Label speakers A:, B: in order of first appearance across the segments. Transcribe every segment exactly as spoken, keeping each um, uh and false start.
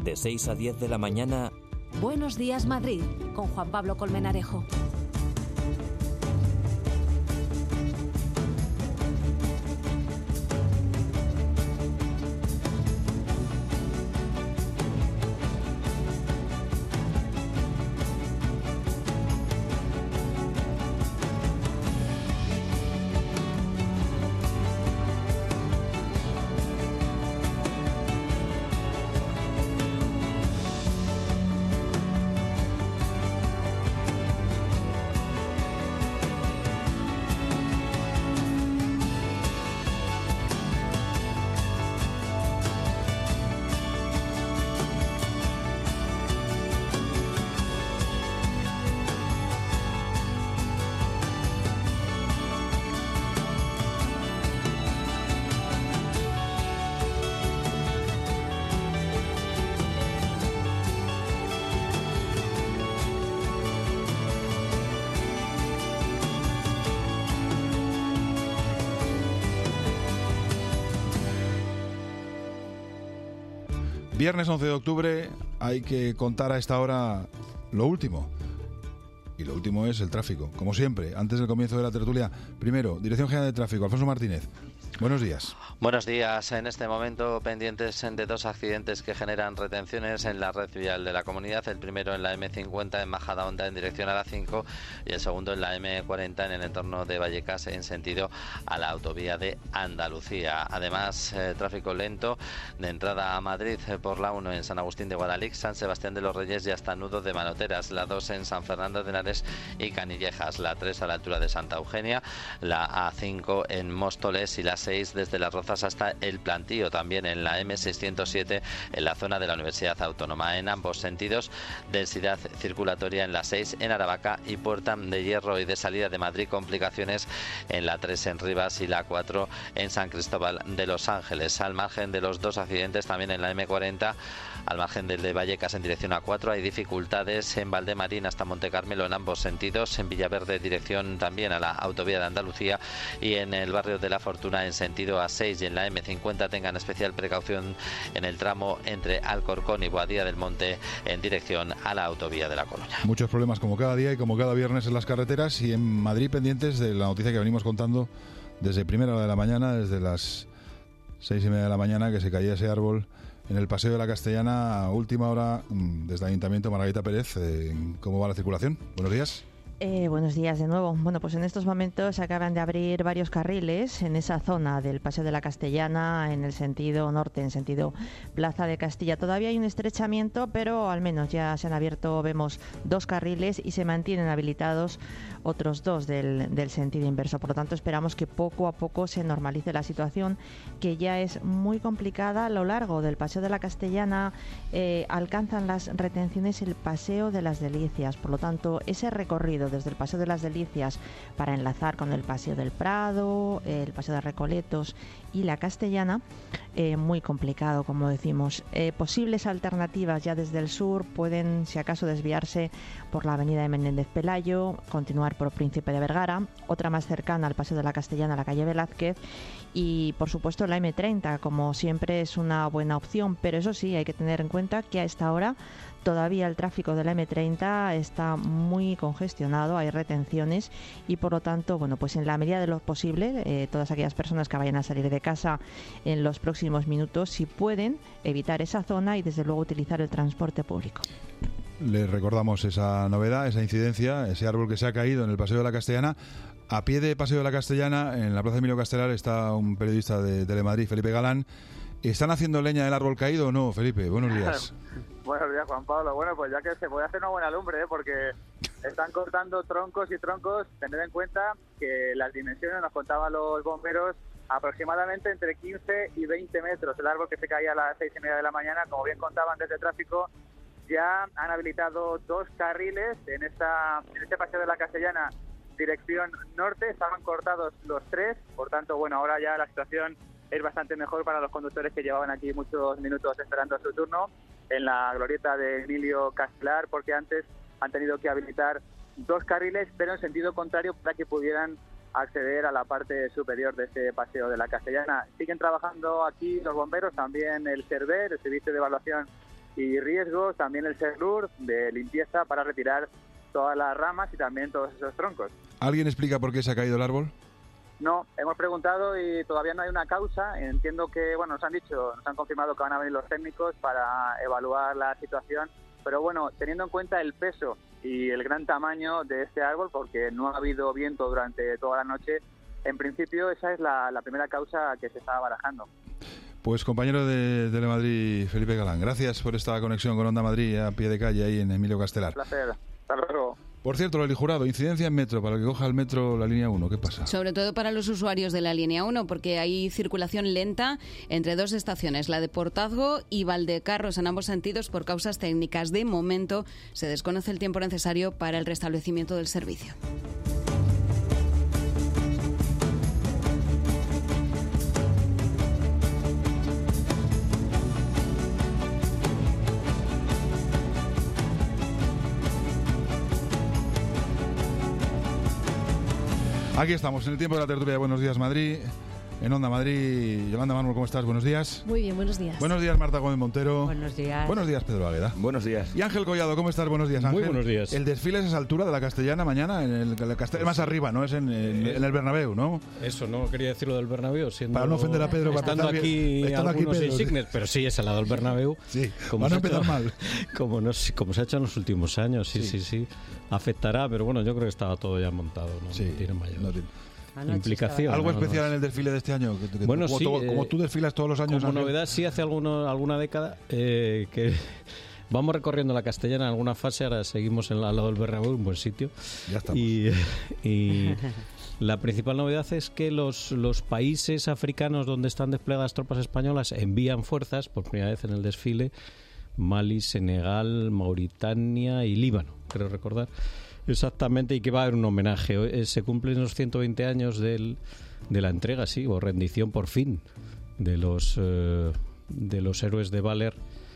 A: De seis a diez de la mañana.
B: Buenos días, Madrid, con Juan Pablo Colmenarejo.
C: Viernes once de octubre, hay que contar a esta hora lo último. Y lo último es el tráfico, como siempre, antes del comienzo de la tertulia. Primero, Dirección General de Tráfico, Alfonso Martínez. Buenos días.
D: Buenos días. En este momento pendientes de dos accidentes que generan retenciones en la red vial de la comunidad. El primero en la eme cincuenta en Majadahonda en dirección a la cinco y el segundo en la eme cuarenta en el entorno de Vallecas en sentido a la autovía de Andalucía. Además, eh, tráfico lento de entrada a Madrid por la uno en San Agustín de Guadalix, San Sebastián de los Reyes y hasta Nudo de Manoteras. La dos en San Fernando de Henares y Canillejas. La tres a la altura de Santa Eugenia. La a cinco en Móstoles y la seis desde Las Rozas hasta El Plantío, también en la eme seiscientos siete en la zona de la Universidad Autónoma. En ambos sentidos, densidad circulatoria en la seis en Aravaca y Puerta de Hierro, y de salida de Madrid complicaciones en la tres en Rivas y la cuatro en San Cristóbal de los Ángeles. Al margen de los dos accidentes, también en la eme cuarenta, al margen del de Vallecas en dirección a cuatro, hay dificultades en Valdemarín hasta Montecarmelo en ambos sentidos, en Villaverde dirección también a la autovía de Andalucía y en el barrio de La Fortuna en sentido a seis, y en la eme cincuenta tengan especial precaución en el tramo entre Alcorcón y Boadía del Monte en dirección a la autovía de La Coruña.
C: Muchos problemas como cada día y como cada viernes en las carreteras, y en Madrid pendientes de la noticia que venimos contando desde primera hora de la mañana, desde las seis y media de la mañana, que se caía ese árbol en el Paseo de la Castellana. A última hora, desde el Ayuntamiento, Margarita Pérez, eh, ¿cómo va la circulación? Buenos días.
E: Eh, buenos días de nuevo. Bueno, pues en estos momentos acaban de abrir varios carriles en esa zona del Paseo de la Castellana, en el sentido norte, en sentido Plaza de Castilla. Todavía hay un estrechamiento, pero al menos ya se han abierto, vemos, dos carriles y se mantienen habilitados otros dos del, del sentido inverso. Por lo tanto, esperamos que poco a poco se normalice la situación, que ya es muy complicada. A lo largo del Paseo de la Castellana eh, alcanzan las retenciones el Paseo de las Delicias. Por lo tanto, ese recorrido desde el Paseo de las Delicias para enlazar con el Paseo del Prado, el Paseo de Recoletos y la Castellana, eh, muy complicado, como decimos. Eh, posibles alternativas ya desde el sur pueden, si acaso, desviarse por la avenida de Menéndez Pelayo, continuar por Príncipe de Vergara, otra más cercana al Paseo de la Castellana, la calle Velázquez, y por supuesto la eme treinta, como siempre, es una buena opción, pero eso sí, hay que tener en cuenta que a esta hora todavía el tráfico de la eme treinta está muy congestionado, hay retenciones y por lo tanto, bueno, pues en la medida de lo posible, eh, todas aquellas personas que vayan a salir de casa en los próximos minutos, si pueden, evitar esa zona y desde luego utilizar el transporte público.
C: Les recordamos esa novedad, esa incidencia, ese árbol que se ha caído en el Paseo de la Castellana. A pie de Paseo de la Castellana, en la Plaza Emilio Castelar, está un periodista de Telemadrid, Felipe Galán. ¿Están haciendo leña del árbol caído o no, Felipe? Buenos días.
F: Buenos días, Juan Pablo. Bueno, pues ya que se puede hacer una buena lumbre, ¿eh? Porque están cortando troncos y troncos. Tener en cuenta que las dimensiones, nos contaban los bomberos, aproximadamente entre quince y veinte metros. El árbol que se caía a las seis y media de la mañana, como bien contaban desde tráfico, ya han habilitado dos carriles en, esta, en este Paseo de la Castellana, dirección norte. Estaban cortados los tres, por tanto, bueno, ahora ya la situación es bastante mejor para los conductores que llevaban aquí muchos minutos esperando su turno en la glorieta de Emilio Castelar, porque antes han tenido que habilitar dos carriles, pero en sentido contrario, para que pudieran acceder a la parte superior de este Paseo de la Castellana. Siguen trabajando aquí los bomberos, también el SERVER, el Servicio de Evaluación y riesgos, también el SEGLUR de limpieza para retirar todas las ramas y también todos esos troncos.
C: ¿Alguien explica por qué se ha caído el árbol?
F: No, hemos preguntado y todavía no hay una causa. Entiendo que, bueno, nos han dicho, nos han confirmado que van a venir los técnicos para evaluar la situación, pero bueno, teniendo en cuenta el peso y el gran tamaño de este árbol, porque no ha habido viento durante toda la noche, en principio esa es la, la primera causa que se está barajando.
C: Pues compañero de Telemadrid, Felipe Galán, gracias por esta conexión con Onda Madrid a pie de calle ahí en Emilio Castelar.
F: Un placer. Hasta luego.
C: Por cierto, Loli Jurado, incidencia en metro para el que coja el metro la línea uno, ¿qué pasa?
G: Sobre todo para los usuarios de la línea uno, porque hay circulación lenta entre dos estaciones, la de Portazgo y Valdecarros, en ambos sentidos por causas técnicas. De momento se desconoce el tiempo necesario para el restablecimiento del servicio.
C: Aquí estamos, en el tiempo de la tertulia de Buenos Días Madrid, en Onda Madrid. Yolanda Manuel, ¿cómo estás? Buenos días.
H: Muy bien, buenos días.
C: Buenos días, Marta Gómez Montero.
H: Buenos días.
C: Buenos días, Pedro Águeda.
I: Buenos días.
C: Y Ángel Collado, ¿cómo estás? Buenos días, Ángel.
J: Muy buenos días.
C: El desfile es a esa altura de la Castellana mañana, en el, el Castell- más arriba, ¿no? Es en, en, en el Bernabéu, ¿no?
J: Eso, no quería decirlo del Bernabéu, siendo...
C: Para no ofender a Pedro, para
J: estando
C: empezar
J: aquí
C: bien- estando aquí
J: algunos
C: Pedro,
J: insignes, pero sí, es al lado del Bernabéu.
C: Sí,
J: como
C: van a
J: se ha
C: empezar
J: hecho-
C: mal.
J: Como, no, como se ha hecho en los últimos años, sí, sí, sí, afectará, pero bueno, yo creo que estaba todo ya montado, no,
C: Sí,
J: no tiene mayor
C: no tiene-
J: implicación.
C: ¿Algo
J: no,
C: especial
J: no.
C: en el desfile de este año? Que- que-
J: Bueno,
C: como,
J: sí,
C: todo- como
J: eh,
C: tú desfilas todos los años,
J: Como
C: Ángel.
J: novedad, sí, hace alguno, alguna década eh, que vamos recorriendo la Castellana en alguna fase, ahora seguimos en la- al lado del Bernabéu, un buen sitio.
C: Ya estamos.
J: Y, y la principal novedad es que los, los países africanos donde están desplegadas tropas españolas envían fuerzas, por primera vez en el desfile, Mali, Senegal, Mauritania y Líbano, creo recordar. Exactamente, y que va a haber un homenaje. Eh, Se cumplen los ciento veinte años del, de la entrega, sí, o rendición por fin, de los, eh, de los héroes de Valer,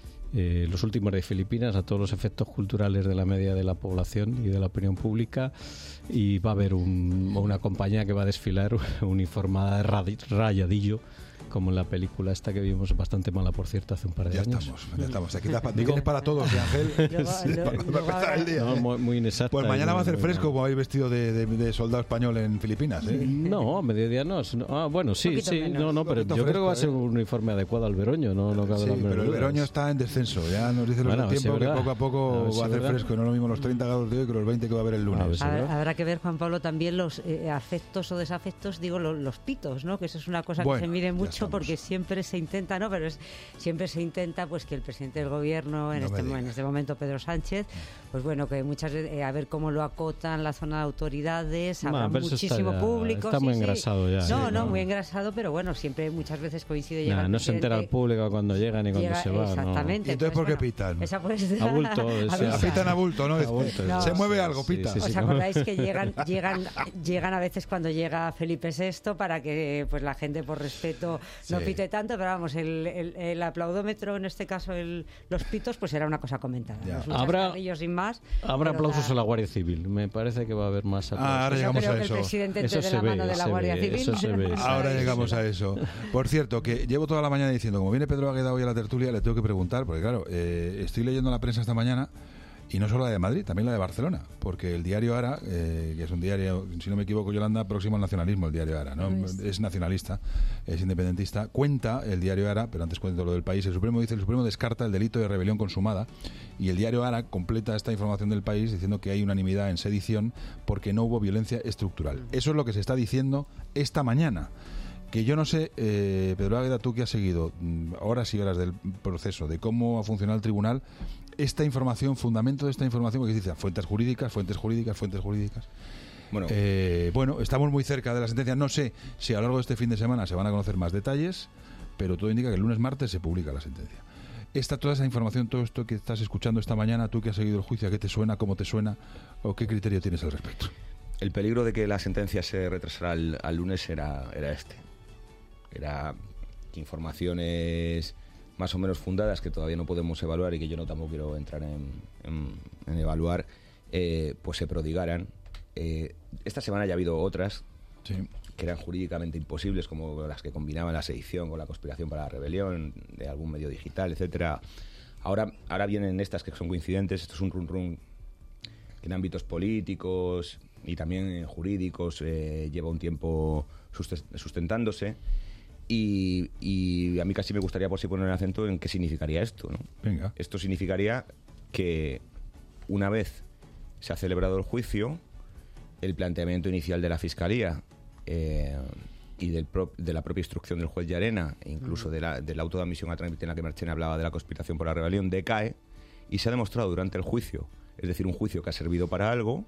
J: eh, los últimos de Filipinas, a todos los efectos culturales de la media de la población y de la opinión pública. Y va a haber un, una compañía que va a desfilar uniformada de radi- rayadillo, como en la película esta que vimos, bastante mala, por cierto, hace un par de
C: Ya
J: años.
C: estamos, ya estamos. Aquí tienes
J: Digo-
C: para, para todos, ¿eh, Ángel?
H: Luego-
C: Sí,
H: lo-
C: para,
H: luego
C: para empezar
H: habrá-
C: el día.
J: No,
C: ¿eh?
J: muy, muy inexacta.
C: Pues
J: y
C: mañana
J: muy-
C: va a hacer
J: muy
C: fresco,
J: mal.
C: como habéis vestido de, de- de soldado español en Filipinas, ¿eh?
J: No, a mediodía no. es- no, Ah, bueno, sí,
H: poquito
J: sí.
H: menos.
J: No, no, pero
C: Un
J: yo
C: poquito
J: creo que va a
C: fresco,
J: ser
C: ¿eh?
J: un uniforme adecuado al veroño, no, no cabe
C: Sí,
J: la
C: pero el
J: menor duda.
C: veroño está en descenso. Ya nos dicen los
J: Bueno, a
C: del
J: ver si
C: tiempo
J: es
C: que
J: verdad.
C: poco a
J: A
C: poco
J: ver si
C: va a
J: es
C: hacer
J: verdad.
C: fresco. Y no lo mismo los treinta grados de hoy que los veinte que va a haber el
J: A ver
C: lunes.
J: si-
H: Habrá,
J: ¿verdad?
H: habrá que ver, Juan Pablo, también los eh, afectos o desafectos, digo, lo- los, pitos, ¿no? Que eso es una cosa
C: Bueno,
H: que se mide
C: ya
H: mucho
C: estamos.
H: porque siempre se intenta, ¿no? Pero es, siempre se intenta pues que el presidente del gobierno, en,
C: No me
H: este,
C: digas.
H: en este momento Pedro Sánchez, pues bueno, que muchas veces, eh, a ver cómo lo acotan la zona de autoridades, habrá
J: Bueno, pero eso está
H: muchísimo
J: ya-
H: público.
J: está
H: sí,
J: muy
H: sí.
J: engrasado ya,
H: No,
J: sí,
H: no,
J: no.
H: muy engrasado, pero bueno, siempre muchas veces coincide llega
J: Nah,
H: el
J: no se entera el
H: presidente,
J: público cuando llega ni cuando
H: llega-
J: se va. no.
H: Exactamente.
C: ¿Y entonces por qué
H: bueno,
C: pitan?
H: Esa puede ser-
J: A bulto,
H: avisa.
J: sí.
C: Pitan a bulto, ¿no?
J: A bulto,
H: No.
C: Se mueve algo,
J: Sí,
C: pita.
J: sí, sí.
H: ¿Os acordáis que llegan, llegan, llegan a veces cuando llega Felipe sexto para que pues la gente por respeto no
C: Sí.
H: pite tanto? Pero vamos, el, el, el aplaudómetro, en este caso el, los pitos, pues era una cosa comentada.
C: Ya.
H: ¿no? Es un
J: Habrá-
H: chascarrillo sin más.
J: Habrá
H: pero
J: aplausos
H: la-
J: a la Guardia Civil. Me parece que va a haber más aplausos.
C: Ah, ahora
H: Yo
C: llegamos
H: creo
C: a
H: que
C: eso.
H: el presidente
J: Eso
H: entre de
J: se
H: la
J: ve,
H: mano de la
J: se
H: Guardia
J: ve,
H: Civil.
J: eso se ve.
C: Ahora llegamos a eso. Por cierto, que llevo toda la mañana diciendo, como viene Pedro Águeda hoy a la tertulia, le tengo que preguntar, porque claro, eh, estoy leyendo la prensa esta mañana, y no solo la de Madrid, también la de Barcelona, porque el diario Ara, eh, que es un diario, si no me equivoco, Yolanda, próximo al nacionalismo, el diario Ara, ¿no?
H: Pues-
C: Es nacionalista, es independentista, cuenta el diario Ara, pero antes cuento lo del país, el Supremo dice, el Supremo descarta el delito de rebelión consumada, y el diario Ara completa esta información del país diciendo que hay unanimidad en sedición porque no hubo violencia estructural. Eso es lo que se está diciendo esta mañana. Que yo no sé, eh, Pedro Águeda, tú que has seguido mm, horas y horas del proceso, de cómo ha funcionado el tribunal, esta información, fundamento de esta información, porque dice fuentes jurídicas, fuentes jurídicas, fuentes jurídicas.
I: Bueno,
C: Eh, bueno, estamos muy cerca de la sentencia. No sé si a lo largo de este fin de semana se van a conocer más detalles, pero todo indica que el lunes martes se publica la sentencia. Esta, toda esa información, todo esto que estás escuchando esta mañana, tú que has seguido el juicio, ¿a qué te suena, cómo te suena o qué criterio tienes al respecto?
I: el peligro de que la sentencia se retrasara al, al lunes era, era este. Era que informaciones más o menos fundadas que todavía no podemos evaluar y que yo no tampoco quiero entrar en, en, en evaluar, eh, pues se prodigaran. Eh, esta semana ya ha habido otras
C: Sí.
I: que eran jurídicamente imposibles, como las que combinaban la sedición con la conspiración para la rebelión de algún medio digital, etcétera, Ahora, ahora vienen estas que son coincidentes, esto es un run run en ámbitos políticos y también jurídicos, eh, lleva un tiempo sustentándose. Y, y a mí casi me gustaría por si poner el acento en qué significaría esto, ¿no?
C: Venga.
I: Esto significaría que una vez se ha celebrado el juicio, el planteamiento inicial de la Fiscalía eh, y del pro, de la propia instrucción del juez Llarena, e incluso uh-huh. de la, del auto de admisión a trámite en la que Marchena hablaba de la conspiración por la rebelión, decae y se ha demostrado durante el juicio, es decir, un juicio que ha servido para algo,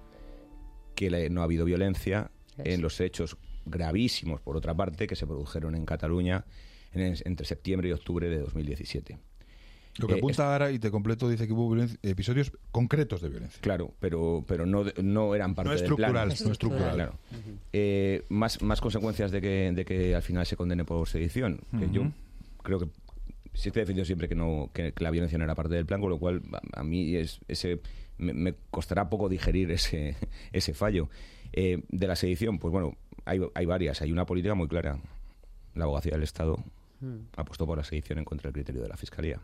I: que le, no ha habido violencia yes. en los hechos gravísimos, por otra parte, que se produjeron en Cataluña en, entre septiembre y octubre de dos mil diecisiete.
C: Lo que
I: eh,
C: apunta ahora, y te completo, dice que hubo violencia, episodios concretos de violencia.
I: Claro, pero pero no, no eran parte
C: no
I: del plan.
C: No es estructural.
I: Claro. Uh-huh. eh, más, más consecuencias de que, de que al final se condene por sedición. Que uh-huh. yo creo que sí te he defendido siempre que, no, que, que la violencia no era parte del plan, con lo cual a, a mí es, ese me, me costará poco digerir ese, ese fallo. Eh, de la sedición, pues bueno, hay, hay varias. Hay una política muy clara. La abogacía del Estado uh-huh. apostó por la sedición en contra del criterio de la Fiscalía.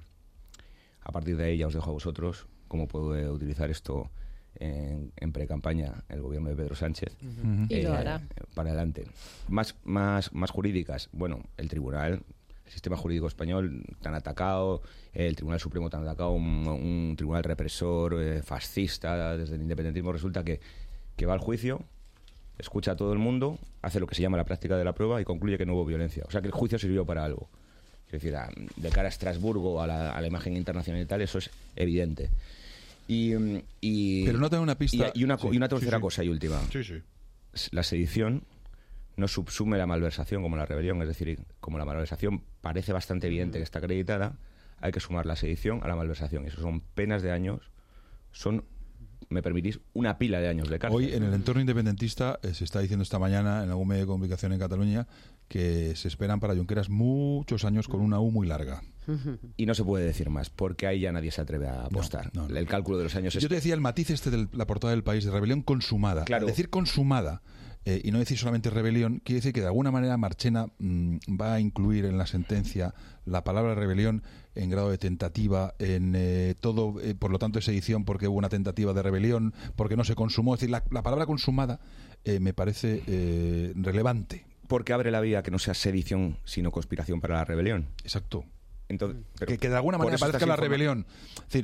I: A partir de ahí ya os dejo a vosotros cómo puede utilizar esto en, en pre-campaña el gobierno de Pedro Sánchez.
K: Uh-huh.
I: eh,
K: y lo hará.
I: Para adelante. Más, más, más jurídicas. Bueno, el tribunal, el sistema jurídico español tan atacado, el Tribunal Supremo tan atacado, un, un tribunal represor, eh, fascista, desde el independentismo, resulta que, que va al juicio, escucha a todo el mundo, hace lo que se llama la práctica de la prueba y concluye que no hubo violencia. O sea que el juicio sirvió para algo. Es decir, a, de cara a Estrasburgo, a la, a la imagen internacional y tal, eso es evidente. Y, y,
C: Pero no tengo una pista...
I: Y, y, una,
C: sí,
I: y una tercera
C: sí, sí.
I: cosa y última.
C: Sí, sí.
I: La sedición no subsume la malversación como la rebelión. Es decir, como la malversación parece bastante evidente que está acreditada, hay que sumar la sedición a la malversación. Eso son penas de años, son... me permitís, una pila de años de cárcel.
C: Hoy en el entorno independentista eh, se está diciendo esta mañana en algún medio de comunicación en Cataluña que se esperan para Junqueras muchos años con una U muy larga.
I: Y no se puede decir más, porque ahí ya nadie se atreve a apostar. No, no, no. El cálculo de los años...
C: Yo
I: es...
C: te decía el matiz este de la portada del País, de rebelión consumada.
I: Claro.
C: Al decir consumada eh, y no decir solamente rebelión, quiere decir que de alguna manera Marchena mmm, va a incluir en la sentencia la palabra rebelión en grado de tentativa, en eh, todo, eh, por lo tanto, es sedición porque hubo una tentativa de rebelión, porque no se consumó. Es decir, la, la palabra consumada eh, me parece eh, relevante.
I: Porque abre la vía que no sea sedición, sino conspiración para la rebelión.
C: Exacto.
I: Entonces, pero
C: que, que de alguna manera parezca la rebelión. Es decir,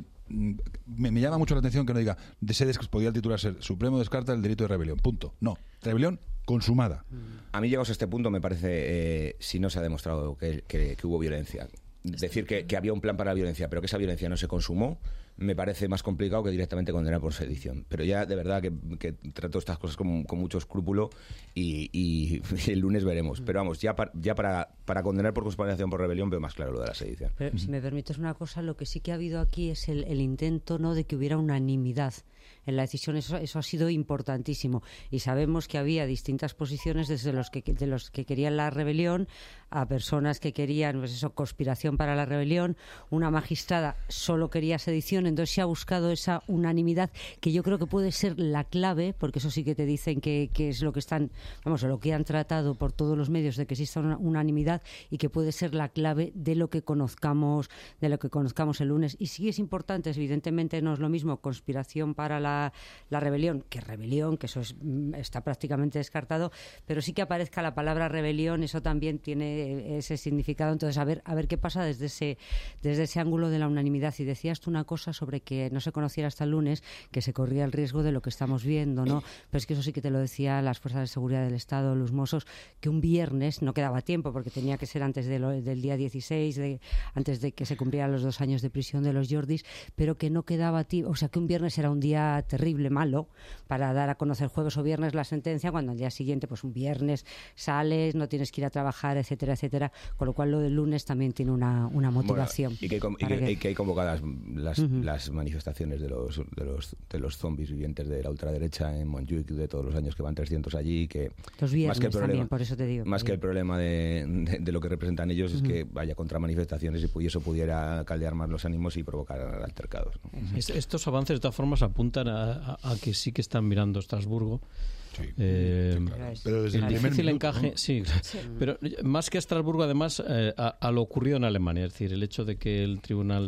C: me, me llama mucho la atención que no diga, de se des, podría el titular ser Supremo descarta el delito de rebelión. Punto. No. Rebelión consumada.
I: A mí, llegados a este punto, me parece, eh, si no se ha demostrado que, que, que hubo violencia, decir que, que había un plan para la violencia, pero que esa violencia no se consumó, me parece más complicado que directamente condenar por sedición. Pero ya, de verdad, que, que trato estas cosas con, con mucho escrúpulo y, y, y el lunes veremos. Pero vamos, ya, pa, ya para, para condenar por conspiración por rebelión veo más claro lo de la sedición.
H: Pero, si me permites una cosa, lo que sí que ha habido aquí es el, el intento, ¿no?, de que hubiera unanimidad en la decisión. Eso, eso ha sido importantísimo. Y sabemos que había distintas posiciones desde los que, de los que querían la rebelión a personas que querían, pues eso, conspiración para la rebelión. Una magistrada solo quería sedición. Entonces se ha buscado esa unanimidad que yo creo que puede ser la clave, porque eso sí que te dicen que, que es lo que están, vamos, lo que han tratado por todos los medios, de que exista una unanimidad, y que puede ser la clave de lo que conozcamos, de lo que conozcamos el lunes. Y sí es importante, evidentemente no es lo mismo conspiración para la, la rebelión que rebelión, que eso es, está prácticamente descartado, pero sí que aparezca la palabra rebelión, eso también tiene ese significado. Entonces, a ver, a ver qué pasa desde ese, desde ese ángulo de la unanimidad. Y decías tú una cosa sobre que no se conociera hasta el lunes, que se corría el riesgo de lo que estamos viendo, ¿no? Pero es que eso sí que te lo decía las fuerzas de seguridad del Estado, los Mossos, que un viernes no quedaba tiempo, porque tenía que ser antes de lo, del día dieciséis, de, antes de que se cumplieran los dos años de prisión de los Jordis, pero que no quedaba tiempo. O sea, que un viernes era un día terrible, malo, para dar a conocer jueves o viernes la sentencia, cuando al día siguiente, pues un viernes sales, no tienes que ir a trabajar, etcétera, etcétera. Con lo cual lo del lunes también tiene una, una motivación.
I: Bueno, y, que, y, que, que... y que hay convocadas las, uh-huh. las manifestaciones de los, de los de los zombies vivientes de la ultraderecha en Montjuic, de todos los años, que van trescientos allí, que
H: los viernes
I: más que el problema,
H: también, por eso te digo.
I: Más que el problema de, de, de lo que representan ellos uh-huh. es que vaya contra manifestaciones y, y eso pudiera caldear más los ánimos y provocar altercados, ¿no?
J: Uh-huh. Estos avances de todas formas apuntan a, a, a que sí que están mirando Estrasburgo.
C: Sí,
J: eh,
C: sí, claro. Pero desde el,
J: el
C: primer
J: difícil
C: minuto,
J: encaje,
C: ¿no?
J: sí, sí, pero más que a Estrasburgo, además, eh, a, a lo ocurrido en Alemania, es decir, el hecho de que el tribunal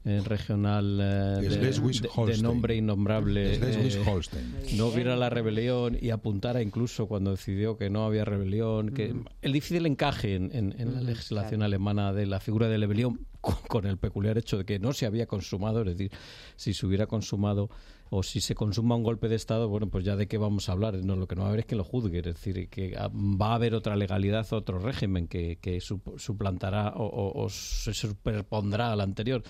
J: eh, regional eh, de, de, de nombre innombrable eh, no viera la rebelión y apuntara incluso cuando decidió que no había rebelión, que mm. el difícil encaje en, en, en la legislación claro. alemana de la figura de rebelión con, con el peculiar hecho de que no se había consumado, es decir, si se hubiera consumado o si se consuma un golpe de Estado, bueno, pues ya de qué vamos a hablar. No, lo que no va a haber es que lo juzgue, es decir, que va a haber otra legalidad, otro régimen que, que suplantará o, o, o se superpondrá al anterior.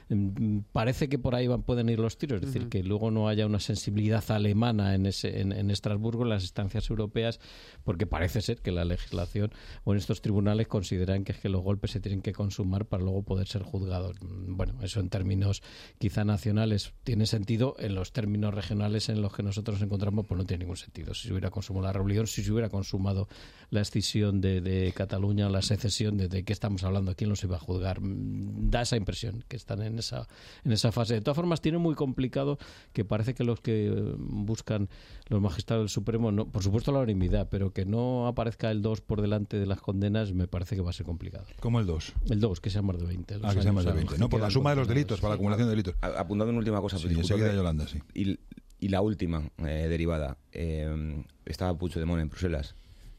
J: Parece que por ahí van, pueden ir los tiros, es decir, uh-huh. que luego no haya una sensibilidad alemana en, ese, en, en Estrasburgo, en las instancias europeas, porque parece ser que la legislación o en estos tribunales consideran que es que los golpes se tienen que consumar para luego poder ser juzgados. Bueno, eso en términos quizá nacionales tiene sentido, en los términos regionales en los que nosotros nos encontramos pues no tiene ningún sentido. Si se hubiera consumado la rebelión, si se hubiera consumado la escisión de, de Cataluña, la secesión, de, de qué estamos hablando, ¿quién los iba a juzgar? Da esa impresión que están en esa en esa fase. De todas formas, tiene muy complicado que parece que los que buscan los magistrados del Supremo, no, por supuesto la unanimidad, pero que no aparezca el dos por delante de las condenas, me parece que va a ser complicado.
C: ¿Cómo el dos?
J: El dos, que sea más de veinte.
C: Ah, que sea más de veinte. No, por la suma de los delitos, para la acumulación de delitos.
I: Apuntando una última cosa.
C: Sí, enseguida Yolanda, sí.
I: Y, y la última eh, derivada. Eh, estaba Puigdemont en Bruselas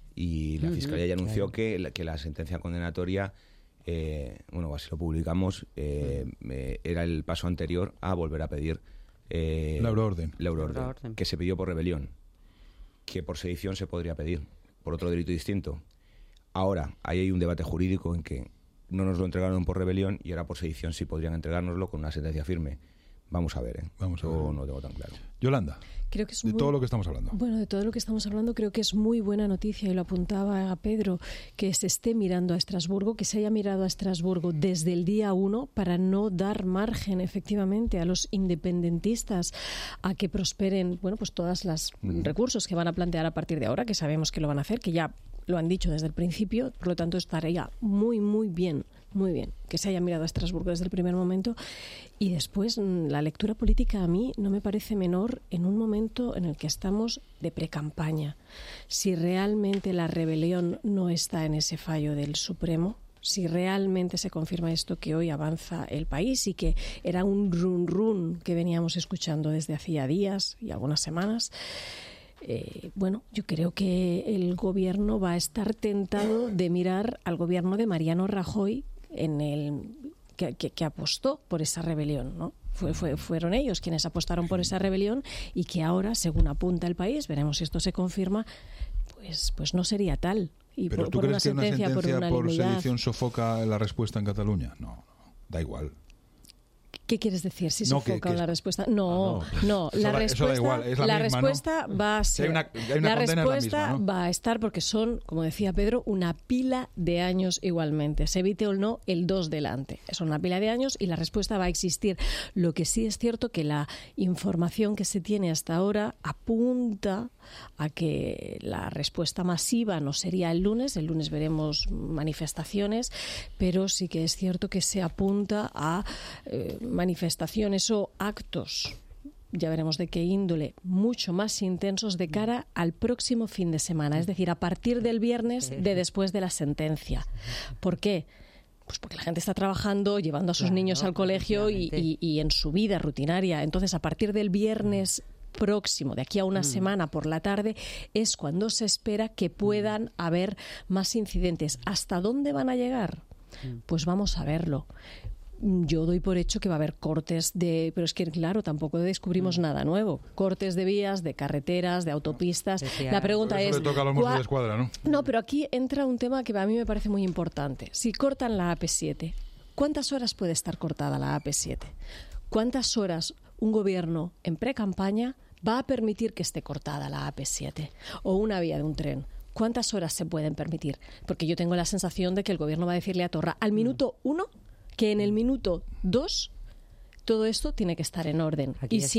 I: y la Fiscalía ya anunció que la, que la sentencia condenatoria Eh, bueno, así lo publicamos, eh, eh, era el paso anterior a volver a pedir eh,
C: la euroorden.
I: La euroorden, que se pidió por rebelión, que por sedición se podría pedir, por otro delito distinto. Ahora, ahí hay un debate jurídico en que no nos lo entregaron por rebelión y ahora por sedición sí podrían entregárnoslo con una sentencia firme. Vamos a ver, ¿eh?
C: Vamos a ver.
I: Yo no lo tengo tan claro.
C: Yolanda.
K: Creo que es
C: de
K: muy,
C: todo lo que estamos hablando.
K: Bueno, de todo lo que estamos hablando creo que es muy buena noticia, y lo apuntaba a Pedro, que se esté mirando a Estrasburgo, que se haya mirado a Estrasburgo desde el día uno para no dar margen efectivamente a los independentistas a que prosperen, bueno, pues todas las mm. recursos que van a plantear a partir de ahora, que sabemos que lo van a hacer, que ya lo han dicho desde el principio, por lo tanto estaría muy, muy bien, muy bien que se haya mirado a Estrasburgo desde el primer momento. Y después, la lectura política a mí no me parece menor en un momento en el que estamos de precampaña. Si realmente la rebelión no está en ese fallo del Supremo, si realmente se confirma esto, que hoy avanza el país y que era un run run que veníamos escuchando desde hacía días y algunas semanas, Eh, bueno, yo creo que el gobierno va a estar tentado de mirar al gobierno de Mariano Rajoy, en el que, que, que apostó por esa rebelión, ¿no? Fue, fue, fueron ellos quienes apostaron por esa rebelión, y que ahora, según apunta el país, veremos si esto se confirma, pues, pues no sería tal. Y
C: ¿Pero
K: por,
C: tú
K: por
C: crees
K: una
C: que
K: sentencia,
C: una sentencia por,
K: por
C: sedición sofoca la respuesta en Cataluña? No, no, da igual.
K: ¿Qué quieres decir? Si
C: no,
K: sofoca
C: que, que
K: la respuesta. No,
C: ah,
K: no.
C: Eso
K: La
C: da,
K: respuesta,
C: eso da igual. Es la,
K: la
C: misma,
K: respuesta
C: ¿no?
K: va a ser.
C: Hay una, hay una
K: la respuesta
C: la misma, ¿no?
K: va a estar porque son, como decía Pedro, una pila de años igualmente. Se evite o no el dos delante. Es una pila de años y la respuesta va a existir. Lo que sí es cierto que la información que se tiene hasta ahora apunta a que la respuesta masiva no sería el lunes. El lunes veremos manifestaciones, pero sí que es cierto que se apunta a eh, manifestaciones o actos, ya veremos de qué índole, mucho más intensos de cara al próximo fin de semana, es decir, a partir del viernes de después de la sentencia. ¿Por qué? Pues porque la gente está trabajando, llevando a sus claro, niños al colegio y, y, y en su vida rutinaria. Entonces, a partir del viernes próximo, de aquí a una mm. semana por la tarde, es cuando se espera que puedan mm. haber más incidentes. ¿Hasta dónde van a llegar? Mm. Pues vamos a verlo. Yo doy por hecho que va a haber cortes de... Pero es que, claro, tampoco descubrimos mm. nada nuevo. Cortes de vías, de carreteras, de autopistas. Decía, la pregunta es...
C: le toca a los Mossos de Escuadra, ¿no?
K: No, pero aquí entra un tema que a mí me parece muy importante. Si cortan la A P siete, ¿cuántas horas puede estar cortada la A P siete? ¿Cuántas horas un gobierno en pre-campaña va a permitir que esté cortada la A P siete? O una vía de un tren. ¿Cuántas horas se pueden permitir? Porque yo tengo la sensación de que el gobierno va a decirle a Torra al minuto uno que en el minuto dos todo esto tiene que estar en orden. Aquí y si no,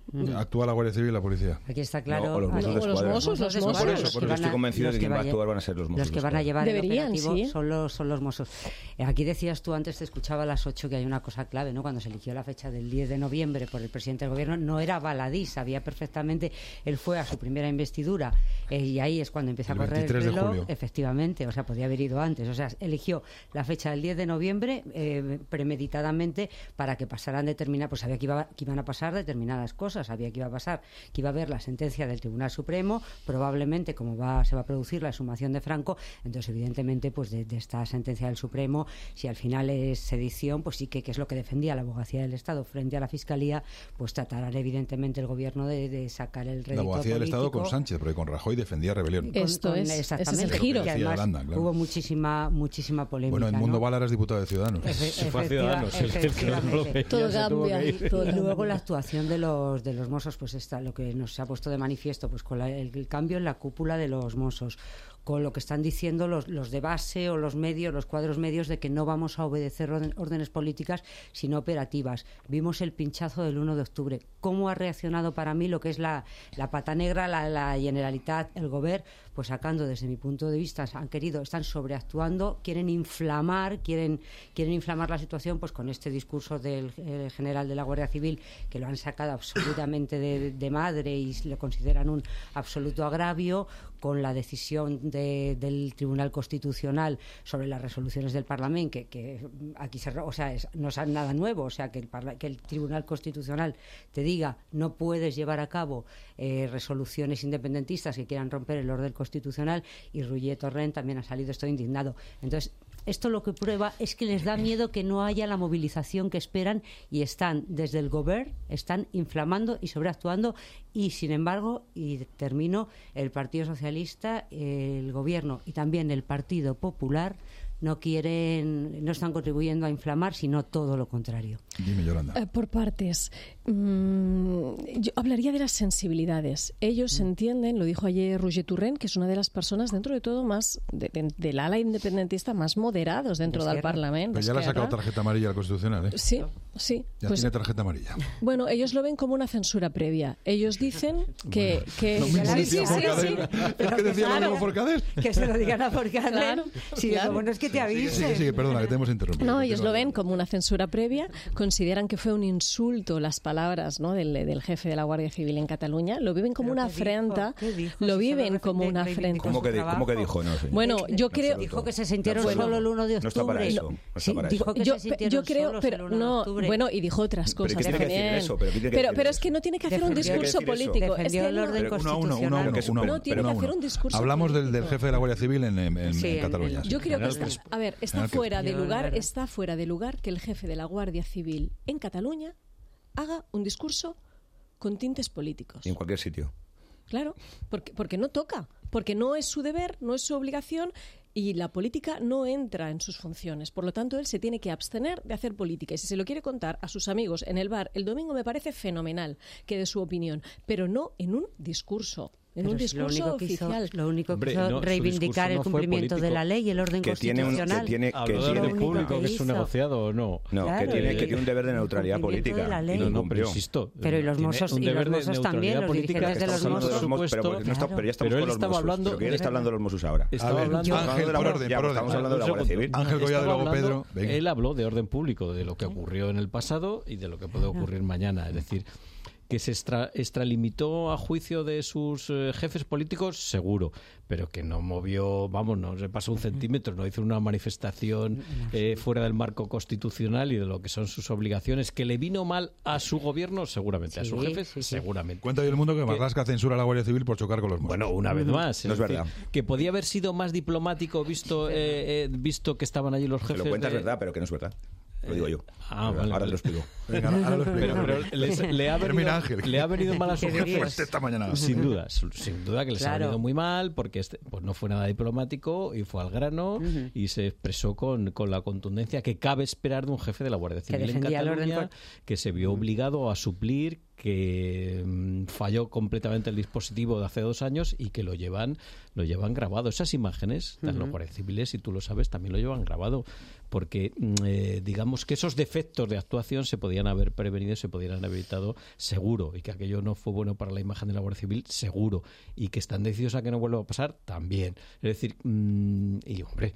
C: ¿Actúa la Guardia Civil y la policía?
H: Aquí está claro.
I: No, o los Mossos de
K: Escuadra.
I: los Mossos,
K: los
I: no,
K: Mossos.
I: por eso, por eso estoy convencido de que quien va a actuar van a ser los Mossos.
H: Los que van a llevar
K: Deberían,
H: el operativo
K: sí.
H: son los son los Mossos. Aquí decías tú antes, te escuchaba a las ocho, que hay una cosa clave, ¿no? Cuando se eligió la fecha del diez de noviembre por el presidente del gobierno, no era baladí, sabía perfectamente, él fue a su primera investidura eh, y ahí es cuando empieza a correr el reloj, efectivamente, o sea, podía haber ido antes, o sea, eligió la fecha del diez de noviembre eh, premeditadamente para que pasaran determinadas, pues sabía que, iba, que iban a pasar determinadas cosas, sabía que iba a pasar, que iba a haber la sentencia del Tribunal Supremo, probablemente como va se va a producir la exhumación de Franco, entonces evidentemente pues de, de esta sentencia del Supremo, si al final es sedición, pues sí que, que es lo que defendía la abogacía del Estado frente a la Fiscalía, pues tratarán evidentemente el gobierno de, de sacar el rédito
C: La abogacía
H: político.
C: del Estado con Sánchez, porque con Rajoy defendía rebelión.
K: Esto
H: con,
K: es,
H: exactamente,
K: ese es el giro.
H: Y además
C: Yolanda, claro.
H: hubo muchísima muchísima polémica.
C: Bueno, Edmundo
H: ¿no?
C: Valara es diputado de Ciudadanos.
H: Efe,
J: Se fue a Ciudadanos, el que no lo veía,
K: Todo
J: se tuvo
K: cambia.
J: que ir.
K: Todo
H: Y luego
K: cambia.
H: la actuación de los de los Mossos, pues está lo que nos ha puesto de manifiesto, pues con la, el, el cambio en la cúpula de los Mossos, con lo que están diciendo los, los de base o los medios, los cuadros medios, de que no vamos a obedecer orden, órdenes políticas, sino operativas. Vimos el pinchazo del uno de octubre. ¿Cómo ha reaccionado para mí lo que es la, la pata negra, la, la Generalitat, el Gobierno? Pues sacando, desde mi punto de vista, han querido, están sobreactuando, quieren inflamar, quieren, quieren inflamar la situación, pues con este discurso del eh, general de la Guardia Civil, que lo han sacado absolutamente de, de madre y lo consideran un absoluto agravio, con la decisión de, del Tribunal Constitucional sobre las resoluciones del Parlamento, que, que aquí se, o sea, es, no es nada nuevo, o sea, que el, que el Tribunal Constitucional te diga no puedes llevar a cabo eh, resoluciones independentistas que quieran romper el orden constitucional, y Roger Torrent también ha salido, estoy indignado. Entonces, esto lo que prueba es que les da miedo que no haya la movilización que esperan, y están, desde el Gobierno, están inflamando y sobreactuando, y sin embargo, y termino, el Partido Socialista, el Gobierno y también el Partido Popular no quieren, no están contribuyendo a inflamar, sino todo lo contrario.
C: Dime, Yolanda.
K: Eh, por partes. Mm, yo hablaría de las sensibilidades. Ellos
H: Mm.
K: entienden, lo dijo ayer Roger Torrent, que es una de las personas dentro de todo más de, de, del ala independentista más moderados dentro del Parlamento.
C: Pero ya le ha sacado tarjeta amarilla al Constitucional, ¿eh?
K: Sí, sí.
C: Ya
K: Pues,
C: tiene tarjeta amarilla.
K: bueno, ellos lo ven como una censura previa. Ellos dicen que...
C: Bueno,
K: que
C: lo mismo
K: sí,
C: decía
K: sí, sí,
C: Forcadell.
K: sí.
C: Es que decía lo mismo Forcadell.
H: Que se lo digan a Forcadell.
K: Claro,
H: Sí,
K: claro.
H: lo bueno es que te avisen.
C: Sí, sí, sí, perdona, que te hemos interrumpido.
K: No, ellos lo ven como una censura previa, consideran que fue un insulto las palabras, ¿no?, del, del jefe de la Guardia Civil en Cataluña, lo viven como
H: ¿Pero
K: una
H: qué dijo?
K: afrenta,
H: ¿Qué dijo?
K: lo
H: Si
K: viven
H: solo
K: como
H: reivindicó
K: una
H: su
K: afrenta.
I: ¿Cómo que, di-
H: trabajo.
I: ¿Cómo que dijo? No, señor.
K: Bueno, yo creo...
H: Dijo que se sintieron
I: No,
H: solo el uno de
I: no está para
H: octubre.
I: eso, no está
H: Sí,
I: para
H: dijo
I: eso.
H: que
K: yo,
H: se sintieron
K: yo creo,
H: solos el
K: pero
H: uno de
K: no,
H: octubre.
K: bueno, y dijo otras
I: Pero
K: cosas
I: ¿qué tiene que decir
K: también.
I: eso? Pero ¿qué tiene que
K: pero,
I: decir
K: pero
I: eso?
K: es que no tiene que hacer un
H: Defendió-
K: discurso
I: ¿qué tiene que decir
K: político.
H: Defendió
K: es que
H: el
K: no-
H: orden
C: Pero uno a uno, uno a uno,
I: constitucional.
C: uno a uno,
K: No tiene
C: pero
K: que
C: uno a
K: hacer
C: uno.
K: un discurso
C: Hablamos del, del
K: político.
C: jefe de la Guardia Civil en, en- en
H: Sí, en-
C: Cataluña.
H: en-
K: Yo creo que
C: General
K: está,
C: Crespo.
K: a ver, está
C: General Crespo.
K: fuera de
H: Yo,
K: lugar,
H: verdad.
K: está fuera de lugar que el jefe de la Guardia Civil en Cataluña haga un discurso con tintes políticos.
I: Y en cualquier sitio.
K: Claro, porque, porque no toca, porque no es su deber, no es su obligación, y la política no entra en sus funciones. Por lo tanto, él se tiene que abstener de hacer política. Y si se lo quiere contar a sus amigos en el bar el domingo, me parece fenomenal que dé su opinión, pero no en un discurso. En
H: Pero
K: un
H: si lo
K: discurso
H: único que hizo-
K: oficial.
H: lo único que
J: Hombre,
H: hizo
J: no, su
H: reivindicar
J: discurso
H: el
J: no fue
H: cumplimiento de
J: político.
H: la ley y el orden
I: Que tiene un- que
H: constitucional.
I: tiene- que
J: Habló de
I: tiene-
J: orden
H: Lo único
J: público, que es un
H: hizo.
J: negociado o no.
I: No,
H: Claro.
I: que, tiene, que
J: Eh,
I: tiene un deber de neutralidad
H: cumplimiento
I: política.
H: de la
I: Y
H: ley.
I: lo
J: No, no, pero
I: incumplió.
J: insisto.
H: Pero y los
J: tiene
H: Mossos-
J: un
H: y los
J: deber de
H: Mossos también,
J: neutralidad
H: los
J: política,
H: dirigentes de
J: estamos
H: los
J: hablando
H: Mossos.
J: de
I: Mossos, pero,
J: supuesto,
I: no está- pero ya estamos
J: pero él
I: con los
J: estaba
I: Mossos.
J: hablando-
I: ¿Pero quién está hablando de los Mossos ahora?
C: A
J: Estaba
C: ver,
J: hablando-
C: Ángel,
I: Hablando de la
C: por
I: Guardia-
C: orden,
I: ya,
C: por
I: pues
C: orden.
I: estamos hablando de la
J: Un
I: Guardia Civil.
J: segundo.
C: Ángel Collado y
J: Estaba
C: luego
J: hablando-
C: Pedro. Venga.
J: Él habló de orden público, de lo que ocurrió en el pasado y de lo que puede ocurrir mañana. Es decir, que se extra, extralimitó a juicio de sus eh, jefes políticos, seguro, pero que no movió, vamos, no se pasó un centímetro, no hizo una manifestación eh, fuera del marco constitucional y de lo que son sus obligaciones, que le vino mal a su gobierno, seguramente, a sus
H: Sí,
J: jefes,
H: sí, sí.
J: seguramente.
C: Cuenta hoy el mundo que Marlaska censura a la Guardia Civil por chocar con los Mossos.
J: Bueno, una vez más.
I: No es
J: decir,
I: verdad.
J: Que podía haber sido más diplomático visto, eh, eh, visto que estaban allí los
I: Que
J: jefes.
I: lo cuentas
J: de-
I: verdad, pero que no es verdad. Lo digo yo.
J: Ah,
I: Ahora
J: vale,
I: te
J: vale.
I: lo explico.
C: Venga, ahora lo explico.
J: Pero, pero les- le, ha
C: Termina,
J: venido,
C: Ángel.
J: le ha venido mal a sus
H: ¿Qué dirías?
J: jefes.
C: Esta mañana.
J: Sin duda, su- sin duda que les ha
H: Claro.
J: venido muy mal porque este, pues no fue nada diplomático y fue al grano y se expresó con, con la contundencia que cabe esperar de un jefe de la Guardia Civil en
H: defendía el orden
J: Cataluña,
H: con-
J: que se vio obligado a suplir que mmm, falló completamente el dispositivo de hace dos años y que lo llevan lo llevan grabado. Esas imágenes, uh-huh. los guardias civiles, si tú lo sabes, también lo llevan grabado, porque eh, digamos que esos defectos de actuación se podían haber prevenido, se podían haber evitado seguro, y que aquello no fue bueno para la imagen de la Guardia Civil seguro, y que están decididos a que no vuelva a pasar también. Es decir, mmm, y hombre,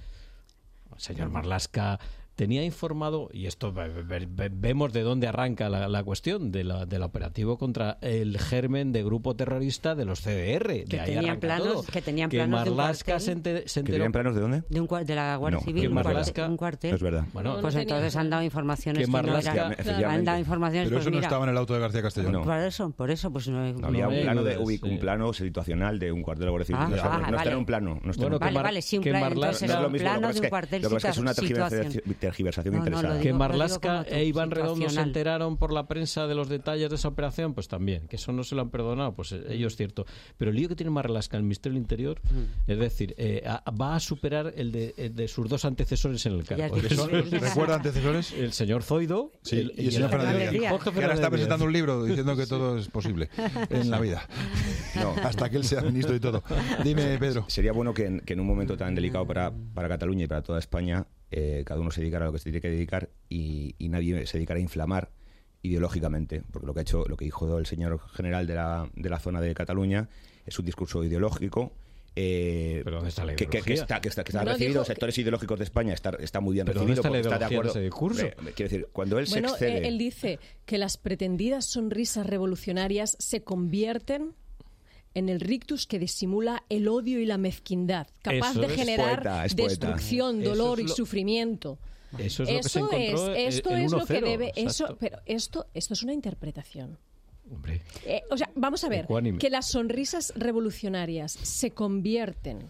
J: señor Marlaska tenía informado, y esto ve, ve, ve, vemos de dónde arranca la, la cuestión de la, del operativo contra el germen de grupo terrorista de los C D R. De
H: que,
J: ahí
H: tenían planos,
J: todo.
H: que tenían
J: que
H: planos
J: Marlaska
H: de un
J: se, enter, se enteró.
I: ¿Que tenían planos de dónde?
H: De, un, de la Guardia
I: no,
H: Civil,
J: que
H: un,
J: Marlaska,
H: cuartel, un cuartel.
I: No es verdad.
J: Bueno,
H: pues
K: no
H: entonces han dado informaciones
J: que, Marlaska,
H: que no eran, han dado informaciones.
C: Pero
H: pues
C: eso no
H: mira,
C: estaba en el auto de García Castellón.
I: No.
H: Por eso, por eso, pues no,
I: no había
J: no
I: un plano de
J: dudas,
I: ubic,
J: sí.
I: un plano situacional de un cuartel de la Guardia Civil.
H: Ah,
I: no, está,
H: ah,
I: no está
H: vale.
I: en un plano. No está
J: Bueno,
I: en un
J: que
H: vale,
J: Mar-
H: vale, sí, un
J: que
H: plan,
J: Marlaska-
H: entonces
I: No es lo
H: un
I: mismo, lo que
H: plano
I: pasa
H: de un
I: es que-
H: cuartel
I: lo que pasa es que es una
H: situación.
I: tergiversación, tergiversación
H: No, no, lo
I: interesada.
J: que
H: digo-
J: Marlaska
H: lo digo como
J: e Iván Redondo se
H: situacional.
J: enteraron por la prensa de los detalles de esa operación, pues también, que eso no se lo han perdonado, pues eh, ello es cierto. Pero el lío que tiene Marlaska en el Ministerio del Interior, mm. es decir, eh, a, va a superar el de, el de sus dos antecesores en el cargo.
H: Ya
C: ¿Son- ¿Recuerda antecesores?
J: El señor Zoido
C: Sí,
J: el,
C: y el señor Fernández Díaz,
J: Jorge
C: que ahora
J: Fernández
C: está presentando
J: Díaz.
C: un libro diciendo que todo es posible en la vida.
I: No.
C: Hasta que él sea ministro y todo. Dime, Pedro.
I: Sería bueno que en, que en un momento tan delicado para, para Cataluña y para toda España, eh, cada uno se dedicara a lo que se tiene que dedicar y, y nadie se dedicara a inflamar ideológicamente, porque lo que ha hecho, lo que dijo el señor general de la, de la zona de Cataluña es un discurso ideológico. Eh,
J: ¿Pero dónde está la
I: que, que, que
J: ideología?
I: está, que está, que está
K: No,
I: recibido,
K: dijo
I: sectores ideológicos de España está, está muy bien
J: ¿Pero
I: recibido
J: dónde está la
I: porque está de
J: ideología
I: acuerdo.
J: de ese discurso?
I: Hombre, quiero decir, cuando él
K: Bueno,
I: se excede...
K: eh, él dice que las pretendidas sonrisas revolucionarias se convierten en el rictus que disimula el odio y la mezquindad, capaz
J: Eso
K: de
J: es
K: generar
I: poeta, es poeta.
K: destrucción,
J: Eso
K: dolor
J: es
K: y
J: lo-
K: sufrimiento.
J: Eso es lo que se
K: Eso es,
J: encontró
K: esto
J: el
K: es lo que
J: uno cero,
K: debe,
J: exacto.
K: eso, pero esto, esto es una interpretación.
J: Hombre,
K: Eh, o sea, vamos a ver,
J: Ecuánime.
K: que las sonrisas revolucionarias se convierten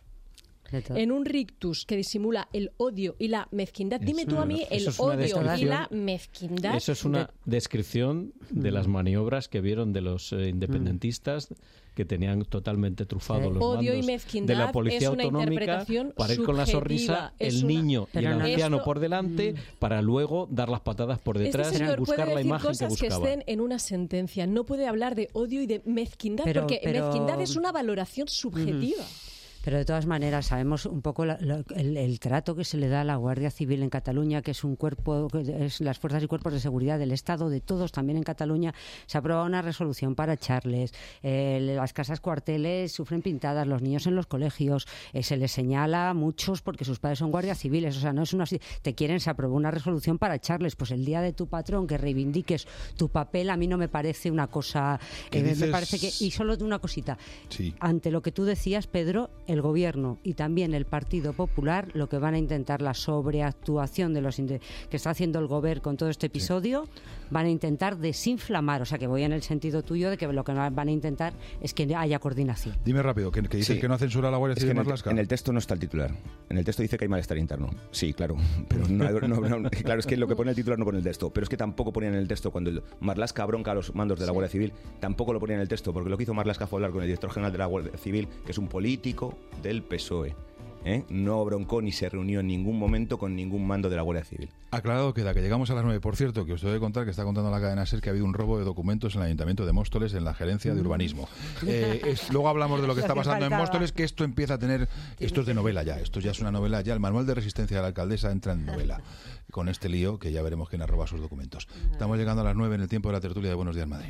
H: De todo.
K: en un rictus que disimula el odio y la mezquindad. Dime
J: Eso
K: tú a
J: no-
K: mí el
J: eso es una
K: odio y
J: descripción-
K: la mezquindad.
J: eso es una
K: de-
J: descripción de las maniobras que vieron de los eh, independentistas que tenían totalmente trufados
H: Sí.
J: los
K: Odio y
J: mandos
K: mezquindad
J: de la policía
K: es una
J: autonómica
K: interpretación
J: para ir con la
K: subjetiva,
J: sonrisa
K: es
J: el
K: una-
J: niño y
H: Pero
J: el
H: no-
J: anciano
K: Esto-
J: por delante para luego dar las patadas por detrás
K: Este
J: y
K: señor
J: buscar
K: puede
J: la
K: decir
J: imagen que
K: cosas que,
J: buscaban.
K: estén en una sentencia. No puede hablar de odio y de mezquindad,
H: Pero-
K: porque
H: pero-
K: mezquindad es una valoración subjetiva.
H: Pero de todas maneras sabemos un poco la- la- el, el trato que se le da a la Guardia Civil en Cataluña, que es un cuerpo, que es las fuerzas y cuerpos de seguridad del Estado, de todos también en Cataluña. Se aprueba una resolución para echarles. Eh, las casas cuarteles sufren pintadas, los niños en los colegios. Eh, se les señala a muchos porque sus padres son guardias civiles. O sea, no es una. Te quieren, se aprobó una resolución para echarles. Pues el día de tu patrón, que reivindiques tu papel, a mí no me parece una cosa.
C: ¿Qué
H: eh, me-
C: dices?
H: Me parece que. Y solo una cosita.
C: Sí.
H: Ante lo que tú decías, Pedro, el Gobierno y también el Partido Popular lo que van a intentar, la sobreactuación de los inde- que está haciendo el Gobierno con todo este episodio, van a intentar desinflamar. O sea, que voy en el sentido tuyo de que lo que van a intentar es que haya coordinación.
C: Dime rápido, que, que dices
I: Sí.
C: que no censura a la Guardia
I: Es
C: Civil
I: que en, el,
C: Marlaska.
I: en el texto no está el titular. En el texto dice que hay malestar interno. Sí, claro. Pero no, no- no- claro, es que lo que pone el titular no pone el texto. Pero es que tampoco ponía en el texto cuando el Marlaska bronca a los mandos de la Guardia Civil, tampoco lo ponía en el texto, porque lo que hizo Marlaska fue hablar con el director general de la Guardia Civil, que es un político del P S O E. ¿eh? No broncó ni se reunió en ningún momento con ningún mando de la Guardia Civil.
C: Aclarado queda que llegamos a las nueve. Por cierto, que os debo de contar que está contando la cadena SER que ha habido un robo de documentos en el Ayuntamiento de Móstoles en la Gerencia de Urbanismo. Eh, es- luego hablamos de lo que
H: Lo
C: está
H: que
C: pasando en
H: faltaba.
C: Móstoles, que esto empieza a tener... Esto es de novela ya, esto ya es una novela ya. El manual de resistencia de la alcaldesa entra en novela con este lío que ya veremos quién ha robado sus documentos. Estamos llegando a las nueve en el tiempo de la tertulia de Buenos Días Madrid.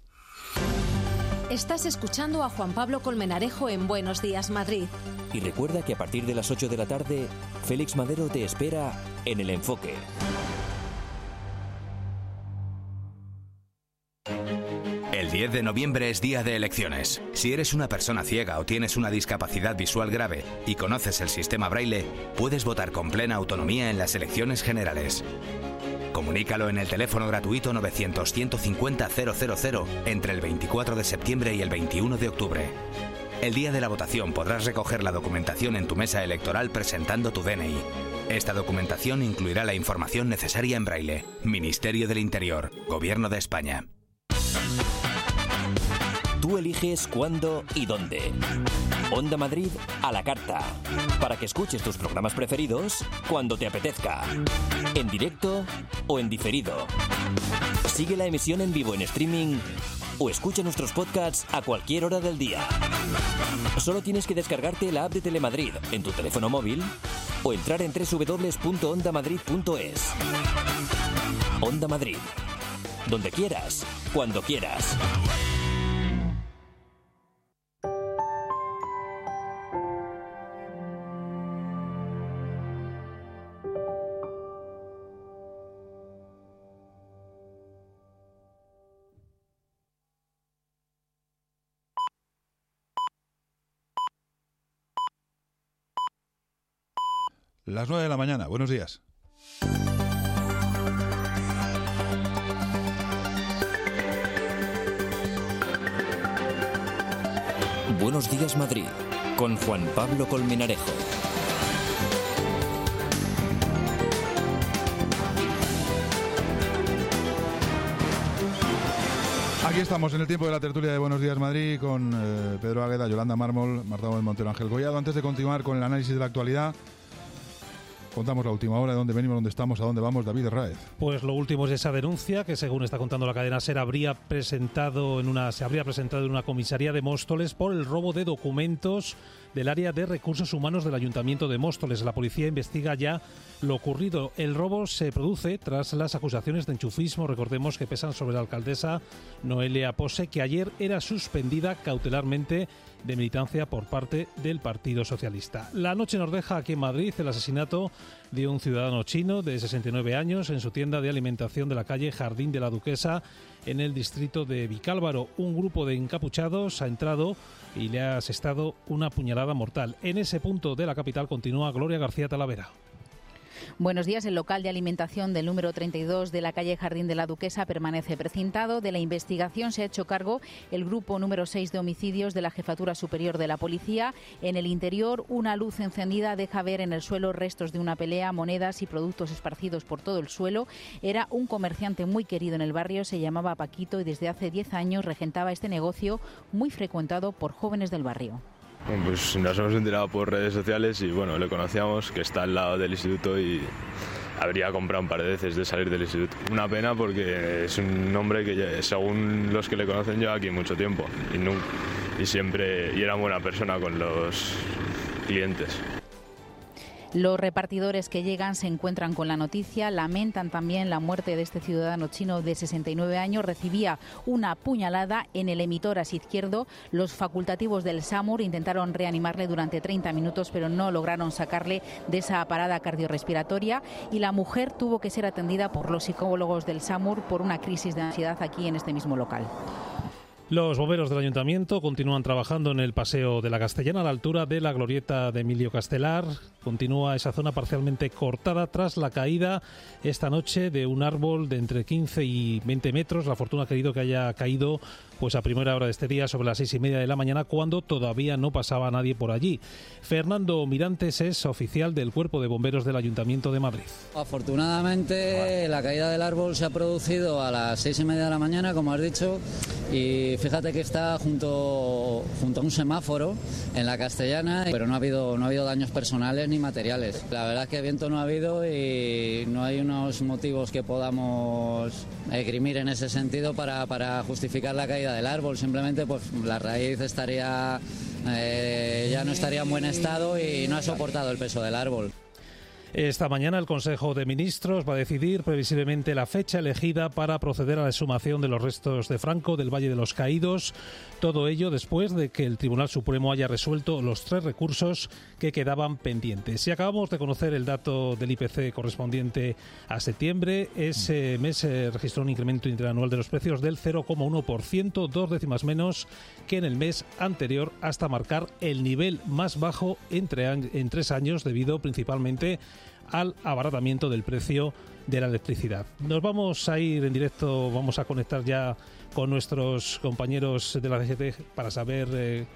B: Estás escuchando a Juan Pablo Colmenarejo en Buenos Días Madrid.
A: Y recuerda que a partir de las ocho de la tarde, Félix Madero te espera en El Enfoque.
L: El diez de noviembre es día de elecciones. Si eres una persona ciega o tienes una discapacidad visual grave y conoces el sistema Braille, puedes votar con plena autonomía en las elecciones generales. Comunícalo en el teléfono gratuito novecientos, ciento cincuenta, cero cero cero entre el veinticuatro de septiembre y el veintiuno de octubre. El día de la votación podrás recoger la documentación en tu mesa electoral presentando tu D N I. Esta documentación incluirá la información necesaria en Braille. Ministerio del Interior, Gobierno de España.
A: Tú eliges cuándo y dónde. Onda Madrid a la carta. Para que escuches tus programas preferidos cuando te apetezca. En directo o en diferido. Sigue la emisión en vivo en streaming o escucha nuestros podcasts a cualquier hora del día. Solo tienes que descargarte la app de Telemadrid en tu teléfono móvil o entrar en doble u doble u doble u punto onda madrid punto es. Onda Madrid. Donde quieras, cuando quieras.
C: Las nueve de la mañana. Buenos días.
A: Buenos días, Madrid, con Juan Pablo Colmenarejo.
C: Aquí estamos en el tiempo de la tertulia de Buenos Días Madrid con eh, Pedro Águeda, Yolanda Mármol, Marta Gómez Montero, Ángel Collado. Antes de continuar con el análisis de la actualidad, contamos la última hora, de dónde venimos, dónde estamos, a dónde vamos. David Herráez.
M: Pues lo último es esa denuncia que, según está contando la cadena SER, habría presentado en una, se habría presentado en una comisaría de Móstoles por el robo de documentos del área de recursos humanos del Ayuntamiento de Móstoles. La policía investiga ya lo ocurrido. El robo se produce tras las acusaciones de enchufismo, recordemos, que pesan sobre la alcaldesa Noelia Pose, que ayer era suspendida cautelarmente de militancia por parte del Partido Socialista. La noche nos deja aquí en Madrid el asesinato de un ciudadano chino de sesenta y nueve años en su tienda de alimentación de la calle Jardín de la Duquesa, en el distrito de Vicálvaro. Un grupo de encapuchados ha entrado y le ha asestado una puñalada mortal. En ese punto de la capital continúa Gloria García Talavera.
N: Buenos días. El local de alimentación del número treinta y dos de la calle Jardín de la Duquesa permanece precintado. De la investigación se ha hecho cargo el grupo número seis de homicidios de la Jefatura Superior de la Policía. En el interior, una luz encendida deja ver en el suelo restos de una pelea, monedas y productos esparcidos por todo el suelo. Era un comerciante muy querido en el barrio, se llamaba Paquito y desde hace diez años regentaba este negocio muy frecuentado por jóvenes del barrio.
O: Bueno, pues nos hemos enterado por redes sociales y bueno, le conocíamos, que está al lado del instituto y habría comprado un par de veces de salir del instituto. Una pena porque es un hombre que, según los que le conocen, lleva aquí mucho tiempo y, nunca, y siempre y era buena persona con los clientes.
N: Los repartidores que llegan se encuentran con la noticia, lamentan también la muerte de este ciudadano chino de sesenta y nueve años. Recibía una puñalada en el emitoras izquierdo. Los facultativos del SAMUR intentaron reanimarle durante treinta minutos, pero no lograron sacarle de esa parada cardiorrespiratoria y la mujer tuvo que ser atendida por los psicólogos del SAMUR por una crisis de ansiedad aquí en este mismo local.
M: Los bomberos del Ayuntamiento continúan trabajando en el Paseo de la Castellana a la altura de la glorieta de Emilio Castelar. Continúa esa zona parcialmente cortada tras la caída esta noche de un árbol de entre quince y veinte metros. La fortuna ha querido que haya caído pues a primera hora de este día, sobre las seis y media de la mañana, cuando todavía no pasaba nadie por allí. Fernando Mirantes es oficial del Cuerpo de Bomberos del Ayuntamiento de Madrid.
P: Afortunadamente la caída del árbol se ha producido a las seis y media de la mañana, como has dicho, y fíjate que está junto, junto a un semáforo en la Castellana, pero no ha habido, no ha habido daños personales ni materiales. La verdad es que viento no ha habido y no hay unos motivos que podamos esgrimir en ese sentido para, para justificar la caída del árbol. Simplemente pues la raíz estaría eh, ya no estaría en buen estado y no ha soportado el peso del árbol.
M: Esta mañana el Consejo de Ministros va a decidir previsiblemente la fecha elegida para proceder a la exhumación de los restos de Franco del Valle de los Caídos. Todo ello después de que el Tribunal Supremo haya resuelto los tres recursos que quedaban pendientes. Y acabamos de conocer el dato del I P C correspondiente a septiembre. Ese mes se registró un incremento interanual de los precios del cero coma uno por ciento, dos décimas menos que en el mes anterior, hasta marcar el nivel más bajo entre en tres años, debido principalmente al abaratamiento del precio de la electricidad. Nos vamos a ir en directo, vamos a conectar ya con nuestros compañeros de la D G T para saber eh,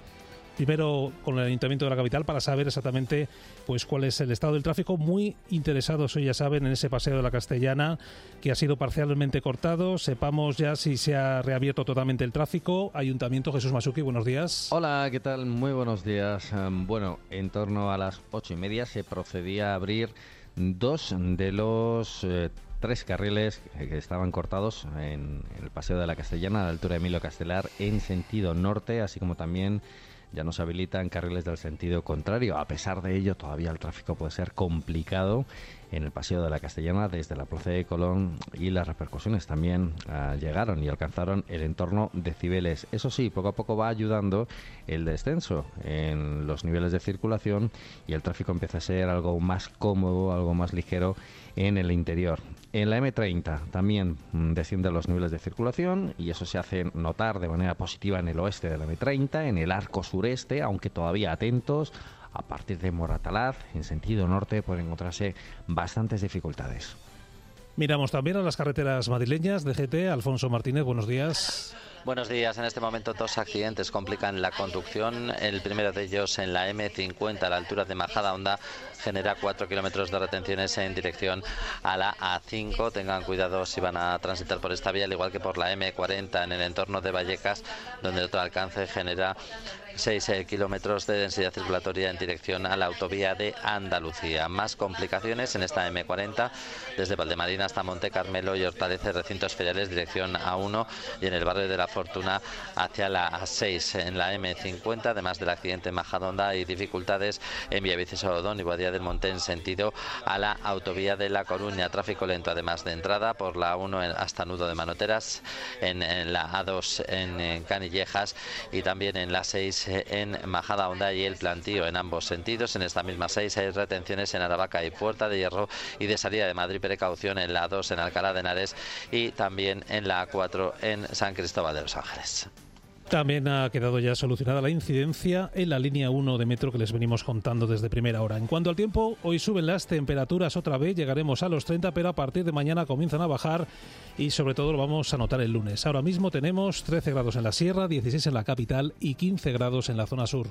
M: primero con el Ayuntamiento de la capital para saber exactamente pues cuál es el estado del tráfico. Muy interesados hoy, ya saben, en ese paseo de la Castellana que ha sido parcialmente cortado. Sepamos ya si se ha reabierto totalmente el tráfico. Ayuntamiento, Jesús Masuki, buenos días.
Q: Hola, ¿qué tal? Muy buenos días. Um, bueno, en torno a las ocho y media se procedía a abrir dos de los eh, tres carriles que estaban cortados en el paseo de la Castellana a la altura de Emilio Castelar en sentido norte, así como también ya no se habilitan carriles del sentido contrario. A pesar de ello, todavía el tráfico puede ser complicado en el paseo de la Castellana desde la Plaza de Colón, y las repercusiones también uh, llegaron y alcanzaron el entorno de Cibeles. Eso sí, poco a poco va ayudando el descenso en los niveles de circulación y el tráfico empieza a ser algo más cómodo, algo más ligero en el interior. En la eme treinta también mm, descienden los niveles de circulación y eso se hace notar de manera positiva en el oeste de la eme treinta, en el arco sureste, aunque todavía atentos. A partir de Moratalaz, en sentido norte, pueden encontrarse bastantes dificultades.
M: Miramos también a las carreteras madrileñas de G T. Alfonso Martínez, buenos días.
D: Buenos días. En este momento dos accidentes complican la conducción. El primero de ellos en la eme cincuenta a la altura de Majadahonda genera cuatro kilómetros de retenciones en dirección a la a cinco. Tengan cuidado si van a transitar por esta vía, al igual que por la eme cuarenta en el entorno de Vallecas, donde el otro alcance genera seis kilómetros de densidad circulatoria en dirección a la autovía de Andalucía. Más complicaciones en esta eme cuarenta desde Valdemarina hasta Monte Carmelo y Hortaleza, recintos feriales, dirección a uno, y en el barrio de la Fortuna hacia la a seis. En la eme cincuenta, además del accidente en Majadahonda, hay dificultades en Villaviciosa Odón y Boadilla del Monte en sentido a la autovía de La Coruña. Tráfico lento además de entrada por la a uno hasta Nudo de Manoteras, en, en la a dos en, en Canillejas, y también en la seis en Majadahonda y El Plantío en ambos sentidos. En esta misma seis hay retenciones en Aravaca y Puerta de Hierro, y de salida de Madrid precaución en la a dos en Alcalá de Henares y también en la a cuatro en San Cristóbal de Los Ángeles.
M: También ha quedado ya solucionada la incidencia en la línea uno de metro que les venimos contando desde primera hora. En cuanto al tiempo, hoy suben las temperaturas otra vez, llegaremos a los treinta, pero a partir de mañana comienzan a bajar y sobre todo lo vamos a notar el lunes. Ahora mismo tenemos trece grados en la sierra, dieciséis en la capital y quince grados en la zona sur.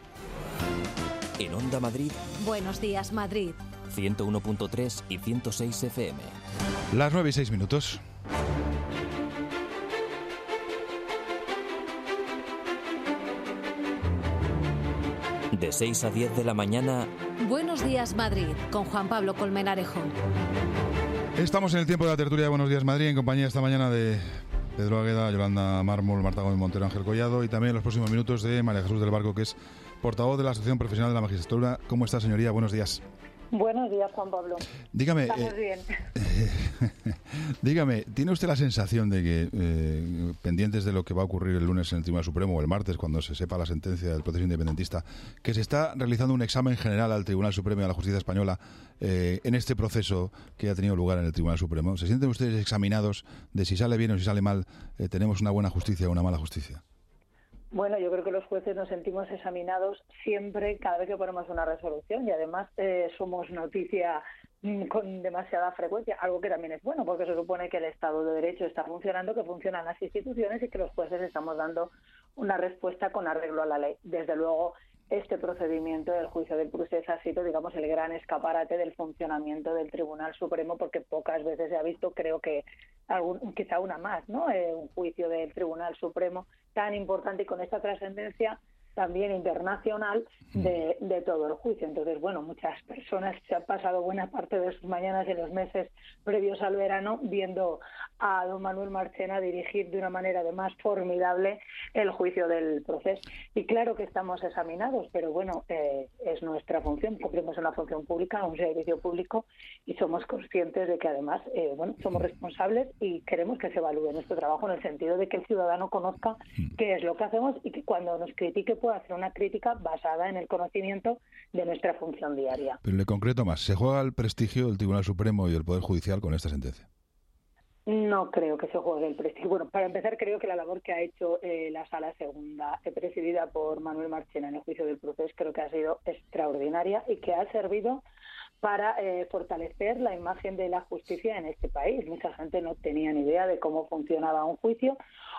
A: En Onda Madrid,
B: Buenos días, Madrid.
A: ciento uno punto tres y ciento seis efe eme.
C: Las nueve y seis minutos.
A: De seis a diez de la mañana,
B: Buenos días, Madrid, con Juan Pablo Colmenarejo.
C: Estamos en el tiempo de la tertulia de Buenos días, Madrid, en compañía esta mañana de Pedro Agueda, Yolanda Mármol, Marta Gómez Montero, Ángel Collado, y también en los próximos minutos de María Jesús del Barco, que es portavoz de la Asociación Profesional de la Magistratura. ¿Cómo está, señoría? Buenos días.
R: Buenos días, Juan Pablo.
C: Dígame,
R: Estamos
C: eh,
R: bien.
C: Eh, dígame, ¿tiene usted la sensación de que, eh, pendientes de lo que va a ocurrir el lunes en el Tribunal Supremo o el martes, cuando se sepa la sentencia del proceso independentista, que se está realizando un examen general al Tribunal Supremo y a la Justicia Española eh, en este proceso que ha tenido lugar en el Tribunal Supremo? ¿Se sienten ustedes examinados de si sale bien o si sale mal, eh, tenemos una buena justicia o una mala justicia?
R: Bueno, yo creo que los jueces nos sentimos examinados siempre, cada vez que ponemos una resolución, y además eh, somos noticia mm, con demasiada frecuencia, algo que también es bueno, porque se supone que el Estado de Derecho está funcionando, que funcionan las instituciones y que los jueces estamos dando una respuesta con arreglo a la ley. Desde luego, este procedimiento del juicio del procés ha sido, digamos, el gran escaparate del funcionamiento del Tribunal Supremo, porque pocas veces se ha visto, creo que algún, quizá una más, ¿no? Eh, un juicio del Tribunal Supremo tan importante y con esta trascendencia también internacional de, de todo el juicio. Entonces, bueno, muchas personas se han pasado buena parte de sus mañanas y los meses previos al verano viendo a don Manuel Marchena dirigir de una manera además formidable el juicio del proceso. Y claro que estamos examinados, pero bueno, eh, es nuestra función, cumplimos una función pública, un servicio público, y somos conscientes de que además, eh, bueno, somos responsables y queremos que se evalúe nuestro trabajo en el sentido de que el ciudadano conozca qué es lo que hacemos y que cuando nos critique pueda hacer una crítica basada en el conocimiento de nuestra función diaria.
C: Pero le concreto más, ¿se juega el prestigio del Tribunal Supremo y del Poder Judicial con esta sentencia?
R: No creo que se juegue el prestigio. Bueno, para empezar, creo que la labor que ha hecho eh, la Sala Segunda, eh, presidida por Manuel Marchena en el juicio del proceso, creo que ha sido extraordinaria y que ha servido para eh, fortalecer la imagen de la justicia en este país. Mucha gente no tenía ni idea de cómo funcionaba un juicio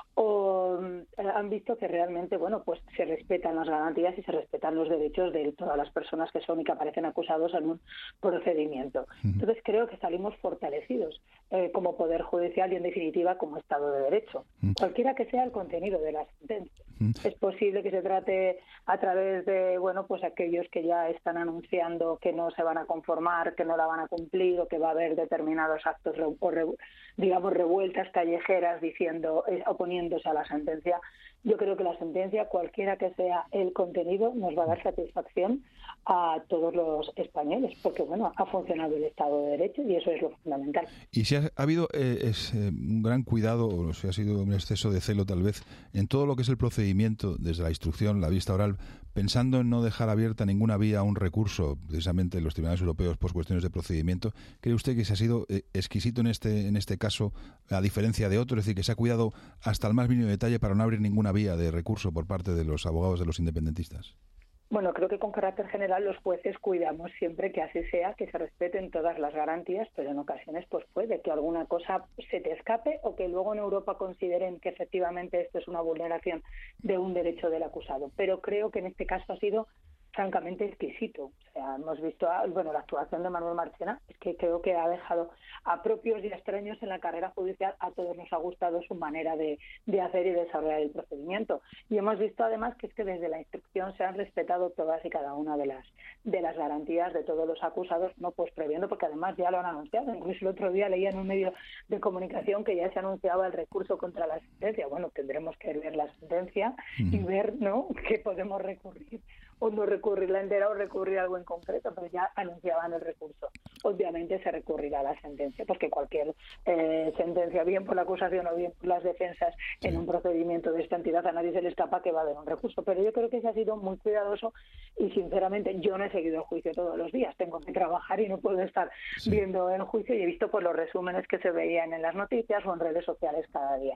R: o eh, han visto que realmente, bueno, pues se respetan las garantías y se respetan los derechos de todas las personas que son y que aparecen acusados en un procedimiento. Entonces creo que salimos fortalecidos eh, como Poder Judicial y, en definitiva, como Estado de Derecho. Cualquiera que sea el contenido de la sentencia. Es posible que se trate a través de, bueno, pues aquellos que ya están anunciando que no se van a conformar, que no la van a cumplir o que va a haber determinados actos re, o re, digamos revueltas callejeras diciendo eh, oponiéndose a la sentencia. Yo creo que la sentencia, cualquiera que sea el contenido, nos va a dar satisfacción a todos los españoles, porque bueno, ha funcionado el Estado de Derecho y eso es lo fundamental.
C: Y si ha, ha habido eh, es, eh, un gran cuidado, o si ha sido un exceso de celo tal vez, en todo lo que es el procedimiento, desde la instrucción, la vista oral, pensando en no dejar abierta ninguna vía a un recurso, precisamente en los tribunales europeos por cuestiones de procedimiento, ¿cree usted que se ha sido eh, exquisito en este en este caso, a diferencia de otros? Es decir, que se ha cuidado hasta el más mínimo detalle para no abrir ninguna vía de recurso por parte de los abogados de los independentistas.
R: Bueno, creo que con carácter general los jueces cuidamos siempre que así sea, que se respeten todas las garantías, pero en ocasiones pues puede que alguna cosa se te escape o que luego en Europa consideren que efectivamente esto es una vulneración de un derecho del acusado. Pero creo que en este caso ha sido francamente exquisito. O sea, hemos visto, bueno, la actuación de Manuel Marchena es que creo que ha dejado a propios y extraños en la carrera judicial. A todos nos ha gustado su manera de, de hacer y desarrollar el procedimiento. Y hemos visto además que es que desde la instrucción se han respetado todas y cada una de las de las garantías de todos los acusados, no pues previendo, porque además ya lo han anunciado. Incluso el otro día leía en un medio de comunicación que ya se anunciaba el recurso contra la sentencia. Bueno, tendremos que ver la sentencia y ver, ¿no?, qué podemos recurrir o no recurrirla entera o recurrir a algo en concreto, pero ya anunciaban el recurso. Obviamente se recurrirá a la sentencia, porque cualquier eh, sentencia, bien por la acusación o bien por las defensas en un procedimiento de esta entidad, a nadie se le escapa que va a haber un recurso. Pero yo creo que se ha sido muy cuidadoso y, sinceramente, yo no he seguido el juicio todos los días. Tengo que trabajar y no puedo estar sí. viendo el juicio, y he visto pues los resúmenes que se veían en las noticias o en redes sociales cada día.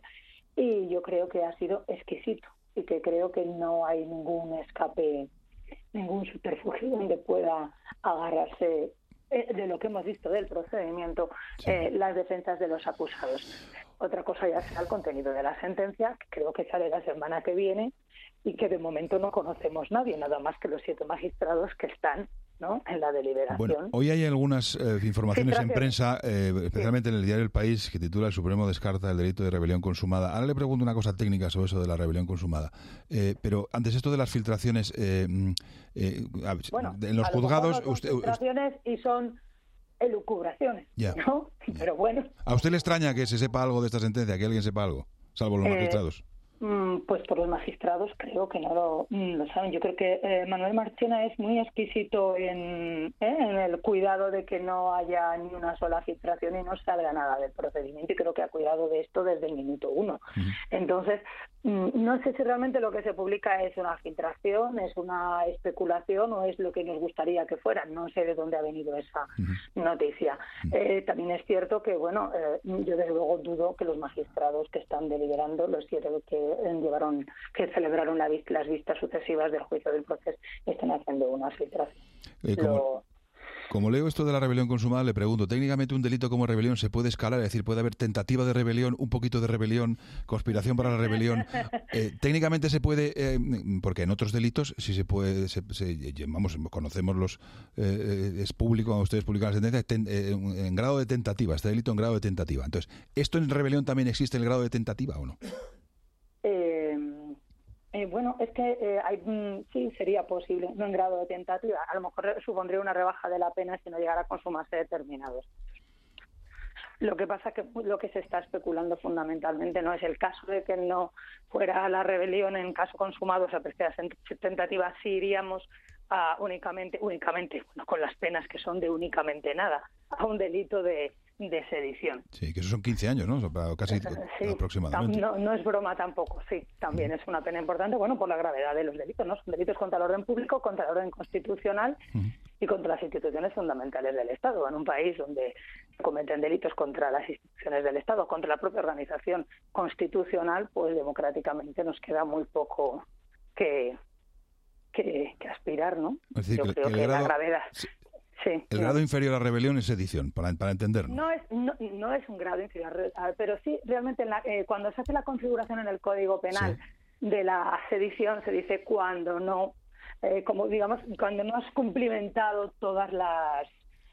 R: Y yo creo que ha sido exquisito y que creo que no hay ningún escape, ningún subterfugio donde pueda agarrarse eh, de lo que hemos visto del procedimiento sí. eh, las defensas de los acusados. Otra cosa ya será el contenido de la sentencia, que creo que sale la semana que viene y que de momento no conocemos nadie, nada más que los siete magistrados que están, ¿no?, en la deliberación.
C: Bueno, hoy hay algunas eh, informaciones en prensa, eh, especialmente sí. en el diario El País, que titula "El Supremo descarta el delito de rebelión consumada". Ahora le pregunto una cosa técnica sobre eso de la rebelión consumada. Eh, pero antes, esto de las filtraciones, eh, eh, a ver,
R: bueno,
C: en los
R: a lo
C: juzgados...
R: mejor no son
C: usted,
R: filtraciones y son elucubraciones,
C: ya.
R: ¿no? Pero bueno.
C: ¿A usted le extraña que se sepa algo de esta sentencia, que alguien sepa algo, salvo los
R: eh,
C: magistrados?
R: Pues por los magistrados creo que no lo, lo saben. Yo creo que eh, Manuel Marchena es muy exquisito en, eh, en el cuidado de que no haya ni una sola filtración y no salga nada del procedimiento, y creo que ha cuidado de esto desde el minuto uno. Uh-huh. Entonces, no sé si realmente lo que se publica es una filtración, es una especulación o es lo que nos gustaría que fuera. No sé de dónde ha venido esa uh-huh. noticia. Uh-huh. Eh, también es cierto que, bueno, eh, yo desde luego dudo que los magistrados que están deliberando, los siete que llevaron, que celebraron la, las vistas sucesivas del juicio del proceso, están haciendo una filtración.
C: Eh, como,
R: Lo...
C: como leo esto de la rebelión consumada, le pregunto, técnicamente un delito como rebelión se puede escalar, es decir, puede haber tentativa de rebelión, un poquito de rebelión, conspiración para la rebelión. Eh, técnicamente se puede, eh, porque en otros delitos sí se puede, se, se, vamos, conocemos los, eh, es público, ustedes publican la sentencia, ten, eh, en grado de tentativa, este delito en grado de tentativa. Entonces, ¿esto en rebelión también existe el grado de tentativa o no?
R: Eh, eh, bueno, es que eh, hay, mm, sí sería posible, no en grado de tentativa. A lo mejor supondría una rebaja de la pena si no llegara a consumarse determinados. Lo que pasa que lo que se está especulando fundamentalmente no es el caso de que no fuera la rebelión en caso consumado, o sea, pero que tentativa sí iríamos a únicamente, únicamente, bueno, con las penas que son de únicamente nada, a un delito de de sedición.
C: Sí, que eso son quince años, ¿no? Casi
R: sí,
C: aproximadamente.
R: No, no es broma tampoco, sí. También uh-huh. es una pena importante, bueno, por la gravedad de los delitos, ¿no? Son delitos contra el orden público, contra el orden constitucional uh-huh. y contra las instituciones fundamentales del Estado. En un país donde cometen delitos contra las instituciones del Estado, contra la propia organización constitucional, pues democráticamente nos queda muy poco que, que, que aspirar, ¿no?
C: Es decir,
R: Yo
C: que,
R: creo
C: que,
R: que
C: grado...
R: la gravedad...
C: Sí.
R: Sí.
C: El grado inferior a rebelión es sedición, para, para entendernos.
R: No es, no, no es un grado inferior, pero sí, realmente en la, eh, cuando se hace la configuración en el Código Penal sí. de la sedición, se dice cuando no, eh, como digamos, cuando no has cumplimentado todas las,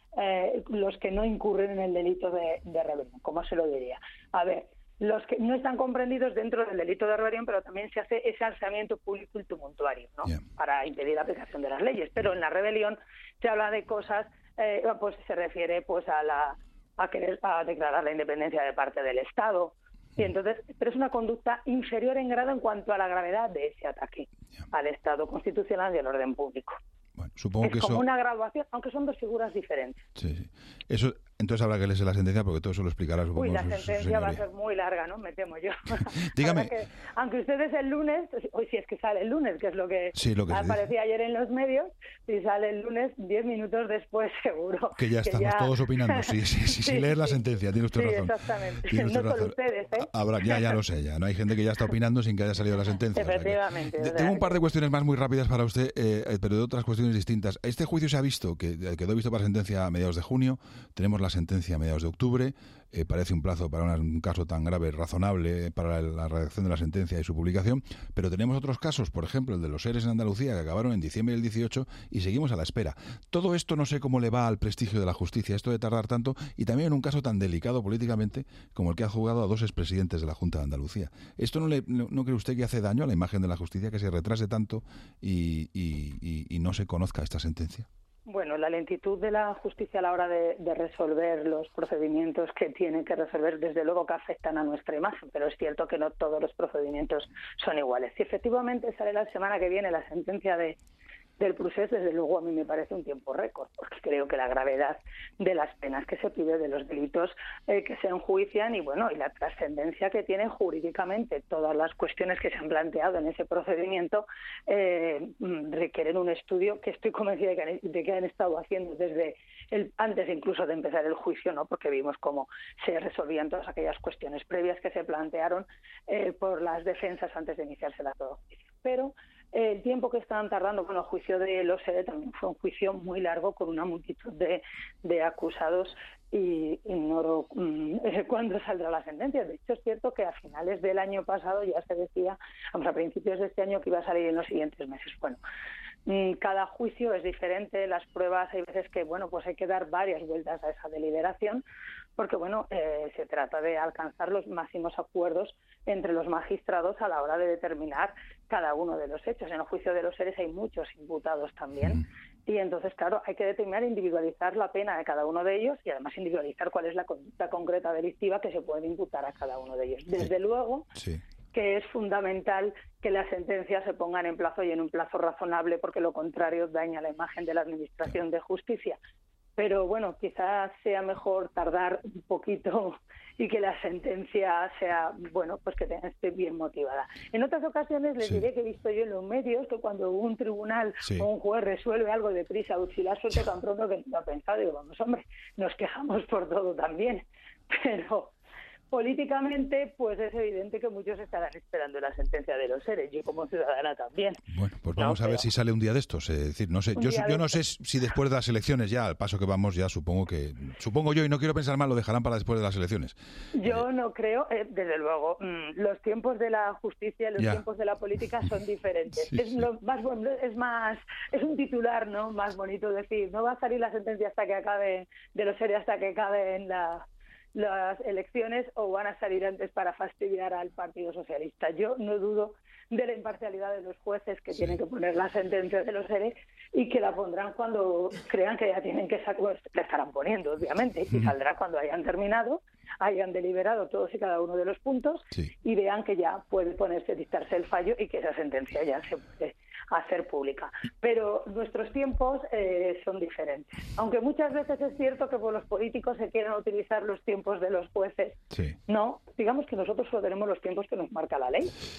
R: eh, los que no incurren en el delito de, de rebelión, ¿cómo se lo diría? A ver, los que no están comprendidos dentro del delito de rebelión, pero también se hace ese alzamiento público y tumultuario, ¿no? Yeah. Para impedir la aplicación de las leyes. Pero en la rebelión se habla de cosas, eh, pues se refiere pues a la a querer a declarar la independencia de parte del Estado. Y entonces, pero es una conducta inferior en grado en cuanto a la gravedad de ese ataque yeah. al Estado constitucional y al orden público.
C: Bueno, supongo
R: es
C: que
R: como
C: eso...
R: una graduación, aunque son dos figuras diferentes.
C: Sí, sí. Eso, entonces habrá que leerse la sentencia porque todo eso lo explicará, supongo.
R: Uy, la
C: su,
R: sentencia
C: su
R: va a ser muy larga, ¿no? Me temo yo.
C: Dígame.
R: Que, aunque ustedes el lunes, hoy sí es que sale el lunes, que es lo que,
C: sí, lo que
R: aparecía ayer en los medios, si sale el lunes, diez minutos después seguro.
C: Que ya estamos que ya... todos opinando, sí, sí, sí, sí, sí leer la sentencia, tiene usted
R: sí,
C: razón.
R: Exactamente,
C: tiene usted
R: no
C: razón.
R: Con ustedes, ¿eh?
C: Habrá, ya, ya lo sé, ya. No hay gente que ya está opinando sin que haya salido la sentencia.
R: Efectivamente.
C: O sea que... Tengo un par de cuestiones más muy rápidas para usted, eh, pero de otras cuestiones distintas. Este juicio se ha visto, que quedó visto para sentencia a mediados de junio, tenemos la sentencia a mediados de octubre, eh, parece un plazo para una, un caso tan grave razonable para la redacción de la sentencia y su publicación, pero tenemos otros casos, por ejemplo el de los ERES en Andalucía, que acabaron en diciembre del dieciocho y seguimos a la espera. Todo esto no sé cómo le va al prestigio de la justicia, esto de tardar tanto, y también en un caso tan delicado políticamente como el que ha jugado a dos expresidentes de la Junta de Andalucía. ¿Esto no, le, no, no cree usted que hace daño a la imagen de la justicia, que se retrase tanto y, y, y, y no se conozca esta sentencia?
R: Bueno, la lentitud de la justicia a la hora de, de resolver los procedimientos que tiene que resolver, desde luego que afectan a nuestra imagen, pero es cierto que no todos los procedimientos son iguales. Si efectivamente sale la semana que viene la sentencia de del procés, desde luego a mí me parece un tiempo récord, porque creo que la gravedad de las penas que se pide, de los delitos eh, que se enjuician y bueno y la trascendencia que tienen jurídicamente todas las cuestiones que se han planteado en ese procedimiento eh, requieren un estudio que estoy convencida de que han, de que han estado haciendo desde el, antes incluso de empezar el juicio, ¿no? Porque vimos cómo se resolvían todas aquellas cuestiones previas que se plantearon eh, por las defensas antes de iniciarse la todo juicio. Pero el tiempo que estaban tardando con el juicio de los ERE también fue un juicio muy largo con una multitud de, de acusados y ignoro mmm, cuándo saldrá la sentencia. De hecho, es cierto que a finales del año pasado ya se decía, vamos, a principios de este año, que iba a salir en los siguientes meses. Bueno, mmm, cada juicio es diferente, las pruebas hay veces que, bueno, pues hay que dar varias vueltas a esa deliberación porque, bueno, eh, se trata de alcanzar los máximos acuerdos entre los magistrados a la hora de determinar cada uno de los hechos. En el juicio de los ERES hay muchos imputados también y entonces, claro, hay que determinar, individualizar la pena de cada uno de ellos y además individualizar cuál es la conducta concreta delictiva que se puede imputar a cada uno de ellos. Desde sí. luego sí. que es fundamental que las sentencias se pongan en plazo y en un plazo razonable, porque lo contrario daña la imagen de la Administración sí. de Justicia. Pero bueno, quizás sea mejor tardar un poquito y que la sentencia sea, bueno, pues que esté bien motivada. En otras ocasiones les sí. diré que he visto yo en los medios que cuando un tribunal sí. o un juez resuelve algo deprisa o si la suerte tan pronto que no lo ha pensado, digo, vamos, hombre, nos quejamos por todo también, pero políticamente, pues es evidente que muchos estarán esperando la sentencia de los ERES, yo como ciudadana también.
C: Bueno, pues vamos no, a ver si sale un día de estos. Es decir, no sé, yo, yo no sé si después de las elecciones ya, al paso que vamos, ya supongo que, supongo yo, y no quiero pensar mal, lo dejarán para después de las elecciones.
R: Yo eh, no creo, eh, desde luego, mmm, los tiempos de la justicia, los ya. tiempos de la política son diferentes. Sí, es sí. Lo más bueno, es más, es un titular, ¿no? Más bonito decir, no va a salir la sentencia hasta que acabe de los ERES, hasta que acabe en la las elecciones, o van a salir antes para fastidiar al Partido Socialista. Yo no dudo de la imparcialidad de los jueces que sí. tienen que poner la sentencia de los ERE y que la pondrán cuando crean que ya tienen que sacar, pues, la estarán poniendo, obviamente, y saldrá cuando hayan terminado, hayan deliberado todos y cada uno de los puntos sí. y vean que ya puede ponerse, dictarse el fallo y que esa sentencia ya se puede hacer pública. Pero nuestros tiempos eh, son diferentes. Aunque muchas veces es cierto que por los políticos se quieren utilizar los tiempos de los jueces, sí. no, digamos que nosotros solo tenemos los tiempos que nos marca la ley.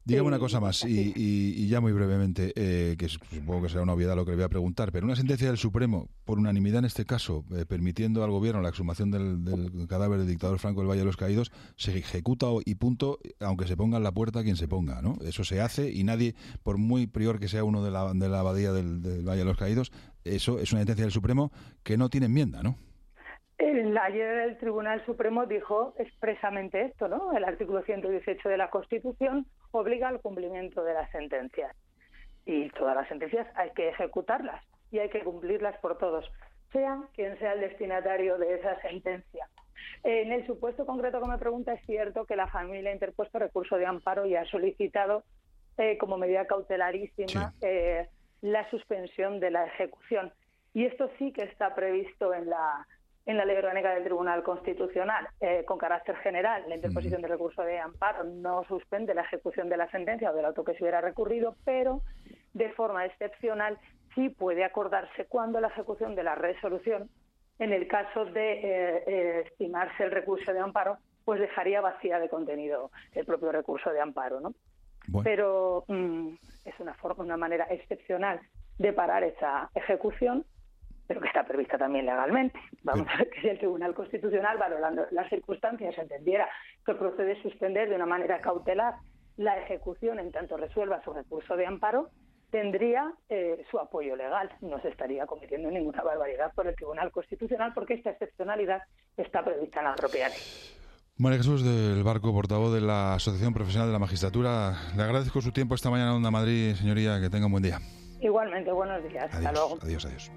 C: Dígame una cosa más, y, y, y ya muy brevemente, eh, que supongo que será una obviedad lo que le voy a preguntar, pero una sentencia del Supremo, por unanimidad en este caso, eh, permitiendo al gobierno la exhumación del, del cadáver del dictador Franco del Valle de los Caídos, se ejecuta y punto, aunque se ponga en la puerta quien se ponga, ¿no? Eso se hace y nadie, por muy prior que sea uno de la, de la abadía del, del Valle de los Caídos, eso es una sentencia del Supremo que no tiene enmienda, ¿no?
R: El, ayer el Tribunal Supremo dijo expresamente esto, ¿no? El artículo ciento dieciocho de la Constitución obliga al cumplimiento de las sentencias. Y todas las sentencias hay que ejecutarlas y hay que cumplirlas por todos, sea quien sea el destinatario de esa sentencia. En el supuesto concreto que me pregunta, es cierto que la familia ha interpuesto recurso de amparo y ha solicitado eh, como medida cautelarísima sí. eh, la suspensión de la ejecución. Y esto sí que está previsto en la en la Ley Orgánica del Tribunal Constitucional, eh, con carácter general. La interposición de recurso de amparo no suspende la ejecución de la sentencia o del auto que se hubiera recurrido, pero de forma excepcional sí puede acordarse cuando la ejecución de la resolución, en el caso de eh, eh, estimarse el recurso de amparo, pues dejaría vacía de contenido el propio recurso de amparo, ¿no? Bueno. Pero mm, es una forma, una manera excepcional de parar esa ejecución, pero que está prevista también legalmente. Vamos sí. a ver que si el Tribunal Constitucional, valorando las circunstancias, entendiera que procede suspender de una manera cautelar la ejecución en tanto resuelva su recurso de amparo, tendría eh, su apoyo legal. No se estaría cometiendo ninguna barbaridad por el Tribunal Constitucional porque esta excepcionalidad está prevista en la propia ley.
C: María Jesús del Barco, portavoz de la Asociación Profesional de la Magistratura. Le agradezco su tiempo esta mañana en Onda Madrid, señoría. Que tenga un buen día.
R: Igualmente, buenos días.
C: Adiós,
R: hasta luego.
C: Adiós, adiós.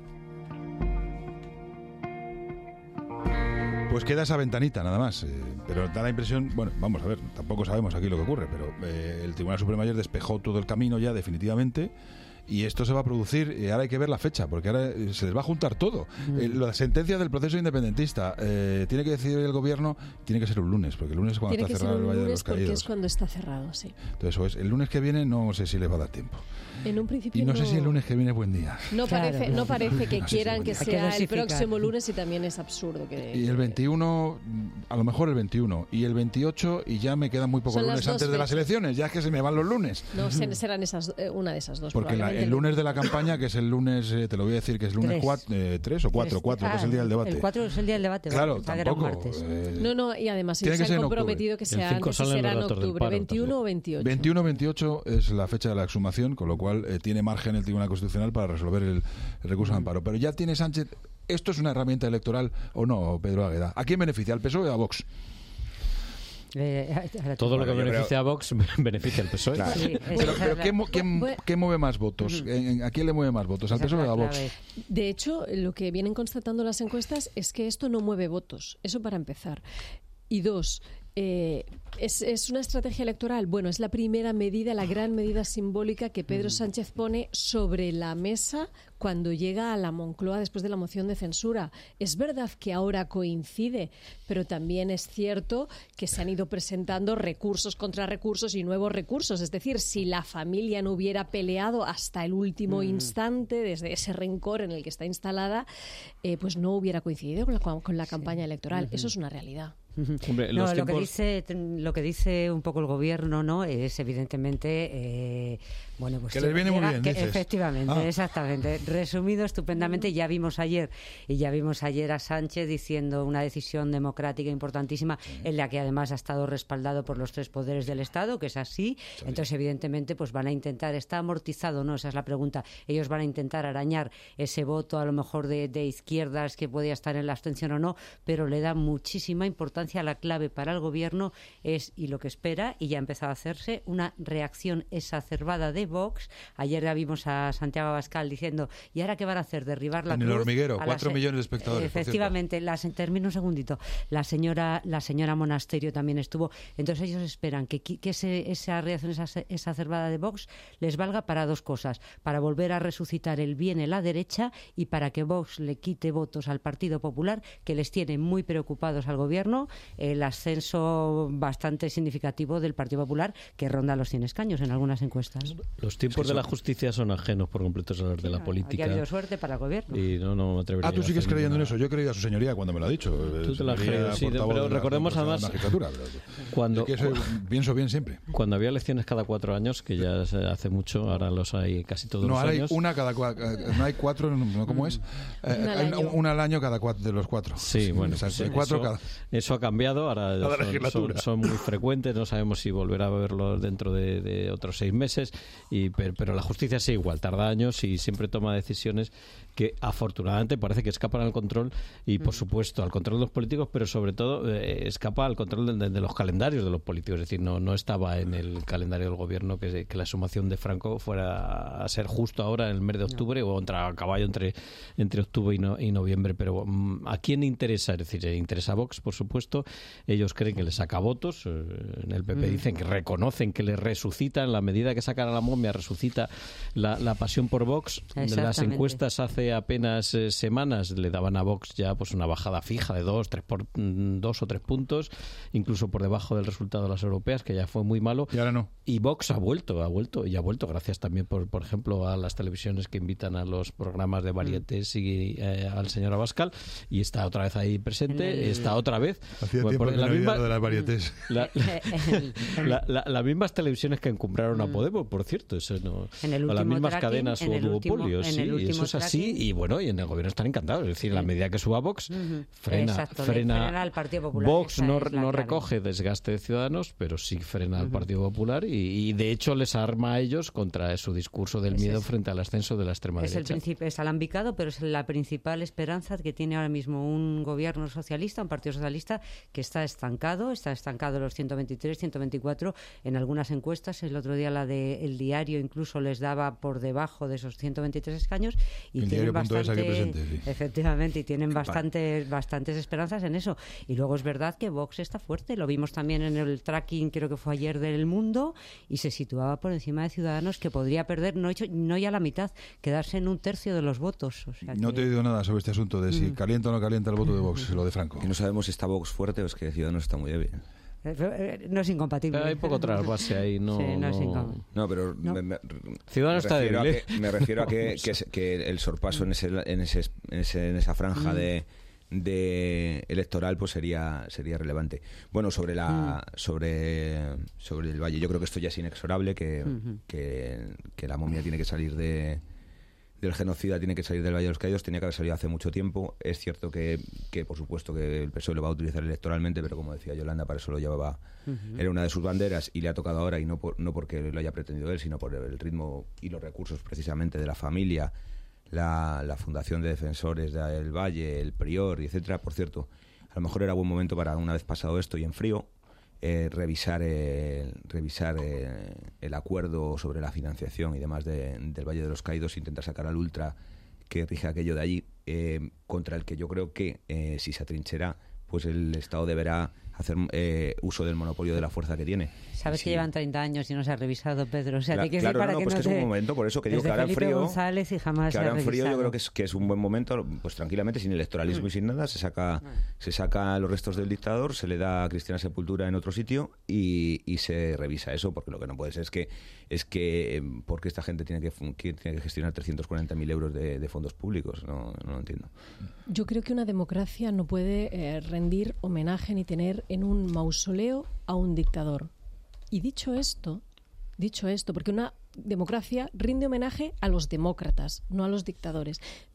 C: Pues queda esa ventanita, nada más. Eh, pero da la impresión, bueno, vamos a ver, tampoco sabemos aquí lo que ocurre, pero eh, el Tribunal Supremo ayer despejó todo el camino ya definitivamente. Y esto se va a producir, y ahora hay que ver la fecha, porque ahora se les va a juntar todo. Mm. Eh, la sentencia del proceso independentista, eh, tiene que decidir el gobierno, tiene que ser un lunes, porque el lunes es cuando
K: tiene
C: está cerrado el Valle de los Caídos.
K: Porque es cuando está cerrado, sí.
C: Entonces, pues, el lunes que viene no sé si les va a dar tiempo.
K: En un principio
C: y no,
K: no
C: sé si el lunes que viene es buen día.
K: No
C: claro,
K: parece, no parece que
C: no
K: quieran
C: si
K: que sea el próximo lunes y también es absurdo. que
C: Y el veintiuno, a lo mejor el veintiuno, y el veintiocho, y ya me quedan muy pocos lunes antes de las elecciones, ya es que se me van los lunes.
K: No, serán esas, una de esas dos.
C: Porque la, el lunes de la campaña, que es el lunes, eh, te lo voy a decir, que es el lunes tres, cuatro, eh, tres o cuatro, tres, cuatro, ah, que es el día del debate.
H: El cuatro es el día del debate.
C: Claro,
H: ¿vale?
C: tampoco.
K: Eh, no, no, y además se han comprometido que sea antes y será en octubre, paro, veintiuno o veintiocho.
C: veintiuno o veintiocho es la fecha de la exhumación, con lo cual eh, tiene margen el Tribunal Constitucional para resolver el, el recurso de amparo. Pero ya tiene Sánchez, ¿esto es una herramienta electoral o no, Pedro Águeda? ¿A quién beneficia? ¿Al P S O E o a Vox?
J: Eh, Todo lo que beneficia creo... a Vox beneficia al P S O E. Claro. Sí,
C: pero, pero ¿qué, qué, ¿qué mueve más votos? ¿A quién le mueve más votos? ¿Al P S O E o a Vox?
K: De hecho, lo que vienen constatando las encuestas es que esto no mueve votos. Eso para empezar. Y dos, eh, ¿es, ¿es una estrategia electoral? Bueno, es la primera medida, la gran medida simbólica que Pedro Sánchez pone sobre la mesa cuando llega a la Moncloa después de la moción de censura. Es verdad que ahora coincide, pero también es cierto que se han ido presentando recursos contra recursos y nuevos recursos. Es decir, si la familia no hubiera peleado hasta el último mm. instante, desde ese rencor en el que está instalada, eh, pues no hubiera coincidido con la, con la campaña sí. electoral. Uh-huh. Eso es una realidad.
J: Hombre,
H: no,
J: los
H: lo
J: tiempos...
H: que dice lo que dice un poco el gobierno, ¿no? Es evidentemente eh, bueno, pues
C: que les viene muy bien,
H: que,
C: dices.
H: Efectivamente, ah. exactamente. Resumido estupendamente, ya vimos ayer y ya vimos ayer a Sánchez diciendo una decisión democrática importantísima en la que además ha estado respaldado por los tres poderes del Estado, que es así. Sí. Entonces, evidentemente, pues van a intentar, está amortizado, ¿no? Esa es la pregunta. Ellos van a intentar arañar ese voto a lo mejor de, de izquierdas que podía estar en la abstención o no, pero le da muchísima importancia. La clave para el gobierno es, y lo que espera, y ya ha empezado a hacerse, una reacción exacerbada de Vox. Ayer ya vimos a Santiago Abascal diciendo, ¿y ahora qué van a hacer? Derribar la
C: en
H: cruz.
C: En el hormiguero, cuatro se... millones de espectadores.
H: Efectivamente, la, termino un segundito. La señora, la señora Monasterio también estuvo. Entonces ellos esperan que, que ese, esa reacción exacerbada de Vox les valga para dos cosas. Para volver a resucitar el bien en la derecha y para que Vox le quite votos al Partido Popular, que les tiene muy preocupados al gobierno el ascenso bastante significativo del Partido Popular, que ronda los cien escaños en algunas encuestas.
J: Los tiempos de la justicia son ajenos por completo a los de la política.
H: Aquí ha habido suerte para el gobierno.
J: Y no, no me atrevería
C: Ah, tú sigues
J: a hacer
C: creyendo
J: ninguna...
C: en eso. Yo he creído a su señoría cuando me lo ha dicho.
J: Tú te la crees, sí, pero recordemos además cuando,
C: que soy, pienso bien siempre.
J: Cuando había elecciones cada cuatro años, que ya hace mucho, ahora los hay casi todos
C: no,
J: los
C: ahora
J: años.
C: Hay una cada cua... no hay cuatro, no, ¿cómo es? Eh,
K: una,
C: hay
K: al año.
C: una al año cada cuatro de los cuatro.
J: Sí, bueno,
C: Exacto,
J: pues
C: cuatro
J: eso,
C: cada...
J: eso ha cambiado, ahora son, son, son muy frecuentes, no sabemos si volverá a verlo dentro de, de otros seis meses, y, pero, pero la justicia sí igual, tarda años y siempre toma decisiones que afortunadamente parece que escapan al control y por supuesto al control de los políticos, pero sobre todo eh, escapa al control de, de, de los calendarios de los políticos. Es decir, no, no estaba en el calendario del gobierno que, que la sumación de Franco fuera a ser justo ahora en el mes de octubre, no. o entre, a caballo entre, entre octubre y, no, y noviembre. Pero um, ¿a quién interesa? Es decir, eh, interesa a Vox, por supuesto. Ellos creen que les saca votos. Eh, en el P P mm. dicen que reconocen que les resucita, en la medida que sacan a la momia, resucita la, la pasión por Vox. Las encuestas hace apenas eh, semanas le daban a Vox ya pues una bajada fija de dos, tres por, dos o tres puntos, incluso por debajo del resultado de las europeas, que ya fue muy malo.
C: Y ahora no.
J: Y Vox ha vuelto, ha vuelto y ha vuelto gracias también, por, por ejemplo, a las televisiones que invitan a los programas de varietés y eh, al señor Abascal, y está otra vez ahí presente, el... está otra vez.
C: Hacía
J: bueno,
C: tiempo que
J: la
C: no
J: misma,
C: de las varietés.
J: La, la, la, la, las mismas televisiones que encumbraron a Podemos, por cierto, eso no,
H: en el
J: o las mismas
H: tracking,
J: cadenas o duopolios, sí, eso es así, tracking. Y bueno, y en el gobierno están encantados, es decir, en la medida que suba Vox, uh-huh. frena,
H: Exacto,
J: frena,
H: frena al Partido Popular.
J: Vox no, no recoge desgaste de Ciudadanos, pero sí frena uh-huh. al Partido Popular y, y de hecho les arma a ellos contra su discurso del miedo es, frente al ascenso de la extrema
H: es
J: derecha.
H: El principio, es alambicado, pero es la principal esperanza que tiene ahora mismo un gobierno socialista, un partido socialista que está estancado, está estancado en los ciento veintitrés, ciento veinticuatro en algunas encuestas. El otro día la de El Diario incluso les daba por debajo de esos ciento veintitrés escaños y
C: el
H: tienen bastante,
C: presente, sí.
H: efectivamente, y tienen bastante, bastantes esperanzas en eso. Y luego es verdad que Vox está fuerte, lo vimos también en el tracking, creo que fue ayer, del Mundo, y se situaba por encima de Ciudadanos, que podría perder, no, hecho, no ya la mitad, quedarse en un tercio de los votos. O sea
C: no
H: que...
C: te he oído nada sobre este asunto de si mm. calienta o no calienta el voto de Vox, lo de Franco.
I: Que no sabemos si está Vox fuerte o es que Ciudadanos está muy débil.
H: No es incompatible.
J: Pero hay poco trasvase ahí, no.
H: Sí, no,
J: no...
I: no pero
H: no.
I: Me, me,
J: Ciudadanos está débil.
I: ¿eh? Que, me refiero a que, que, que el sorpaso en ese, en ese, en, ese, en esa franja mm. de, de electoral pues sería sería relevante. Bueno, sobre la mm. sobre sobre el Valle, yo creo que esto ya es inexorable, que, mm-hmm. que, que la momia tiene que salir de del genocida, tiene que salir del Valle de los Caídos, tenía que haber salido hace mucho tiempo. Es cierto que, que por supuesto que el P S O E lo va a utilizar electoralmente, pero como decía Yolanda, para eso lo llevaba, uh-huh. era una de sus banderas y le ha tocado ahora, y no por, no porque lo haya pretendido él, sino por el ritmo y los recursos precisamente de la familia, la, la Fundación de Defensores del Valle, el Prior, y etcétera. Por cierto, a lo mejor era buen momento para, una vez pasado esto y en frío, Eh, revisar el, revisar eh, el acuerdo sobre la financiación y demás de, del Valle de los Caídos, intentar sacar al ultra que rige aquello de allí, eh, contra el que yo creo que eh, si se atrinchera, pues el Estado deberá hacer eh, uso del monopolio de la fuerza que tiene.
H: Sabes
I: sí.
H: que llevan treinta años y no se ha revisado, Pedro. O sea,
I: Cla-
H: te
I: claro,
H: para
I: no, no,
H: que
I: pues
H: no
I: que
H: se...
I: es un momento, por eso que digo que ahora en
H: Felipe
I: frío,
H: González y jamás
I: que ahora en frío yo creo que es, que es un buen momento, pues tranquilamente, sin electoralismo mm. y sin nada, se saca mm. se saca los restos del dictador, se le da a Cristiana Sepultura en otro sitio y, y se revisa eso, porque lo que no puede ser es que es que porque esta gente tiene que, que tiene que gestionar trescientos cuarenta mil euros de, de fondos públicos, no, no lo entiendo.
K: Yo creo que una democracia no puede eh, rendir homenaje ni tener en un mausoleo a un dictador. Y dicho esto, dicho esto, porque una democracia rinde homenaje a los demócratas, no a los dictadores.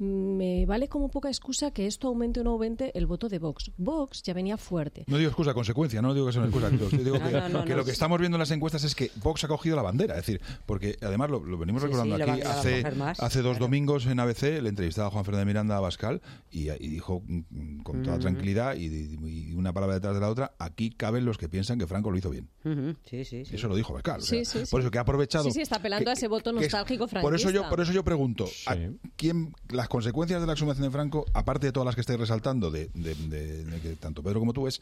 K: Me vale como poca excusa que esto aumente o no aumente el voto de Vox. Vox ya venía fuerte.
C: No digo excusa, consecuencia, no digo que sea una excusa. Digo que, no, no, no, que no, lo que estamos viendo en las encuestas es que Vox ha cogido la bandera. Es decir, porque además lo, lo venimos sí, recordando sí, aquí hace, hace dos claro. domingos en A B C le entrevistaba a Juan Fernández Miranda a Abascal y, y dijo con toda uh-huh. tranquilidad y, y una palabra detrás de la otra, aquí caben los que piensan que Franco lo hizo bien.
H: Uh-huh. Sí, sí, sí.
C: Eso lo dijo Abascal.
K: Sí,
C: o sea,
K: sí, sí.
C: Por eso que ha aprovechado...
K: Sí, sí, está apelando
C: que,
K: a ese voto nostálgico
C: es,
K: franquista.
C: Por eso yo, por eso yo pregunto,
J: sí.
C: ¿a quién las consecuencias de la exhumación de Franco, aparte de todas las que estáis resaltando, de, de, de, de que tanto Pedro como tú, es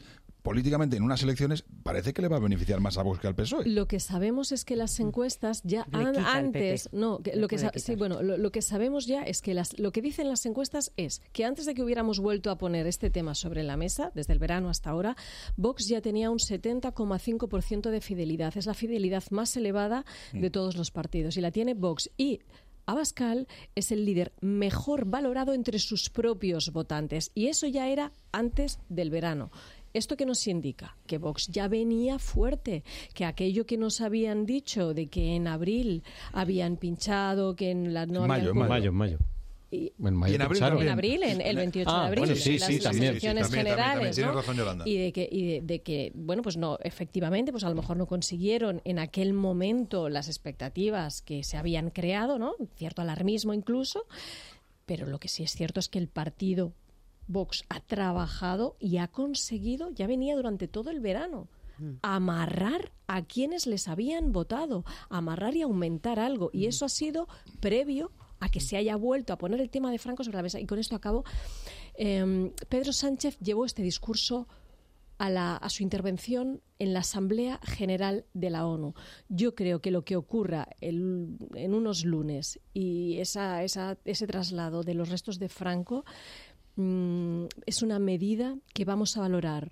C: políticamente en unas elecciones parece que le va a beneficiar más a Vox que al P S O E.
K: Lo que sabemos es que las encuestas ya han, antes, no, que, lo que sí, bueno, lo, lo que sabemos ya es que las, lo que dicen las encuestas es que antes de que hubiéramos vuelto a poner este tema sobre la mesa, desde el verano hasta ahora, Vox ya tenía un setenta coma cinco por ciento de fidelidad. Es la fidelidad más elevada de todos los partidos y la tiene Vox. Y Abascal es el líder mejor valorado entre sus propios votantes y eso ya era antes del verano. ¿Esto qué nos indica? Que Vox ya venía fuerte, que aquello que nos habían dicho de que en abril habían pinchado, que en la no
J: mayo,
K: habían...
J: mayo, en mayo.
K: Y,
J: en, mayo
K: en abril, en abril, en el veintiocho
J: ah,
K: de abril,
J: bueno, sí,
K: en las,
J: sí,
K: las
J: también,
K: elecciones
C: sí, también,
K: generales,
C: también, también,
K: ¿no?
C: razón, Yolanda.
K: Y de que, y de, de que, bueno, pues no, efectivamente, pues a lo mejor no consiguieron en aquel momento las expectativas que se habían creado, ¿no? Cierto alarmismo incluso, pero lo que sí es cierto es que el partido Vox ha trabajado y ha conseguido, ya venía durante todo el verano, amarrar a quienes les habían votado, amarrar y aumentar algo, y eso ha sido previo a que se haya vuelto a poner el tema de Franco sobre la mesa. Y con esto acabo. Eh, Pedro Sánchez llevó este discurso a, la, a su intervención en la Asamblea General de la ONU. Yo creo que lo que ocurra el, en unos lunes y esa, esa, ese traslado de los restos de Franco mmm, es una medida que vamos a valorar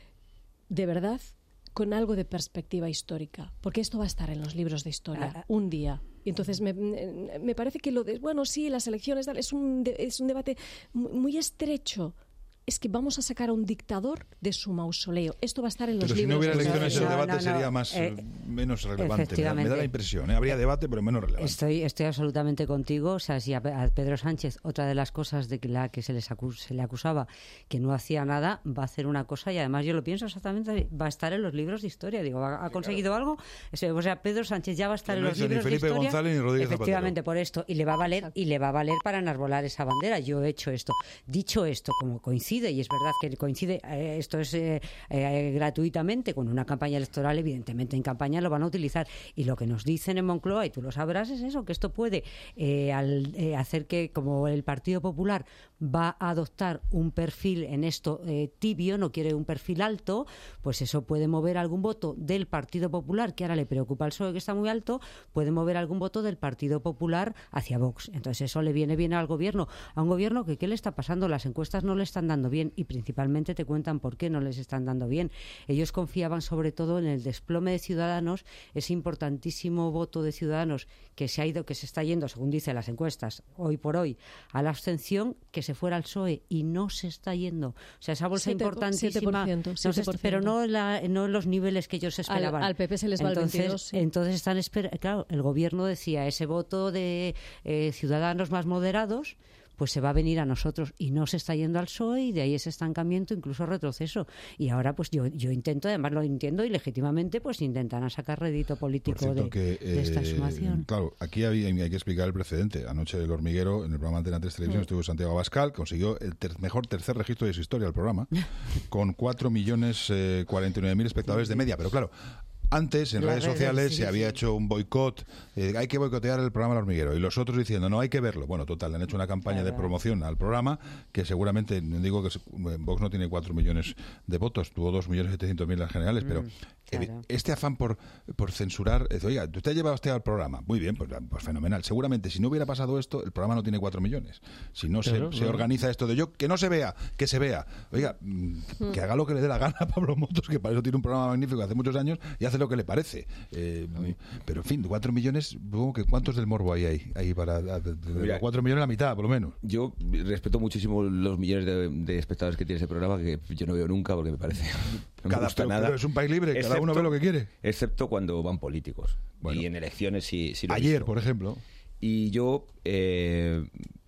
K: de verdad con algo de perspectiva histórica, porque esto va a estar en los libros de historia un día. Y entonces me, me parece que lo de, bueno, sí, las elecciones es un, es un debate muy estrecho. Es que vamos a sacar a un dictador de su mausoleo. Esto va a estar en los
C: pero
K: libros.
C: Pero si no hubiera elecciones,
K: no,
C: el debate
K: no, no,
C: sería más,
H: eh,
C: menos relevante. Me da, me da la impresión. ¿eh? Habría debate, pero menos relevante.
H: Estoy, estoy absolutamente contigo. O sea, si a, a Pedro Sánchez, otra de las cosas de que la que se, les acus, se le acusaba que no hacía nada, va a hacer una cosa y además yo lo pienso exactamente, va a estar en los libros de historia. Digo, ¿ha, ha conseguido claro. algo? O sea, Pedro Sánchez ya va a estar
C: no
H: en los libros
C: ni Felipe
H: de historia.
C: González, ni Rodríguez
H: efectivamente,
C: Zapatero.
H: por esto. Y le va a valer y le va a valer para enarbolar esa bandera. Yo he hecho esto. Dicho esto, como coincide, y es verdad que coincide, eh, esto es eh, eh, gratuitamente con una campaña electoral, evidentemente en campaña lo van a utilizar y lo que nos dicen en Moncloa, y tú lo sabrás, es eso, que esto puede eh, al, eh, hacer que, como el Partido Popular va a adoptar un perfil en esto eh, tibio, no quiere un perfil alto, pues eso puede mover algún voto del Partido Popular, que ahora le preocupa al P S O E que está muy alto, puede mover algún voto del Partido Popular hacia Vox. Entonces eso le viene bien al gobierno, a un gobierno que ¿qué le está pasando? Las encuestas no le están dando bien y principalmente te cuentan por qué no les están dando bien. Ellos confiaban sobre todo en el desplome de Ciudadanos, ese importantísimo voto de Ciudadanos que se ha ido, que se está yendo, según dicen las encuestas, hoy por hoy, a la abstención, que se fuera al P S O E y no se está yendo. O sea, esa bolsa
K: siete,
H: importantísima,
K: siete por ciento, siete por ciento.
H: No se, pero no, la, no los niveles que ellos esperaban.
K: Al, al P P se les va
H: entonces,
K: el veintidós. Sí.
H: Entonces están esper- claro, el gobierno decía, ese voto de eh, Ciudadanos más moderados pues se va a venir a nosotros y no se está yendo al P S O E y de ahí ese estancamiento, incluso retroceso. Y ahora pues yo yo intento, además lo entiendo y legítimamente pues intentan sacar rédito político
C: cierto,
H: de,
C: que,
H: de esta
C: eh,
H: sumación.
C: Claro, aquí hay, hay que explicar el precedente. Anoche El Hormiguero, en el programa Antena tres Televisión, mm. estuvo Santiago Abascal, consiguió el ter- mejor tercer registro de su historia del programa, con cuatro millones cuarenta y nueve mil espectadores de media. Pero claro, antes, en Las redes sociales, redes, sí, se había sí. hecho un boicot, eh, hay que boicotear el programa El Hormiguero, y los otros diciendo, no, hay que verlo. Bueno, total, han hecho una campaña claro. de promoción al programa, que seguramente, digo que Vox no tiene cuatro millones de votos, tuvo dos millones setecientos mil en las generales, mm, pero claro. eh, este afán por, por censurar, es, oiga, usted ha llevado usted al programa, muy bien, pues, pues fenomenal. Seguramente, si no hubiera pasado esto, el programa no tiene cuatro millones. Si no claro, se, claro. se organiza esto de yo, que no se vea, que se vea. Oiga, mm. que haga lo que le dé la gana a Pablo Motos, que para eso tiene un programa magnífico hace muchos años, y hace lo que le parece. Eh, pero en fin, cuatro millones, que ¿cuántos del morbo hay ahí? ahí para, de, de, de Mira, cuatro millones la mitad, por lo menos.
I: Yo respeto muchísimo los millones de, de espectadores que tiene ese programa, que yo no veo nunca porque me parece... No
C: cada,
I: me gusta
C: pero,
I: nada.
C: Pero es un país libre, excepto, cada uno ve lo que quiere.
I: Excepto cuando van políticos. Bueno, y en elecciones sí, sí lo
C: ayer,
I: visto.
C: por ejemplo.
I: Y yo... Eh,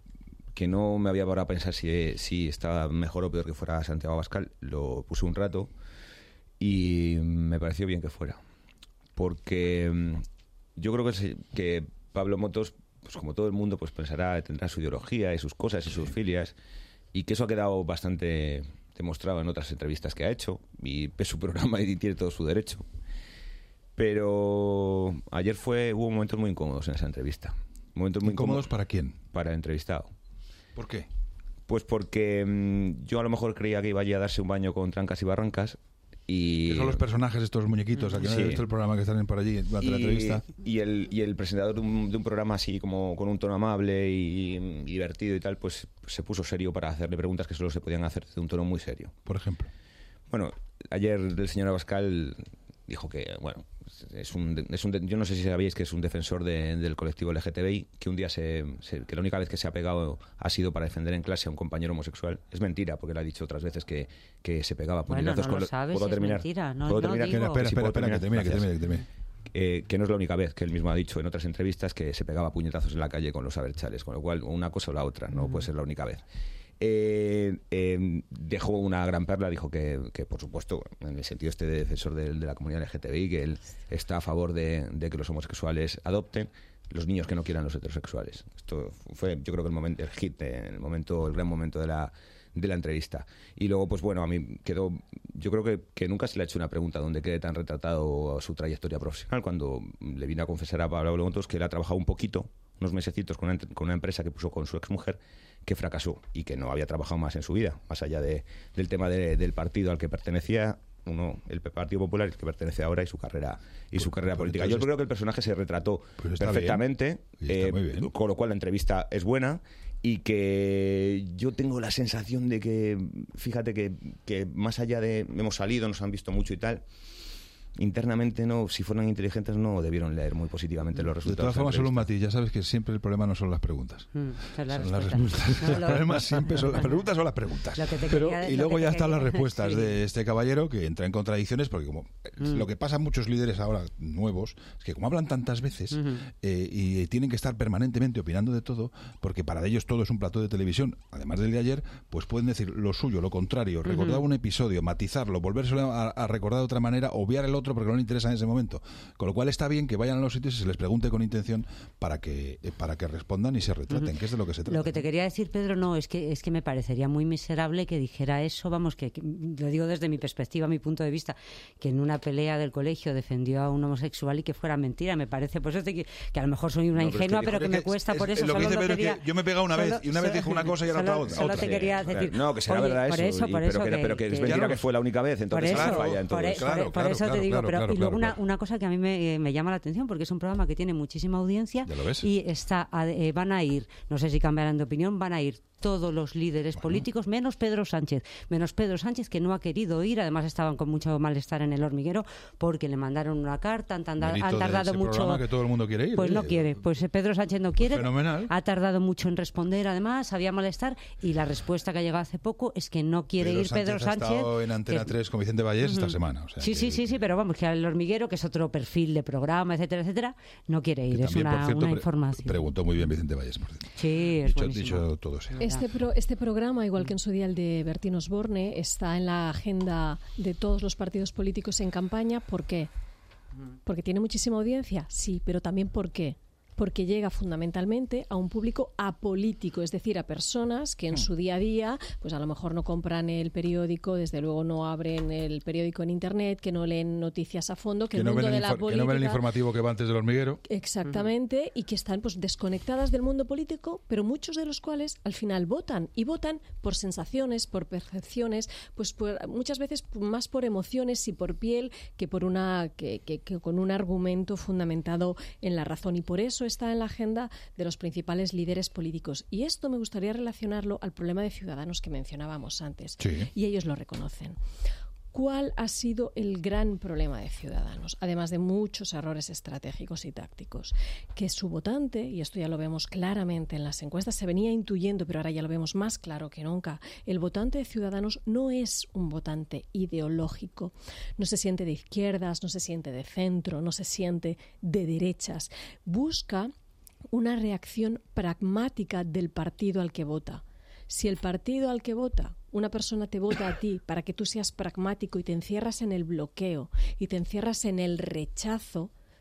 I: que no me había parado a pensar si, si estaba mejor o peor que fuera Santiago Abascal, lo puse un rato y me pareció bien que fuera. Porque yo creo que, se, que Pablo Motos, pues como todo el mundo, pues pensará, tendrá su ideología y sus cosas y sus filias, y que eso ha quedado bastante demostrado en otras entrevistas que ha hecho, y es su programa y tiene todo su derecho. Pero ayer fue hubo momentos muy incómodos en esa entrevista. Momentos muy
C: ¿Incómodos
I: incómodos
C: para quién?
I: Para el entrevistado.
C: ¿Por qué?
I: Pues porque mmm, yo a lo mejor creía que iba allí a darse un baño con trancas y barrancas, Y
C: que son los personajes, estos muñequitos, aquí no
I: sí.
C: he visto el programa que están por allí durante
I: y,
C: la entrevista.
I: Y el, y el presentador de un, de un programa así como con un tono amable y, y divertido y tal, pues se puso serio para hacerle preguntas que solo se podían hacer de un tono muy serio.
C: Por ejemplo.
I: Bueno, ayer el señor Abascal dijo que, bueno, es un, es un yo no sé si sabíais que es un defensor de, del colectivo L G T B I, que un día se, se que la única vez que se ha pegado ha sido para defender en clase a un compañero homosexual. Es mentira, porque le ha dicho otras veces que, que se pegaba a puñetazos.
H: Bueno, no lo
I: con
H: sabes,
I: ¿Puedo
H: es
I: terminar?
H: mentira, no,
I: ¿Puedo
H: no
I: terminar?
H: digo.
C: Espera,
I: Sí,
C: espera,
I: ¿puedo
C: espera, que termine, que
I: Gracias.
C: termine, que termine.
I: Eh, que no es la única vez, que él mismo ha dicho en otras entrevistas que se pegaba a puñetazos en la calle con los abertzales, con lo cual una cosa o la otra, no mm. puede ser la única vez. Eh, eh, dejó una gran perla, dijo que, que por supuesto, en el sentido este de defensor de, de la comunidad L G T B I, que él está a favor de, de que los homosexuales adopten, los niños que no quieran los heterosexuales. Esto fue, yo creo que el momento, el hit, el momento, el gran momento de la de la entrevista. Y luego, pues bueno, a mí quedó, yo creo que, que nunca se le ha hecho una pregunta donde quede tan retratado su trayectoria profesional, cuando le vine a confesar a Pablo Montos que él ha trabajado un poquito, unos mesecitos con una, con una empresa que puso con su exmujer, que fracasó y que no había trabajado más en su vida, más allá de, del tema de, del partido al que pertenecía, uno, el Partido Popular, el que pertenece ahora, y su carrera y su pues, carrera pues política. Yo creo que el personaje se retrató pues perfectamente, eh, bien. Con lo cual la entrevista es buena, y que yo tengo la sensación de que, fíjate que, que más allá de, hemos salido, nos han visto mucho y tal, internamente no, si fueran inteligentes no debieron leer muy positivamente los resultados.
C: De todas formas, solo un matiz, ya sabes que siempre el problema no son las preguntas, mm, son las son respuestas. Las respuestas. No, lo... El problema siempre son las preguntas o las preguntas. Pero, y luego ya están las respuestas sí. de este caballero, que entra en contradicciones, porque como mm. lo que pasa a muchos líderes ahora nuevos es que como hablan tantas veces mm-hmm. eh, y tienen que estar permanentemente opinando de todo, porque para ellos todo es un plató de televisión, además del de ayer, pues pueden decir lo suyo, lo contrario, recordar mm-hmm. un episodio, matizarlo, volvérselo a, a recordar de otra manera, obviar el otro porque no le interesa en ese momento, con lo cual está bien que vayan a los sitios y se les pregunte con intención para que eh, para que respondan y se retraten, uh-huh. que es de lo que se trata.
H: Lo que te quería decir, Pedro, no, es que es que me parecería muy miserable que dijera eso, vamos, que, que lo digo desde mi perspectiva, mi punto de vista, que en una pelea del colegio defendió a un homosexual y que fuera mentira, me parece, pues es de que, que a lo mejor soy una no, ingenua, pero, que, pero que me cuesta es, por eso.
C: Lo que dice
H: solo
C: Pedro,
H: quería,
C: que yo me he pegado una
H: solo,
C: vez y una vez dijo una cosa y ahora
H: solo,
C: otra.
H: Solo te quería decir,
I: no, que será
H: oye,
I: verdad
H: por
I: eso,
H: eso,
I: y,
H: por
I: pero,
H: eso
I: que,
H: que,
I: pero que es
H: que,
I: mentira
H: claro,
I: que fue la única vez, entonces
H: por eso,
I: se falla en todo
H: por,
I: eso.
H: Claro, por, claro, por eso
C: claro,
H: te digo,
C: claro,
H: pero
C: claro,
H: y luego
C: claro,
H: una, una cosa que a mí me, me llama la atención, porque es un programa que tiene muchísima audiencia y está eh, van a ir, no sé si cambiarán de opinión, van a ir todos los líderes bueno. políticos, menos Pedro Sánchez, menos Pedro Sánchez, que no ha querido ir, además estaban con mucho malestar en el hormiguero, porque le mandaron una carta, han, tardado, han tardado
C: de ese
H: mucho...
C: que todo el mundo quiere ir.
H: Pues
C: ¿eh?
H: no quiere, pues Pedro Sánchez no quiere,
C: pues fenomenal.
H: Ha tardado mucho en responder, además, había malestar, y la respuesta que ha llegado hace poco es que no quiere
C: Pedro
H: ir
C: Sánchez
H: Pedro Sánchez.
C: Ha estado en Antena
H: que...
C: tres con Vicente Vallés uh-huh. esta semana. O sea
H: sí,
C: que...
H: sí, sí, sí, pero vamos, que al hormiguero, que es otro perfil de programa, etcétera, etcétera, no quiere ir, que es también, una, cierto, una información.
C: Preguntó muy bien Vicente Vallés, por cierto.
H: Sí, es
C: dicho,
H: buenísimo.
C: dicho todo eso.
K: Este, pro, este programa, igual que en su día el de Bertín Osborne, está en la agenda de todos los partidos políticos en campaña. ¿Por qué? ¿Porque tiene muchísima audiencia? Sí, pero también ¿por qué? Porque llega fundamentalmente a un público apolítico, es decir, a personas que en su día a día, pues a lo mejor no compran el periódico, desde luego no abren el periódico en internet, que no leen noticias a fondo, que, que el mundo no de la política...
C: Que no ven el informativo que va antes del hormiguero.
K: Exactamente, uh-huh. y que están pues desconectadas del mundo político, pero muchos de los cuales al final votan, y votan por sensaciones, por percepciones, pues por, muchas veces más por emociones y por piel que por una que, que, que con un argumento fundamentado en la razón, y por eso está en la agenda de los principales líderes políticos. Y esto me gustaría relacionarlo al problema de Ciudadanos que mencionábamos antes.
C: Sí.
K: Y ellos lo reconocen. ¿Cuál ha sido el gran problema de Ciudadanos? Además de muchos errores estratégicos y tácticos. Que su votante, y esto ya lo vemos claramente en las encuestas, se venía intuyendo, pero ahora ya lo vemos más claro que nunca, el votante de Ciudadanos no es un votante ideológico. No se siente de izquierdas, no se siente de centro, no se siente de derechas. Busca una reacción pragmática del partido al que vota. Si el partido al que vota, una persona te vota a ti para que tú seas pragmático y te encierras en el bloqueo y te encierras en el rechazo,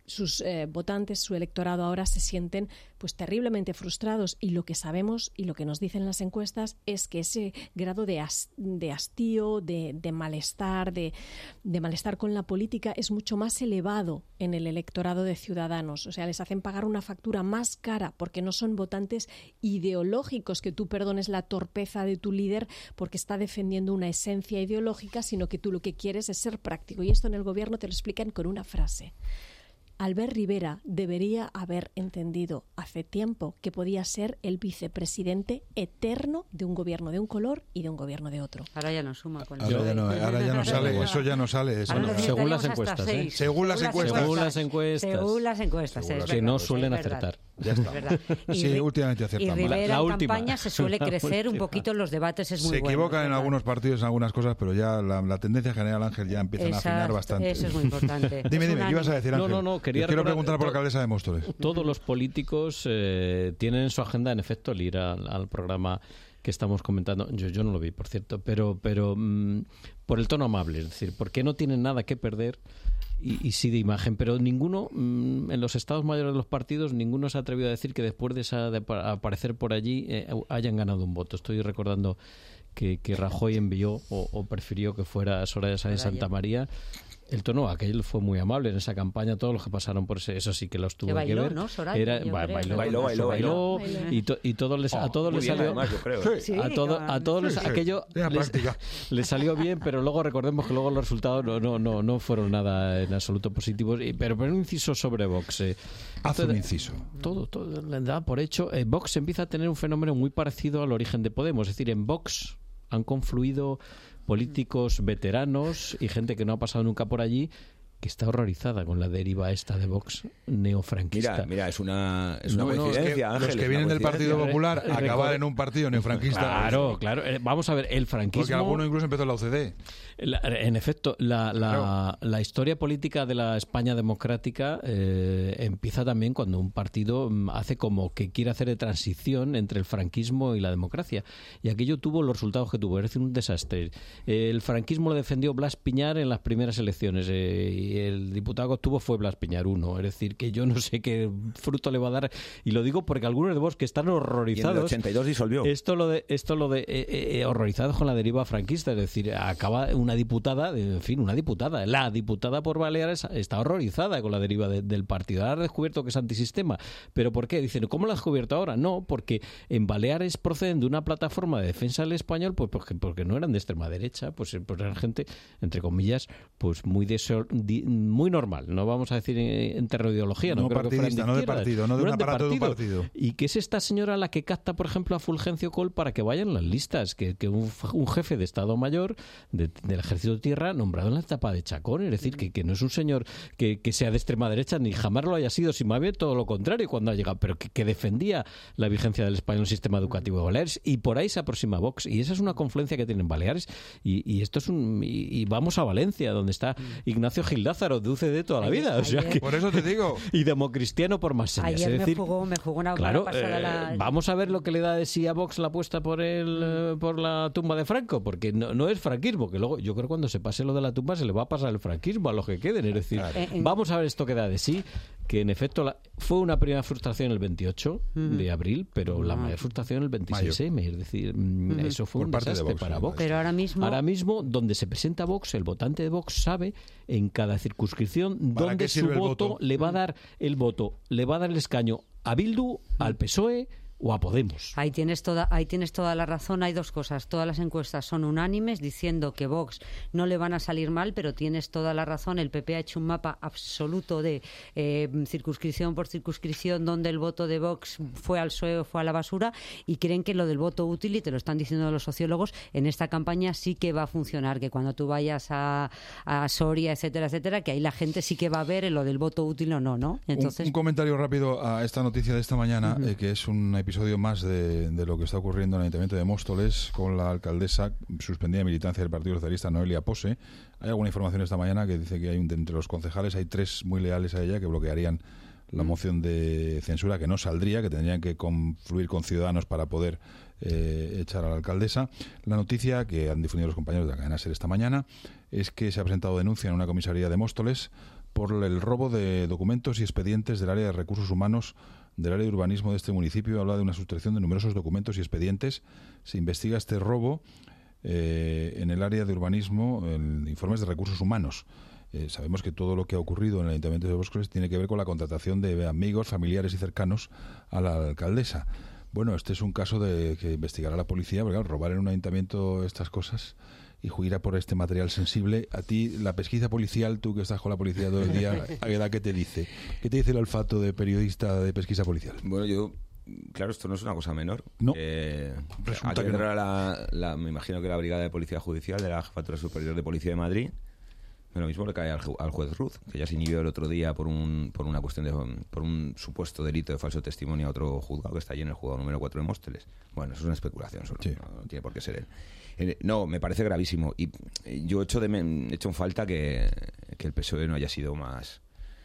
K: sus eh, votantes, su electorado ahora se sienten pues terriblemente frustrados, y lo que sabemos y lo que nos dicen las encuestas es que ese grado de, has, de hastío, de, de malestar, de, de malestar con la política es mucho más elevado en el electorado de Ciudadanos. O sea, les hacen pagar una factura más cara porque no son votantes ideológicos, que tú perdones la torpeza de tu líder porque está defendiendo una esencia ideológica, sino que tú lo que quieres es ser práctico. Y esto en el gobierno te lo explican con una frase. Albert Rivera debería haber entendido hace tiempo que podía ser el vicepresidente eterno de un gobierno de un color y de un gobierno de otro.
H: Ahora ya no suma con
C: ahora, ya no, ahora ya no sale, eso ya no sale. Eso no.
J: Según las encuestas, ¿eh?
C: Según las encuestas.
J: Según las encuestas.
H: Según las encuestas.
J: Según
H: es
J: que
H: verdad,
J: no suelen
H: es
J: acertar.
C: Ya está. Sí,
H: y,
C: últimamente acertamos.
H: Y Rivera
C: la, la
H: en
C: última.
H: campaña se suele crecer un poquito en los debates, es muy
C: Se
H: bueno.
C: Se equivocan en
H: ¿verdad?
C: algunos partidos en algunas cosas, pero ya la, la tendencia general, Ángel, ya empiezan
H: Esa,
C: a afinar bastante.
H: Eso es muy importante.
C: Dime, dime, ¿qué ibas a decir, Ángel?
J: No, no, no, quería
C: Yo quiero
J: recordar,
C: preguntar por la alcaldesa de Móstoles.
J: Todos los políticos eh, tienen en su agenda, en efecto, el ir al, al programa que estamos comentando. Yo, yo no lo vi, por cierto, pero, pero mmm, por el tono amable, es decir, porque no tienen nada que perder. Y, y sí de imagen, pero ninguno, mmm, en los estados mayores de los partidos, ninguno se ha atrevido a decir que después de, esa, de aparecer por allí eh, hayan ganado un voto. Estoy recordando que, que Rajoy envió o, o prefirió que fuera Soraya Sáenz de Santa María. El tono aquel fue muy amable en esa campaña, todos los que pasaron por ese, eso sí que los tuve que,
H: bailó,
J: ver.
H: ¿no? Soraya,
J: Era,
H: yo
J: ba,
H: creo.
J: bailó,
I: bailó, bailó, bailó,
J: bailó, y, to, y todos les, oh, a todos les
I: bien,
J: salió
I: además, yo creo.
J: sí, a, todo, a todos les,
C: sí,
J: aquello
C: sí,
J: les, les salió bien, pero luego recordemos que luego los resultados no no no, no fueron nada en absoluto positivos. Y, pero, pero un inciso sobre Vox. Eh.
C: Haz un inciso.
J: Todo, todo le da por hecho. Eh, Vox empieza a tener un fenómeno muy parecido al origen de Podemos, es decir, en Vox han confluido políticos veteranos y gente que no ha pasado nunca por allí, que está horrorizada con la deriva esta de Vox neofranquista.
I: Mira, mira, es una, es una
J: no,
I: coincidencia,
C: no, es que
I: Ángel.
C: Los que vienen del Partido Popular a acabar en un partido neofranquista.
J: Claro, claro. Eh, vamos a ver, el franquismo...
C: Porque alguno incluso empezó en la U C D.
J: La, en efecto, la, la,
C: claro.
J: la historia política de la España democrática eh, empieza también cuando un partido hace como que quiere hacer de transición entre el franquismo y la democracia. Y aquello tuvo los resultados que tuvo, es decir, un desastre. Eh, el franquismo lo defendió Blas Piñar en las primeras elecciones eh, y el diputado que obtuvo fue Blas Piñar uno. Es decir, que yo no sé qué fruto le va a dar, y lo digo porque algunos de vos que están horrorizados...
I: Y en el ochenta y dos disolvió.
J: Esto lo de, esto lo de eh, eh, horrorizados con la deriva franquista, es decir, acaba una diputada, en fin, una diputada, la diputada por Baleares está horrorizada con la deriva de, del partido. Ahora ha descubierto que es antisistema. ¿Pero por qué? Dicen, ¿cómo lo ha descubierto ahora? No, porque en Baleares proceden de una plataforma de defensa del español, pues porque, porque no eran de extrema derecha, pues, pues eran gente, entre comillas, pues muy desor, di, muy normal. No vamos a decir en, en terrorideología, no,
C: no
J: creo
C: partidista,
J: que fueran de
C: no de partido, no de un aparato de un partido.
J: Y que es esta señora la que capta, por ejemplo, a Fulgencio Coll para que vayan las listas, que, que un, un jefe de Estado Mayor de, del Ejército de Tierra nombrado en la etapa de Chacón, es decir, que, que no es un señor que, que sea de extrema derecha, ni jamás lo haya sido, sino más bien todo lo contrario cuando ha llegado, pero que, que defendía la vigencia del español en el sistema educativo de Baleares, y por ahí se aproxima Vox, y esa es una confluencia que tienen Baleares, y, y esto es un y, y vamos a Valencia, donde está Ignacio Gil Lázaro, de U C D toda la vida, o sea que,
C: por eso te digo,
J: y democristiano por más señas.
H: Ayer
J: es decir,
H: me jugó, me jugó una
J: claro,
H: pasada
J: eh,
H: la...
J: vamos a ver lo que le da de sí a Vox la apuesta por el eh, por la tumba de Franco, porque no, no es franquismo, que luego yo creo que cuando se pase lo de la tumba se le va a pasar el franquismo a los que queden, es decir, claro. Vamos a ver esto que da de sí, que en efecto la, fue una primera frustración el veintiocho uh-huh. de abril, pero uh-huh. la mayor frustración el veintiséis eme, es decir, uh-huh. eso fue por un desastre de Vox, para Vox.
H: Pero ahora mismo...
J: ahora mismo, donde se presenta Vox, el votante de Vox sabe en cada circunscripción dónde su voto, voto le va a dar el voto, le va a dar el escaño a Bildu, al P S O E o a Podemos.
H: Ahí tienes toda, ahí tienes toda la razón. Hay dos cosas. Todas las encuestas son unánimes diciendo que Vox no le van a salir mal, pero tienes toda la razón. El P P ha hecho un mapa absoluto de eh, circunscripción por circunscripción donde el voto de Vox fue al P S O E o fue a la basura, y creen que lo del voto útil, y te lo están diciendo los sociólogos, en esta campaña sí que va a funcionar, que cuando tú vayas a, a Soria, etcétera, etcétera, que ahí la gente sí que va a ver lo del voto útil o no, ¿no? Entonces...
C: Un, un comentario rápido a esta noticia de esta mañana, uh-huh. eh, que es un episodio más de, de lo que está ocurriendo en el Ayuntamiento de Móstoles con la alcaldesa suspendida de militancia del Partido Socialista, Noelia Pose. Hay alguna información esta mañana que dice que hay un, entre los concejales hay tres muy leales a ella que bloquearían la moción de censura, que no saldría, que tendrían que confluir con Ciudadanos para poder eh, echar a la alcaldesa. La noticia que han difundido los compañeros de la cadena SER esta mañana es que se ha presentado denuncia en una comisaría de Móstoles por el robo de documentos y expedientes del área de recursos humanos del área de urbanismo de este municipio. Habla de una sustracción de numerosos documentos y expedientes. Se investiga este robo eh, en el área de urbanismo, en informes de recursos humanos. Eh, sabemos que todo lo que ha ocurrido en el Ayuntamiento de Móstoles tiene que ver con la contratación de amigos, familiares y cercanos a la alcaldesa. Bueno, este es un caso de que investigará la policía, porque claro, robar en un ayuntamiento estas cosas y ir a por este material sensible. A ti, la pesquisa policial, tú que estás con la policía todo el día, ¿a edad qué te dice? ¿Qué te dice el olfato de periodista de pesquisa policial?
I: Bueno, yo, claro, esto no es una cosa menor.
C: No.
I: Eh,
C: Resulta
I: aquí
C: que no.
I: entrará la, la, me imagino que la Brigada de Policía Judicial de la Jefatura Superior de Policía de Madrid. Lo mismo le cae al, ju- al juez Ruz, que ya se inhibió el otro día por un por una cuestión de por un supuesto delito de falso testimonio a otro juzgado que está allí en el juzgado número cuatro de Móstoles. Bueno, eso es una especulación solo, sí. no, no tiene por qué ser él. Eh, no, me parece gravísimo y eh, yo echo de men- echo en falta que, que el P S O E no haya sido más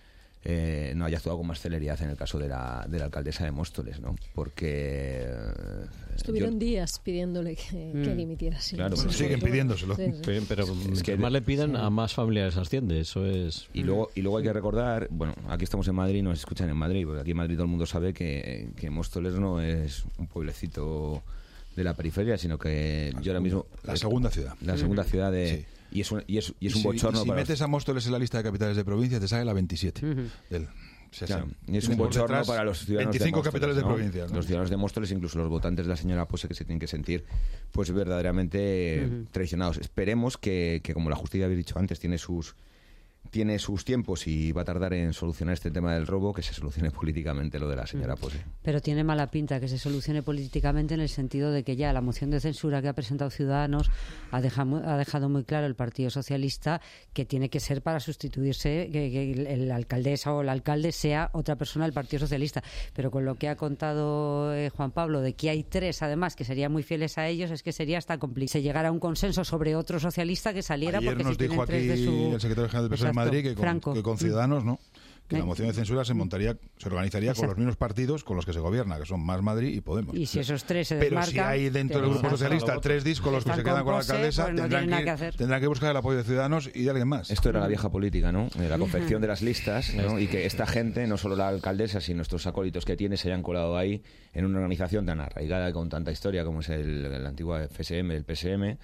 I: eh, no haya actuado con más celeridad en el caso de la, de la alcaldesa de Móstoles, ¿no? Porque eh,
K: Estuvieron
I: yo-
K: días pidiéndole que, que
J: Mm.
K: dimitiera. Sí,
J: Claro,
K: sí,
J: pero
K: sobre
J: siguen
K: todo.
C: pidiéndoselo.
K: Sí, sí.
J: Pero, pero
I: Es
J: mientras
I: que-
J: más le pidan, a más familiares asciende. Eso es.
I: Y luego, y luego hay que recordar, bueno, aquí estamos en Madrid, nos escuchan en Madrid, porque aquí en Madrid todo el mundo sabe que, que Móstoles no es un pueblecito de la periferia, sino que yo ahora mismo...
C: La segunda ciudad.
I: La segunda ciudad de...
C: Sí.
I: Y es un, y es, y es
C: Y
I: un
C: si-
I: bochorno
C: y si
I: para...
C: metes a Móstoles en la lista de capitales de provincia, te sale la veintisiete. Del
I: Claro,
C: sesenta.
I: y es un
C: Por
I: bochorno
C: detrás,
I: para los ciudadanos
C: veinticinco
I: de Móstoles,
C: capitales de
I: ¿no?
C: provincia, ¿no?
I: Los ciudadanos de Móstoles, incluso los votantes de la señora Pose, que se tienen que sentir pues verdaderamente
C: Ujú.
I: traicionados. Esperemos que, que, como la justicia habéis dicho antes, tiene sus tiene sus tiempos y va a tardar en solucionar este tema del robo, que se solucione políticamente lo de la señora Pose.
H: Pero tiene mala pinta que se solucione políticamente en el sentido de que ya la moción de censura que ha presentado Ciudadanos ha dejado, ha dejado muy claro el Partido Socialista que tiene que ser para sustituirse, que, que el, el alcaldesa o el alcalde sea otra persona del Partido Socialista. Pero con lo que ha contado eh, Juan Pablo, de que hay tres además que serían muy fieles a ellos, es que sería hasta complicado. Se llegara a un consenso sobre otro socialista que saliera,
C: Ayer
I: porque
C: nos
I: si
C: dijo
I: tienen
C: aquí
I: tres de su...
C: el secretario general del P S O E en
H: Exacto,
C: Madrid que con,
H: Franco.
C: que con Ciudadanos, ¿no? Que la
H: Eh.
C: moción de censura se montaría, se organizaría con
H: Exacto.
C: los mismos partidos con los que se gobierna, que son Más Madrid y Podemos.
H: Y si esos tres se
C: Pero
H: desmarcan,
C: si hay dentro del
H: te
C: Grupo
H: vas a
C: Socialista
H: los
C: tres discos los que
H: Están
C: se quedan con la
H: Pose,
C: alcaldesa,
H: pues no
C: tendrán,
H: tienen nada
C: que,
H: que hacer.
C: tendrán que buscar el apoyo de Ciudadanos y de alguien más.
I: Esto era la vieja política, ¿no? De la confección de las listas, ¿no? Y que esta gente, no solo la alcaldesa, sino nuestros acólitos que tiene, se hayan colado ahí en una organización tan arraigada y con tanta historia como es el, el antiguo F S M, el P S M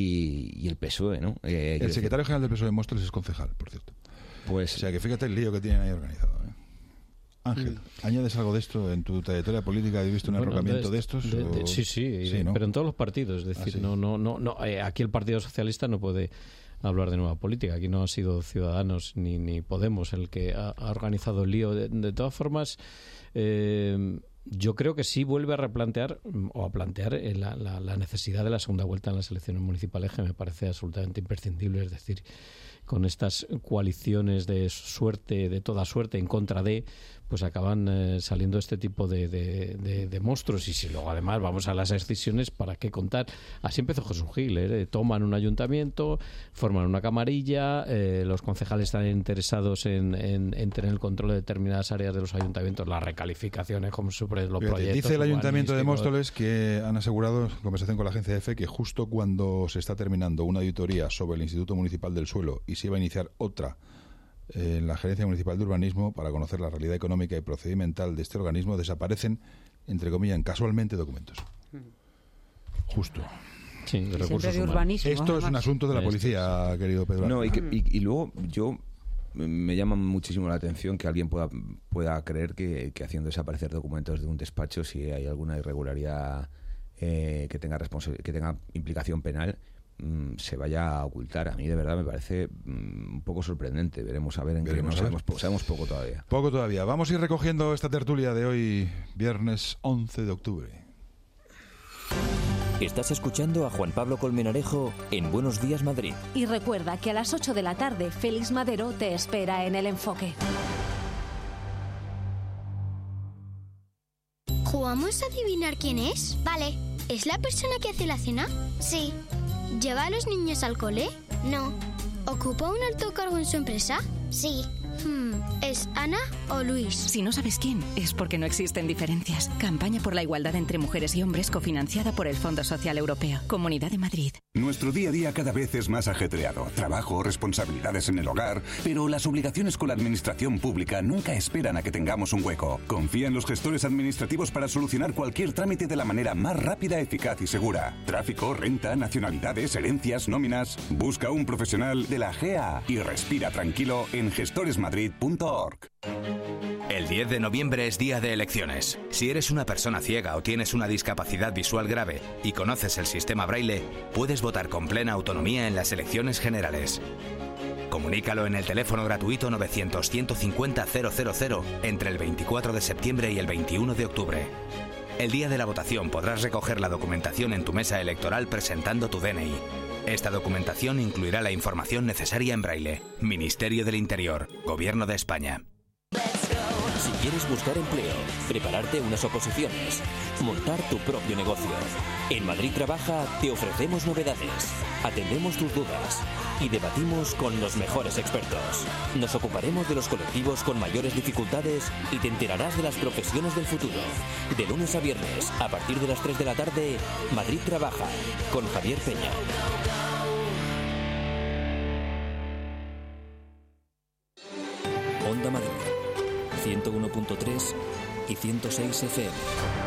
I: y, y el P S O E, ¿no? Eh,
C: El secretario general del P S O E de Móstoles es concejal, por cierto.
I: Pues,
C: o sea, que fíjate el lío que tienen ahí organizado. ¿eh? Ángel,
J: Mm.
C: ¿añades algo de esto en tu trayectoria política? ¿Has visto un
J: Bueno,
C: enrocamiento
J: de-
C: de estos?
J: de-
C: o-
J: de- sí, sí,
C: Sí, ¿no?
J: pero en todos los partidos. Es decir,
C: Ah, sí.
J: no, no, no, no. eh, aquí el Partido Socialista no puede hablar de nueva política. Aquí no ha sido Ciudadanos ni, ni Podemos el que ha, ha organizado el lío. De, de todas formas, eh, yo creo que sí vuelve a replantear mm, o a plantear eh, la, la- la necesidad de la segunda vuelta en las elecciones municipales, que me parece absolutamente imprescindible. Es decir, con estas coaliciones de suerte, de toda suerte, en contra de, pues acaban eh, saliendo este tipo de, de, de- de monstruos. Y si luego además vamos a las excisiones, ¿para qué contar? Así empezó Jesús Gil, ¿eh? Toman un ayuntamiento, forman una camarilla, eh, los concejales están interesados en, en- en tener el control de determinadas áreas de los ayuntamientos, las recalificaciones, como sobre los
C: Fíjate,
J: proyectos
C: dice el Ayuntamiento de
J: urbanísticos.
C: Móstoles que han asegurado, en conversación con la agencia EFE, que justo cuando se está terminando una auditoría sobre el Instituto Municipal del Suelo y se iba a iniciar otra eh, en la Gerencia Municipal de Urbanismo para conocer la realidad económica y procedimental de este organismo, desaparecen, entre comillas, casualmente documentos. Justo.
J: Sí,
H: de recursos de humanos. urbanismo,
C: Esto es un
H: además.
C: asunto de la
I: Esto
C: policía, querido Pedro.
I: No, y, que- y- y luego yo me llama muchísimo la atención que alguien pueda pueda creer que, que haciendo desaparecer documentos de un despacho, si hay alguna irregularidad eh, que tenga responsa- que tenga implicación penal, mm, se vaya a ocultar. A mí de verdad me parece mm, un poco sorprendente. Veremos a ver en qué
C: Veremos
I: no
C: a ver.
I: sabemos, po- sabemos poco todavía.
C: Poco todavía. Vamos a ir recogiendo esta tertulia de hoy, viernes once de octubre.
A: Estás escuchando a Juan Pablo Colmenarejo en Buenos Días Madrid.
B: Y recuerda que a las ocho de la tarde Félix Madero te espera en El Enfoque.
S: ¿Jugamos a adivinar quién es? Vale. ¿Es la persona que hace la cena? Sí. ¿Lleva a los niños al cole? No. ¿Ocupa un alto cargo en su empresa? Sí. Hmm. quién? ¿Es Ana o Luis?
T: Si no sabes quién, es porque no existen diferencias. Campaña por la igualdad entre mujeres y hombres cofinanciada por el Fondo Social Europeo. Comunidad de Madrid.
U: Nuestro día a día cada vez es más ajetreado. Trabajo, responsabilidades en el hogar, pero las obligaciones con la administración pública nunca esperan a que tengamos un hueco. Confía en los gestores administrativos para solucionar cualquier trámite de la manera más rápida, eficaz y segura. Tráfico, renta, nacionalidades, herencias, nóminas. Busca un profesional de la G A y respira tranquilo en gestores madrid punto org.
L: El diez de noviembre es día de elecciones. Si eres una persona ciega o tienes una discapacidad visual grave y conoces el sistema Braille, puedes votar con plena autonomía en las elecciones generales. Comunícalo en el teléfono gratuito novecientos, ciento cincuenta, cero cero cero entre el veinticuatro de septiembre y el veintiuno de octubre. El día de la votación podrás recoger la documentación en tu mesa electoral presentando tu D N I. Esta documentación incluirá la información necesaria en Braille. Ministerio del Interior, Gobierno de España.
A: Si quieres buscar empleo, prepararte unas oposiciones, montar tu propio negocio, en Madrid Trabaja te ofrecemos novedades, atendemos tus dudas y debatimos con los mejores expertos. Nos ocuparemos de los colectivos con mayores dificultades y te enterarás de las profesiones del futuro. De lunes a viernes, a partir de las tres de la tarde, Madrid Trabaja, con Javier Peña. Onda Madrid, ciento uno punto tres y ciento seis F M.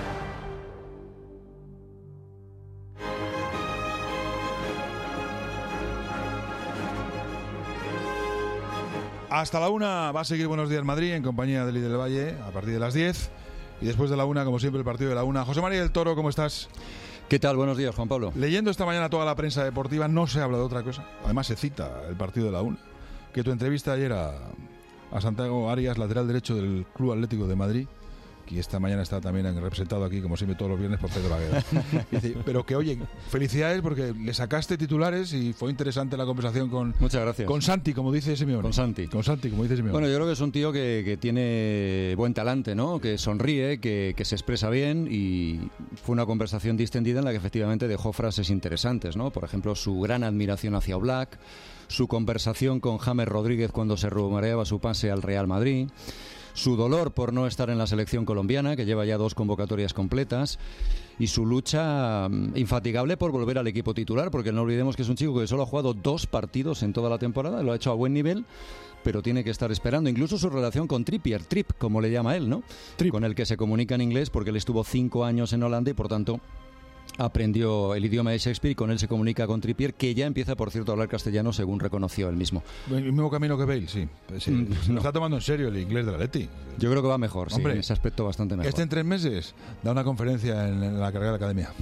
C: Hasta la una va a seguir Buenos Días Madrid en compañía de Eli del Valle a partir de las diez. Y después de la una, como siempre, el partido de la una. José María del Toro, ¿cómo estás?
V: ¿Qué tal? Buenos días, Juan Pablo.
C: Leyendo esta mañana toda la prensa deportiva, no se habla de otra cosa. Además, se cita el partido de la una. Que tu entrevista ayer a, a Santiago Arias, lateral derecho del Club Atlético de Madrid, que esta mañana está también representado aquí, como siempre, todos los viernes por Pedro Agueda. Dice, pero que, oye, felicidades porque le sacaste titulares y fue interesante la conversación con...
V: Muchas gracias.
C: Con Santi, como dice Simeone.
V: Con Santi.
C: Con Santi, como dice Simeone.
V: Bueno, yo creo que es un tío que, que tiene buen talante, ¿no? Que sonríe, que, que se expresa bien y fue una conversación distendida en la que efectivamente dejó frases interesantes, ¿no? Por ejemplo, su gran admiración hacia Oblak, su conversación con James Rodríguez cuando se rumoreaba su pase al Real Madrid, su dolor por no estar en la selección colombiana, que lleva ya dos convocatorias completas, y su lucha infatigable por volver al equipo titular, porque no olvidemos que es un chico que solo ha jugado dos partidos en toda la temporada, lo ha hecho a buen nivel, pero tiene que estar esperando. Incluso su relación con Trippier, Trip, como le llama él, ¿no? Trip. Con el que se comunica en inglés, porque él estuvo cinco años en Holanda y, por tanto, aprendió el idioma de Shakespeare y con él se comunica con Trippier, que ya empieza, por cierto, a hablar castellano, según reconoció él mismo.
C: El mismo camino que Bale, sí. sí. Mm, no. Está tomando en serio el inglés del Atleti.
V: Yo creo que va mejor, Hombre, sí, en ese aspecto bastante mejor.
C: Este en tres meses da una conferencia en la carrera de la academia.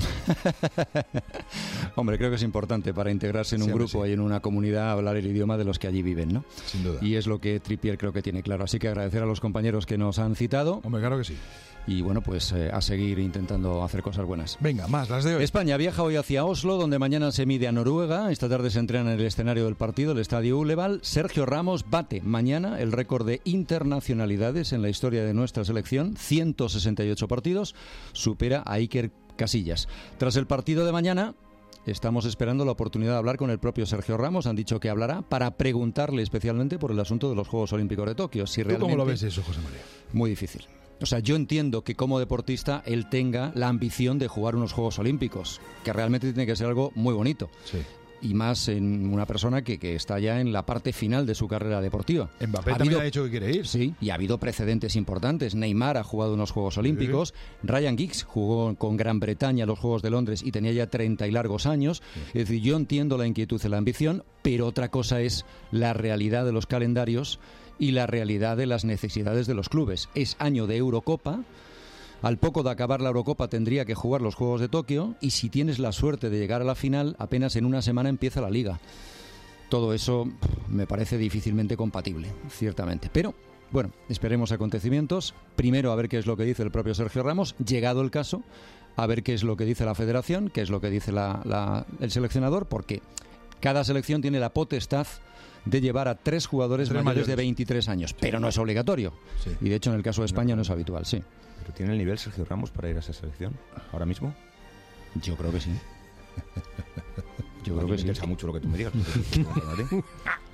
V: Hombre, creo que es importante para integrarse en un sí, grupo sí. y en una comunidad hablar el idioma de los que allí viven, ¿no?
C: Sin duda.
V: Y es lo que Trippier creo que tiene claro. Así que agradecer a los compañeros que nos han citado.
C: Hombre, claro que sí.
V: Y bueno, pues eh, a seguir intentando hacer cosas buenas.
C: Venga, más, las de hoy.
V: España viaja hoy hacia Oslo, donde mañana se mide a Noruega. Esta tarde se entrena en el escenario del partido, el Estadio Uleval. Sergio Ramos bate mañana el récord de internacionalidades en la historia de nuestra selección, ciento sesenta y ocho partidos, supera a Iker Casillas. Tras el partido de mañana, estamos esperando la oportunidad de hablar con el propio Sergio Ramos. Han dicho que hablará para preguntarle especialmente por el asunto de los Juegos Olímpicos de Tokio. Si
C: ¿Tú
V: realmente...
C: cómo lo ves eso, José María?
V: Muy difícil. O sea, yo entiendo que como deportista él tenga la ambición de jugar unos Juegos Olímpicos, que realmente tiene que ser algo muy bonito.
C: Sí.
V: Y más en una persona que, que está ya en la parte final de su carrera deportiva.
C: Mbappé
V: ha
C: también
V: habido,
C: ha dicho que quiere ir.
V: Sí, y ha habido precedentes importantes. Neymar ha jugado unos Juegos Olímpicos. Sí. Ryan Giggs jugó con Gran Bretaña los Juegos de Londres y tenía ya treinta y largos años. Sí. Es decir, yo entiendo la inquietud y la ambición, pero otra cosa es la realidad de los calendarios y la realidad de las necesidades de los clubes. Es año de Eurocopa. Al poco de acabar la Eurocopa tendría que jugar los Juegos de Tokio y si tienes la suerte de llegar a la final, apenas en una semana empieza la Liga. Todo eso me parece difícilmente compatible, ciertamente. Pero, bueno, esperemos acontecimientos. Primero a ver qué es lo que dice el propio Sergio Ramos, llegado el caso, a ver qué es lo que dice la Federación, qué es lo que dice la, la, el seleccionador, porque cada selección tiene la potestad de llevar a tres jugadores mayores, mayores de veintitrés años, pero no es obligatorio. Sí. Y de hecho en el caso de España no es habitual, sí.
I: ¿Pero tiene el nivel Sergio Ramos para ir a esa selección ahora mismo?
V: Yo creo que sí. Yo creo que sí.
I: Me interesa mucho lo que tú me digas.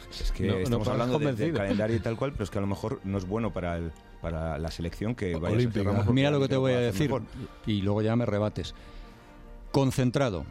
I: Es que
J: no,
I: estamos
J: no
I: hablando de, del
J: convencido.
I: calendario y tal cual, pero es que a lo mejor no es bueno para el, para la selección que vaya
V: Olímpica.
I: a
V: Mira lo que te voy a decir
I: mejor.
V: y luego ya me rebates. Concentrado,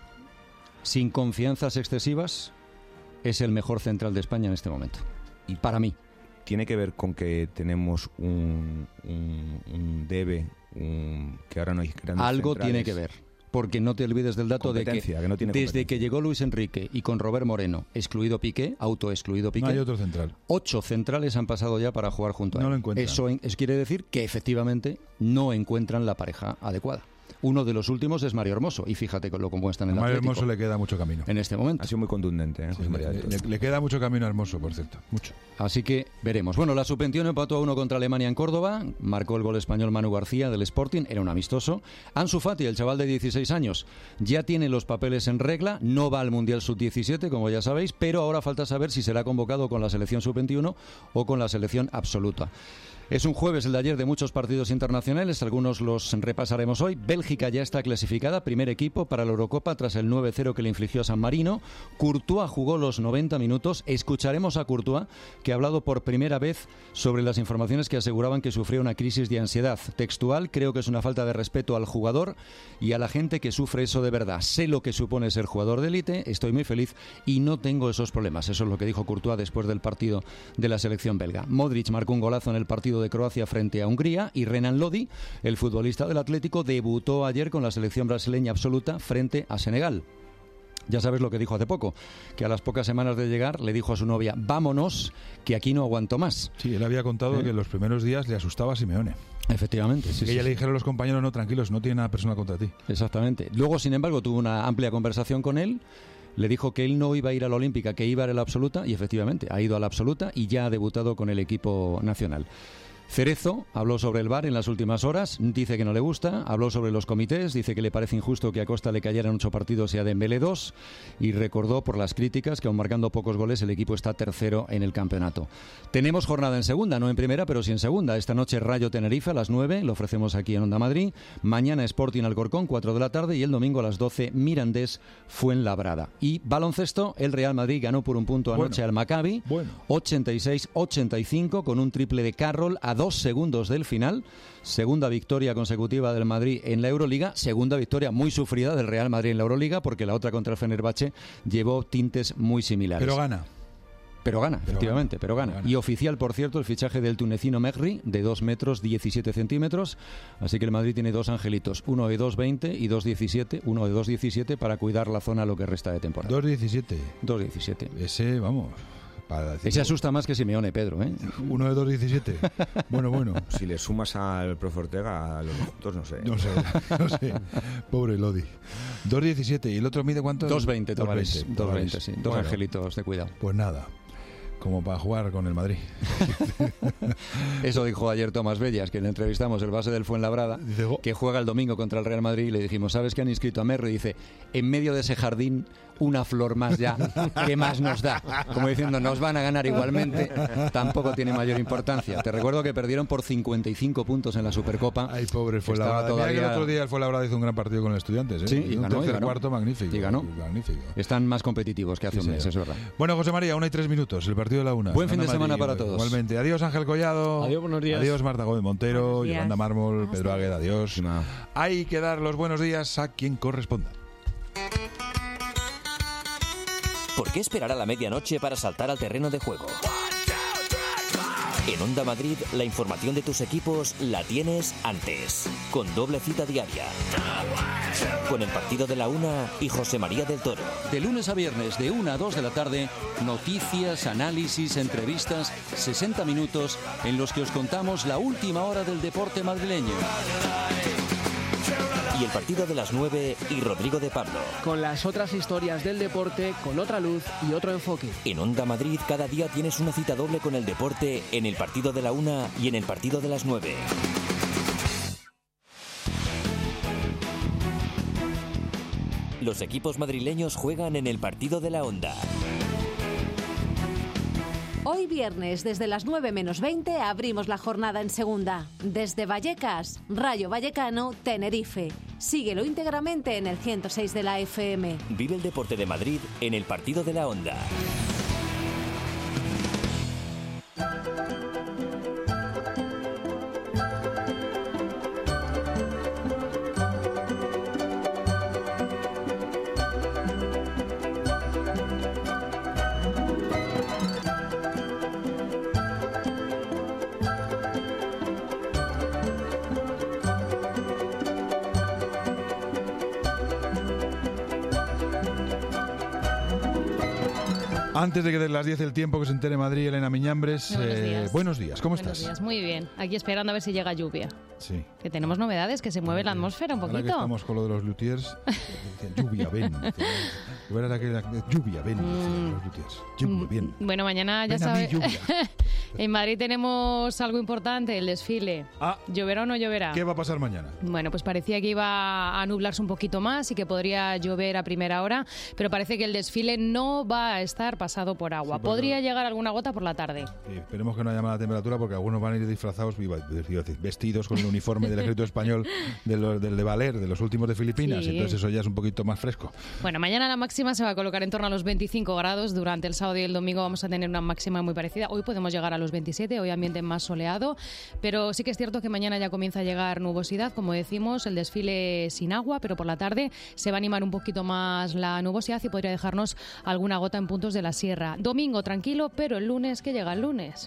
V: sin confianzas excesivas, es el mejor central de España en este momento. Y para mí.
I: Tiene que ver con que tenemos un, un, un debe, un, que ahora no hay grandes
V: Algo
I: centrales.
V: tiene que ver. Porque no te olvides del dato de que,
I: Competencia, que no tiene
V: desde
I: competencia.
V: que llegó Luis Enrique y con Robert Moreno, excluido Piqué, autoexcluido Piqué,
C: No hay otro central.
V: ocho centrales han pasado ya para jugar junto a él.
C: No lo encuentran.
V: Eso, en- eso quiere decir que efectivamente no encuentran la pareja adecuada. Uno de los últimos es Mario Hermoso, y fíjate con lo cómo está en el
C: A Mario
V: Atlético
C: Hermoso le queda mucho camino.
V: en este momento.
I: Ha sido muy contundente, ¿eh?
C: Sí,
I: José María
C: le,
I: del Toro.
C: le- le queda mucho camino a Hermoso, por cierto. Mucho.
V: Así que veremos. Bueno, la subvención empató a uno contra Alemania en Córdoba. Marcó el gol español Manu García del Sporting. Era un amistoso. Ansu Fati, el chaval de dieciséis años, ya tiene los papeles en regla. No va al Mundial sub diecisiete, como ya sabéis, pero ahora falta saber si será convocado con la selección sub veintiuno o con la selección absoluta. Es un jueves, el de ayer, de muchos partidos internacionales. Algunos los repasaremos hoy. Bélgica ya está clasificada, primer equipo para la Eurocopa tras el nueve cero que le infligió a San Marino. Courtois jugó los noventa minutos. Escucharemos a Courtois, que ha hablado por primera vez sobre las informaciones que aseguraban que sufría una crisis de ansiedad. Textual: creo que es una falta de respeto al jugador y a la gente que sufre eso de verdad. Sé lo que supone ser jugador de élite, estoy muy feliz y no tengo esos problemas. Eso es lo que dijo Courtois después del partido de la selección belga. Modric marcó un golazo en el partido de Croacia frente a Hungría y Renan Lodi, el futbolista del Atlético, debutó ayer con la selección brasileña absoluta frente a Senegal. Ya sabes lo que dijo hace poco, que a las pocas semanas de llegar le dijo a su novia: vámonos, que aquí no aguanto más.
C: Sí, él había contado
V: ¿Eh?
C: que en los primeros días le asustaba a Simeone.
V: Efectivamente, sí,
C: que
V: sí,
C: ella
V: sí.
C: le dijeron a los compañeros: no, tranquilos, no tiene nada personal contra ti.
V: Exactamente. Luego, sin embargo, tuvo una amplia conversación con él. Le dijo que él no iba a ir a la Olímpica, que iba a ir a la absoluta, y efectivamente ha ido a la absoluta y ya ha debutado con el equipo nacional. Cerezo habló sobre el V A R en las últimas horas, dice que no le gusta, habló sobre los comités, dice que le parece injusto que a Costa le cayeran ocho partidos y a Dembélé dos, y recordó por las críticas que aun marcando pocos goles el equipo está tercero en el campeonato. Tenemos jornada en segunda, no en primera, pero sí en segunda. Esta noche Rayo Tenerife a las nueve, lo ofrecemos aquí en Onda Madrid. Mañana Sporting Alcorcón, cuatro de la tarde, y el domingo a las doce Mirandés Fuenlabrada. Y baloncesto, el Real Madrid ganó por un punto anoche
C: Bueno.
V: al Maccabi,
C: Bueno.
V: ochenta y seis ochenta y cinco, con un triple de Carroll a dos segundos del final. Segunda victoria consecutiva del Madrid en la Euroliga, segunda victoria muy sufrida del Real Madrid en la Euroliga, porque la otra contra el Fenerbahce llevó tintes muy similares.
C: Pero gana.
V: Pero gana,
C: Pero
V: efectivamente,
C: gana,
V: pero gana.
C: gana.
V: Y oficial, por cierto, el fichaje del tunecino Mehri, de dos metros diecisiete centímetros. Así que el Madrid tiene dos angelitos, uno de dos veinte y dos diecisiete, uno de dos diecisiete para cuidar la zona lo que resta de temporada.
C: dos diecisiete.
V: dos diecisiete.
C: Ese, vamos. Para decir-
V: Ese asusta más que Simeone, Pedro, ¿eh?
C: Uno de dos diecisiete. Bueno, bueno.
I: Si le sumas al profe Ortega, a los juntos, no sé.
C: No sé, no sé. Pobre Lodi. dos diecisiete. ¿Y el otro mide cuánto?
V: dos veinte,
C: dos
V: Tavares.
C: veinte,
V: dos
C: Tavares.
V: veinte, sí. Dos
C: Bueno,
V: angelitos de cuidado.
C: Pues nada. Como para jugar con el Madrid.
V: Eso dijo ayer Tomás Bellas, que le entrevistamos, el base del Fuenlabrada, que juega el domingo contra el Real Madrid, y le dijimos: ¿sabes que han inscrito a Merri? Y dice: en medio de ese jardín, una flor más ya, ¿qué más nos da? Como diciendo, nos van a ganar igualmente, tampoco tiene mayor importancia. Te recuerdo que perdieron por cincuenta y cinco puntos en la Supercopa.
C: Ay, pobre
V: Estaba
C: Fuenlabrada. Mira que el
V: todavía-
C: otro día el Fuenlabrada hizo un gran partido con los Estudiantes, ¿eh?
V: Sí,
C: Y
V: y
C: un
V: ganó, y
C: tercer
V: ganó.
C: cuarto magnífico.
V: Y ganó.
C: Magnífico.
V: Están más competitivos que hace
C: Sí,
V: un mes,
C: señor.
V: es verdad.
C: Bueno, José María, una y tres minutos, el partido de la una.
V: Buen fin
C: Onda
V: de semana
C: Madrid,
V: para todos.
C: Igualmente. Adiós, Ángel Collado.
J: Adiós, buenos días.
C: Adiós, Marta Gómez Montero,
V: Buenos días.
C: Yolanda Mármol,
V: Hasta
C: Pedro Águeda. Adiós. Hay que dar los buenos días a quien corresponda.
A: ¿Por qué esperar a la medianoche para saltar al terreno de juego? En Onda Madrid, la información de tus equipos la tienes antes, con doble cita diaria. Con el partido de la una y José María del Toro.
V: De lunes a viernes, de una a dos de la tarde, noticias, análisis, entrevistas, sesenta minutos en los que os contamos la última hora del deporte madrileño.
A: Y el partido de las nueve y Rodrigo de Pablo.
E: Con las otras historias del deporte, con otra luz y otro enfoque.
A: En Onda Madrid, cada día tienes una cita doble con el deporte en el partido de la una y en el partido de las nueve. Los equipos madrileños juegan en el partido de la Onda.
B: Hoy viernes, desde las nueve menos veinte, abrimos la jornada en segunda. Desde Vallecas, Rayo Vallecano, Tenerife. Síguelo íntegramente en el ciento seis de la F M.
A: Vive el deporte de Madrid en el partido de la Onda.
C: Antes de que den las diez el tiempo, que se entere Madrid, Elena Miñambres.
F: Buenos días.
C: Eh, buenos días, ¿cómo
F: Buenos
C: estás?
F: días, muy bien. Aquí esperando a ver si llega lluvia.
C: Sí.
F: Que tenemos novedades, que se mueve la atmósfera un
C: Ahora que
F: poquito.
C: estamos con lo de los luthiers, decían, lluvia, ven. Yo era aquella, lluvia, ven, decían los luthiers. Lluvia, ven.
F: Bueno, mañana ya
C: Ven a mí,
F: sabes.
C: lluvia.
F: En Madrid tenemos algo importante, el desfile.
C: Ah.
F: ¿Lloverá o no lloverá?
C: ¿Qué va a pasar mañana?
F: Bueno, pues parecía que iba a nublarse un poquito más y que podría llover a primera hora, pero parece que el desfile no va a estar pasado por agua.
C: Sí, pero-
F: Podría llegar alguna gota por la tarde.
C: Sí, esperemos que no haya mala temperatura porque algunos van a ir disfrazados, iba a decir, vestidos con el uniforme del ejército español de los, del de Valer, de los últimos de Filipinas.
F: Sí.
C: Entonces eso ya es un poquito más fresco.
F: Bueno, mañana la máxima se va a colocar en torno a los veinticinco grados. Durante el sábado y el domingo vamos a tener una máxima muy parecida. Hoy podemos llegar a los veintisiete, hoy ambiente más soleado, pero sí que es cierto que mañana ya comienza a llegar nubosidad. Como decimos, el desfile sin agua, pero por la tarde se va a animar un poquito más la nubosidad y podría dejarnos alguna gota en puntos de la sierra. Domingo tranquilo, pero el lunes, ¿qué llega el lunes?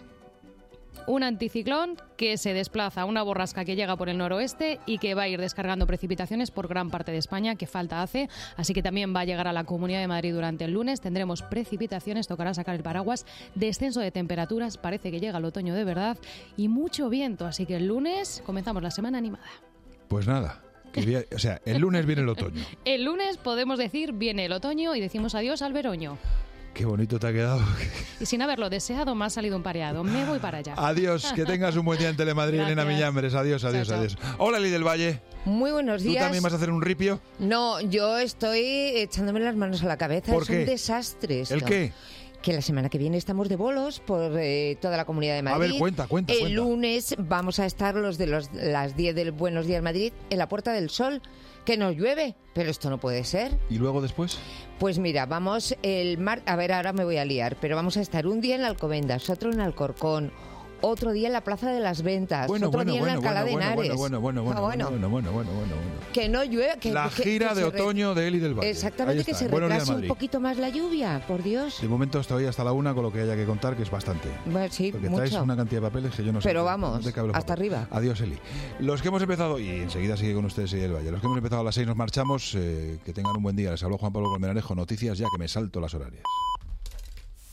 F: Un anticiclón que se desplaza, una borrasca que llega por el noroeste y que va a ir descargando precipitaciones por gran parte de España, que falta hace, así que también va a llegar a la Comunidad de Madrid durante el lunes. Tendremos precipitaciones, tocará sacar el paraguas, descenso de temperaturas, parece que llega el otoño de verdad y mucho viento, así que el lunes comenzamos la semana animada.
C: Pues nada, que vi- o sea, el lunes viene el otoño.
F: El lunes podemos decir viene el otoño y decimos adiós al veroño.
C: Qué bonito te ha quedado.
F: Y sin haberlo deseado me ha salido un pareado. Me voy para allá.
C: Adiós, que tengas un buen día en Telemadrid, Elena
F: Gracias.
C: Miñambres. Adiós, adiós,
F: Chao,
C: adiós. Hola, Eli del Valle.
G: Muy buenos
C: ¿Tú
G: días.
C: también vas a hacer un ripio?
G: No, yo estoy echándome las manos a la cabeza.
C: ¿Por
G: es
C: qué?
G: un desastre esto.
C: ¿El qué?
G: Que la semana que viene estamos de bolos por eh, toda la Comunidad de Madrid.
C: ver, cuenta, cuenta,
G: El
C: cuenta.
G: lunes vamos a estar los de los, las diez del Buenos Días Madrid en la Puerta del Sol. Que nos llueve, pero esto no puede ser.
C: ¿Y luego después?
G: Pues mira, vamos el mar... A ver, ahora me voy a liar, pero vamos a estar un día en Alcobendas, otro en Alcorcón, otro día en la Plaza de las Ventas,
C: Bueno,
G: otro
C: bueno,
G: día
C: bueno,
G: en Alcalá
C: bueno,
G: de Henares.
C: bueno, bueno, bueno,
G: Ah,
C: bueno, bueno, bueno, bueno, bueno, bueno.
G: Que no llueve. Que,
C: La
G: que-
C: gira
G: que
C: de
G: se re-
C: otoño de Eli del Valle.
G: Exactamente,
C: Ahí
G: que
C: está.
G: se
C: Buenos días,
G: retrase un
C: Madrid.
G: poquito más la lluvia, por Dios.
C: De momento estoy hasta la una con lo que haya que contar, que es bastante.
G: Bueno, sí,
C: Porque
G: mucho.
C: traes una cantidad de papeles que yo no sé.
G: Pero
C: no
G: vamos,
C: te cabe los
G: hasta
C: papeles.
G: arriba.
C: Adiós, Eli. Los que hemos empezado, y enseguida sigue con ustedes Eli del Valle, los que hemos empezado a las seis nos marchamos, eh, que tengan un buen día. Les habló Juan Pablo Colmenarejo, noticias ya que me salto las horarias.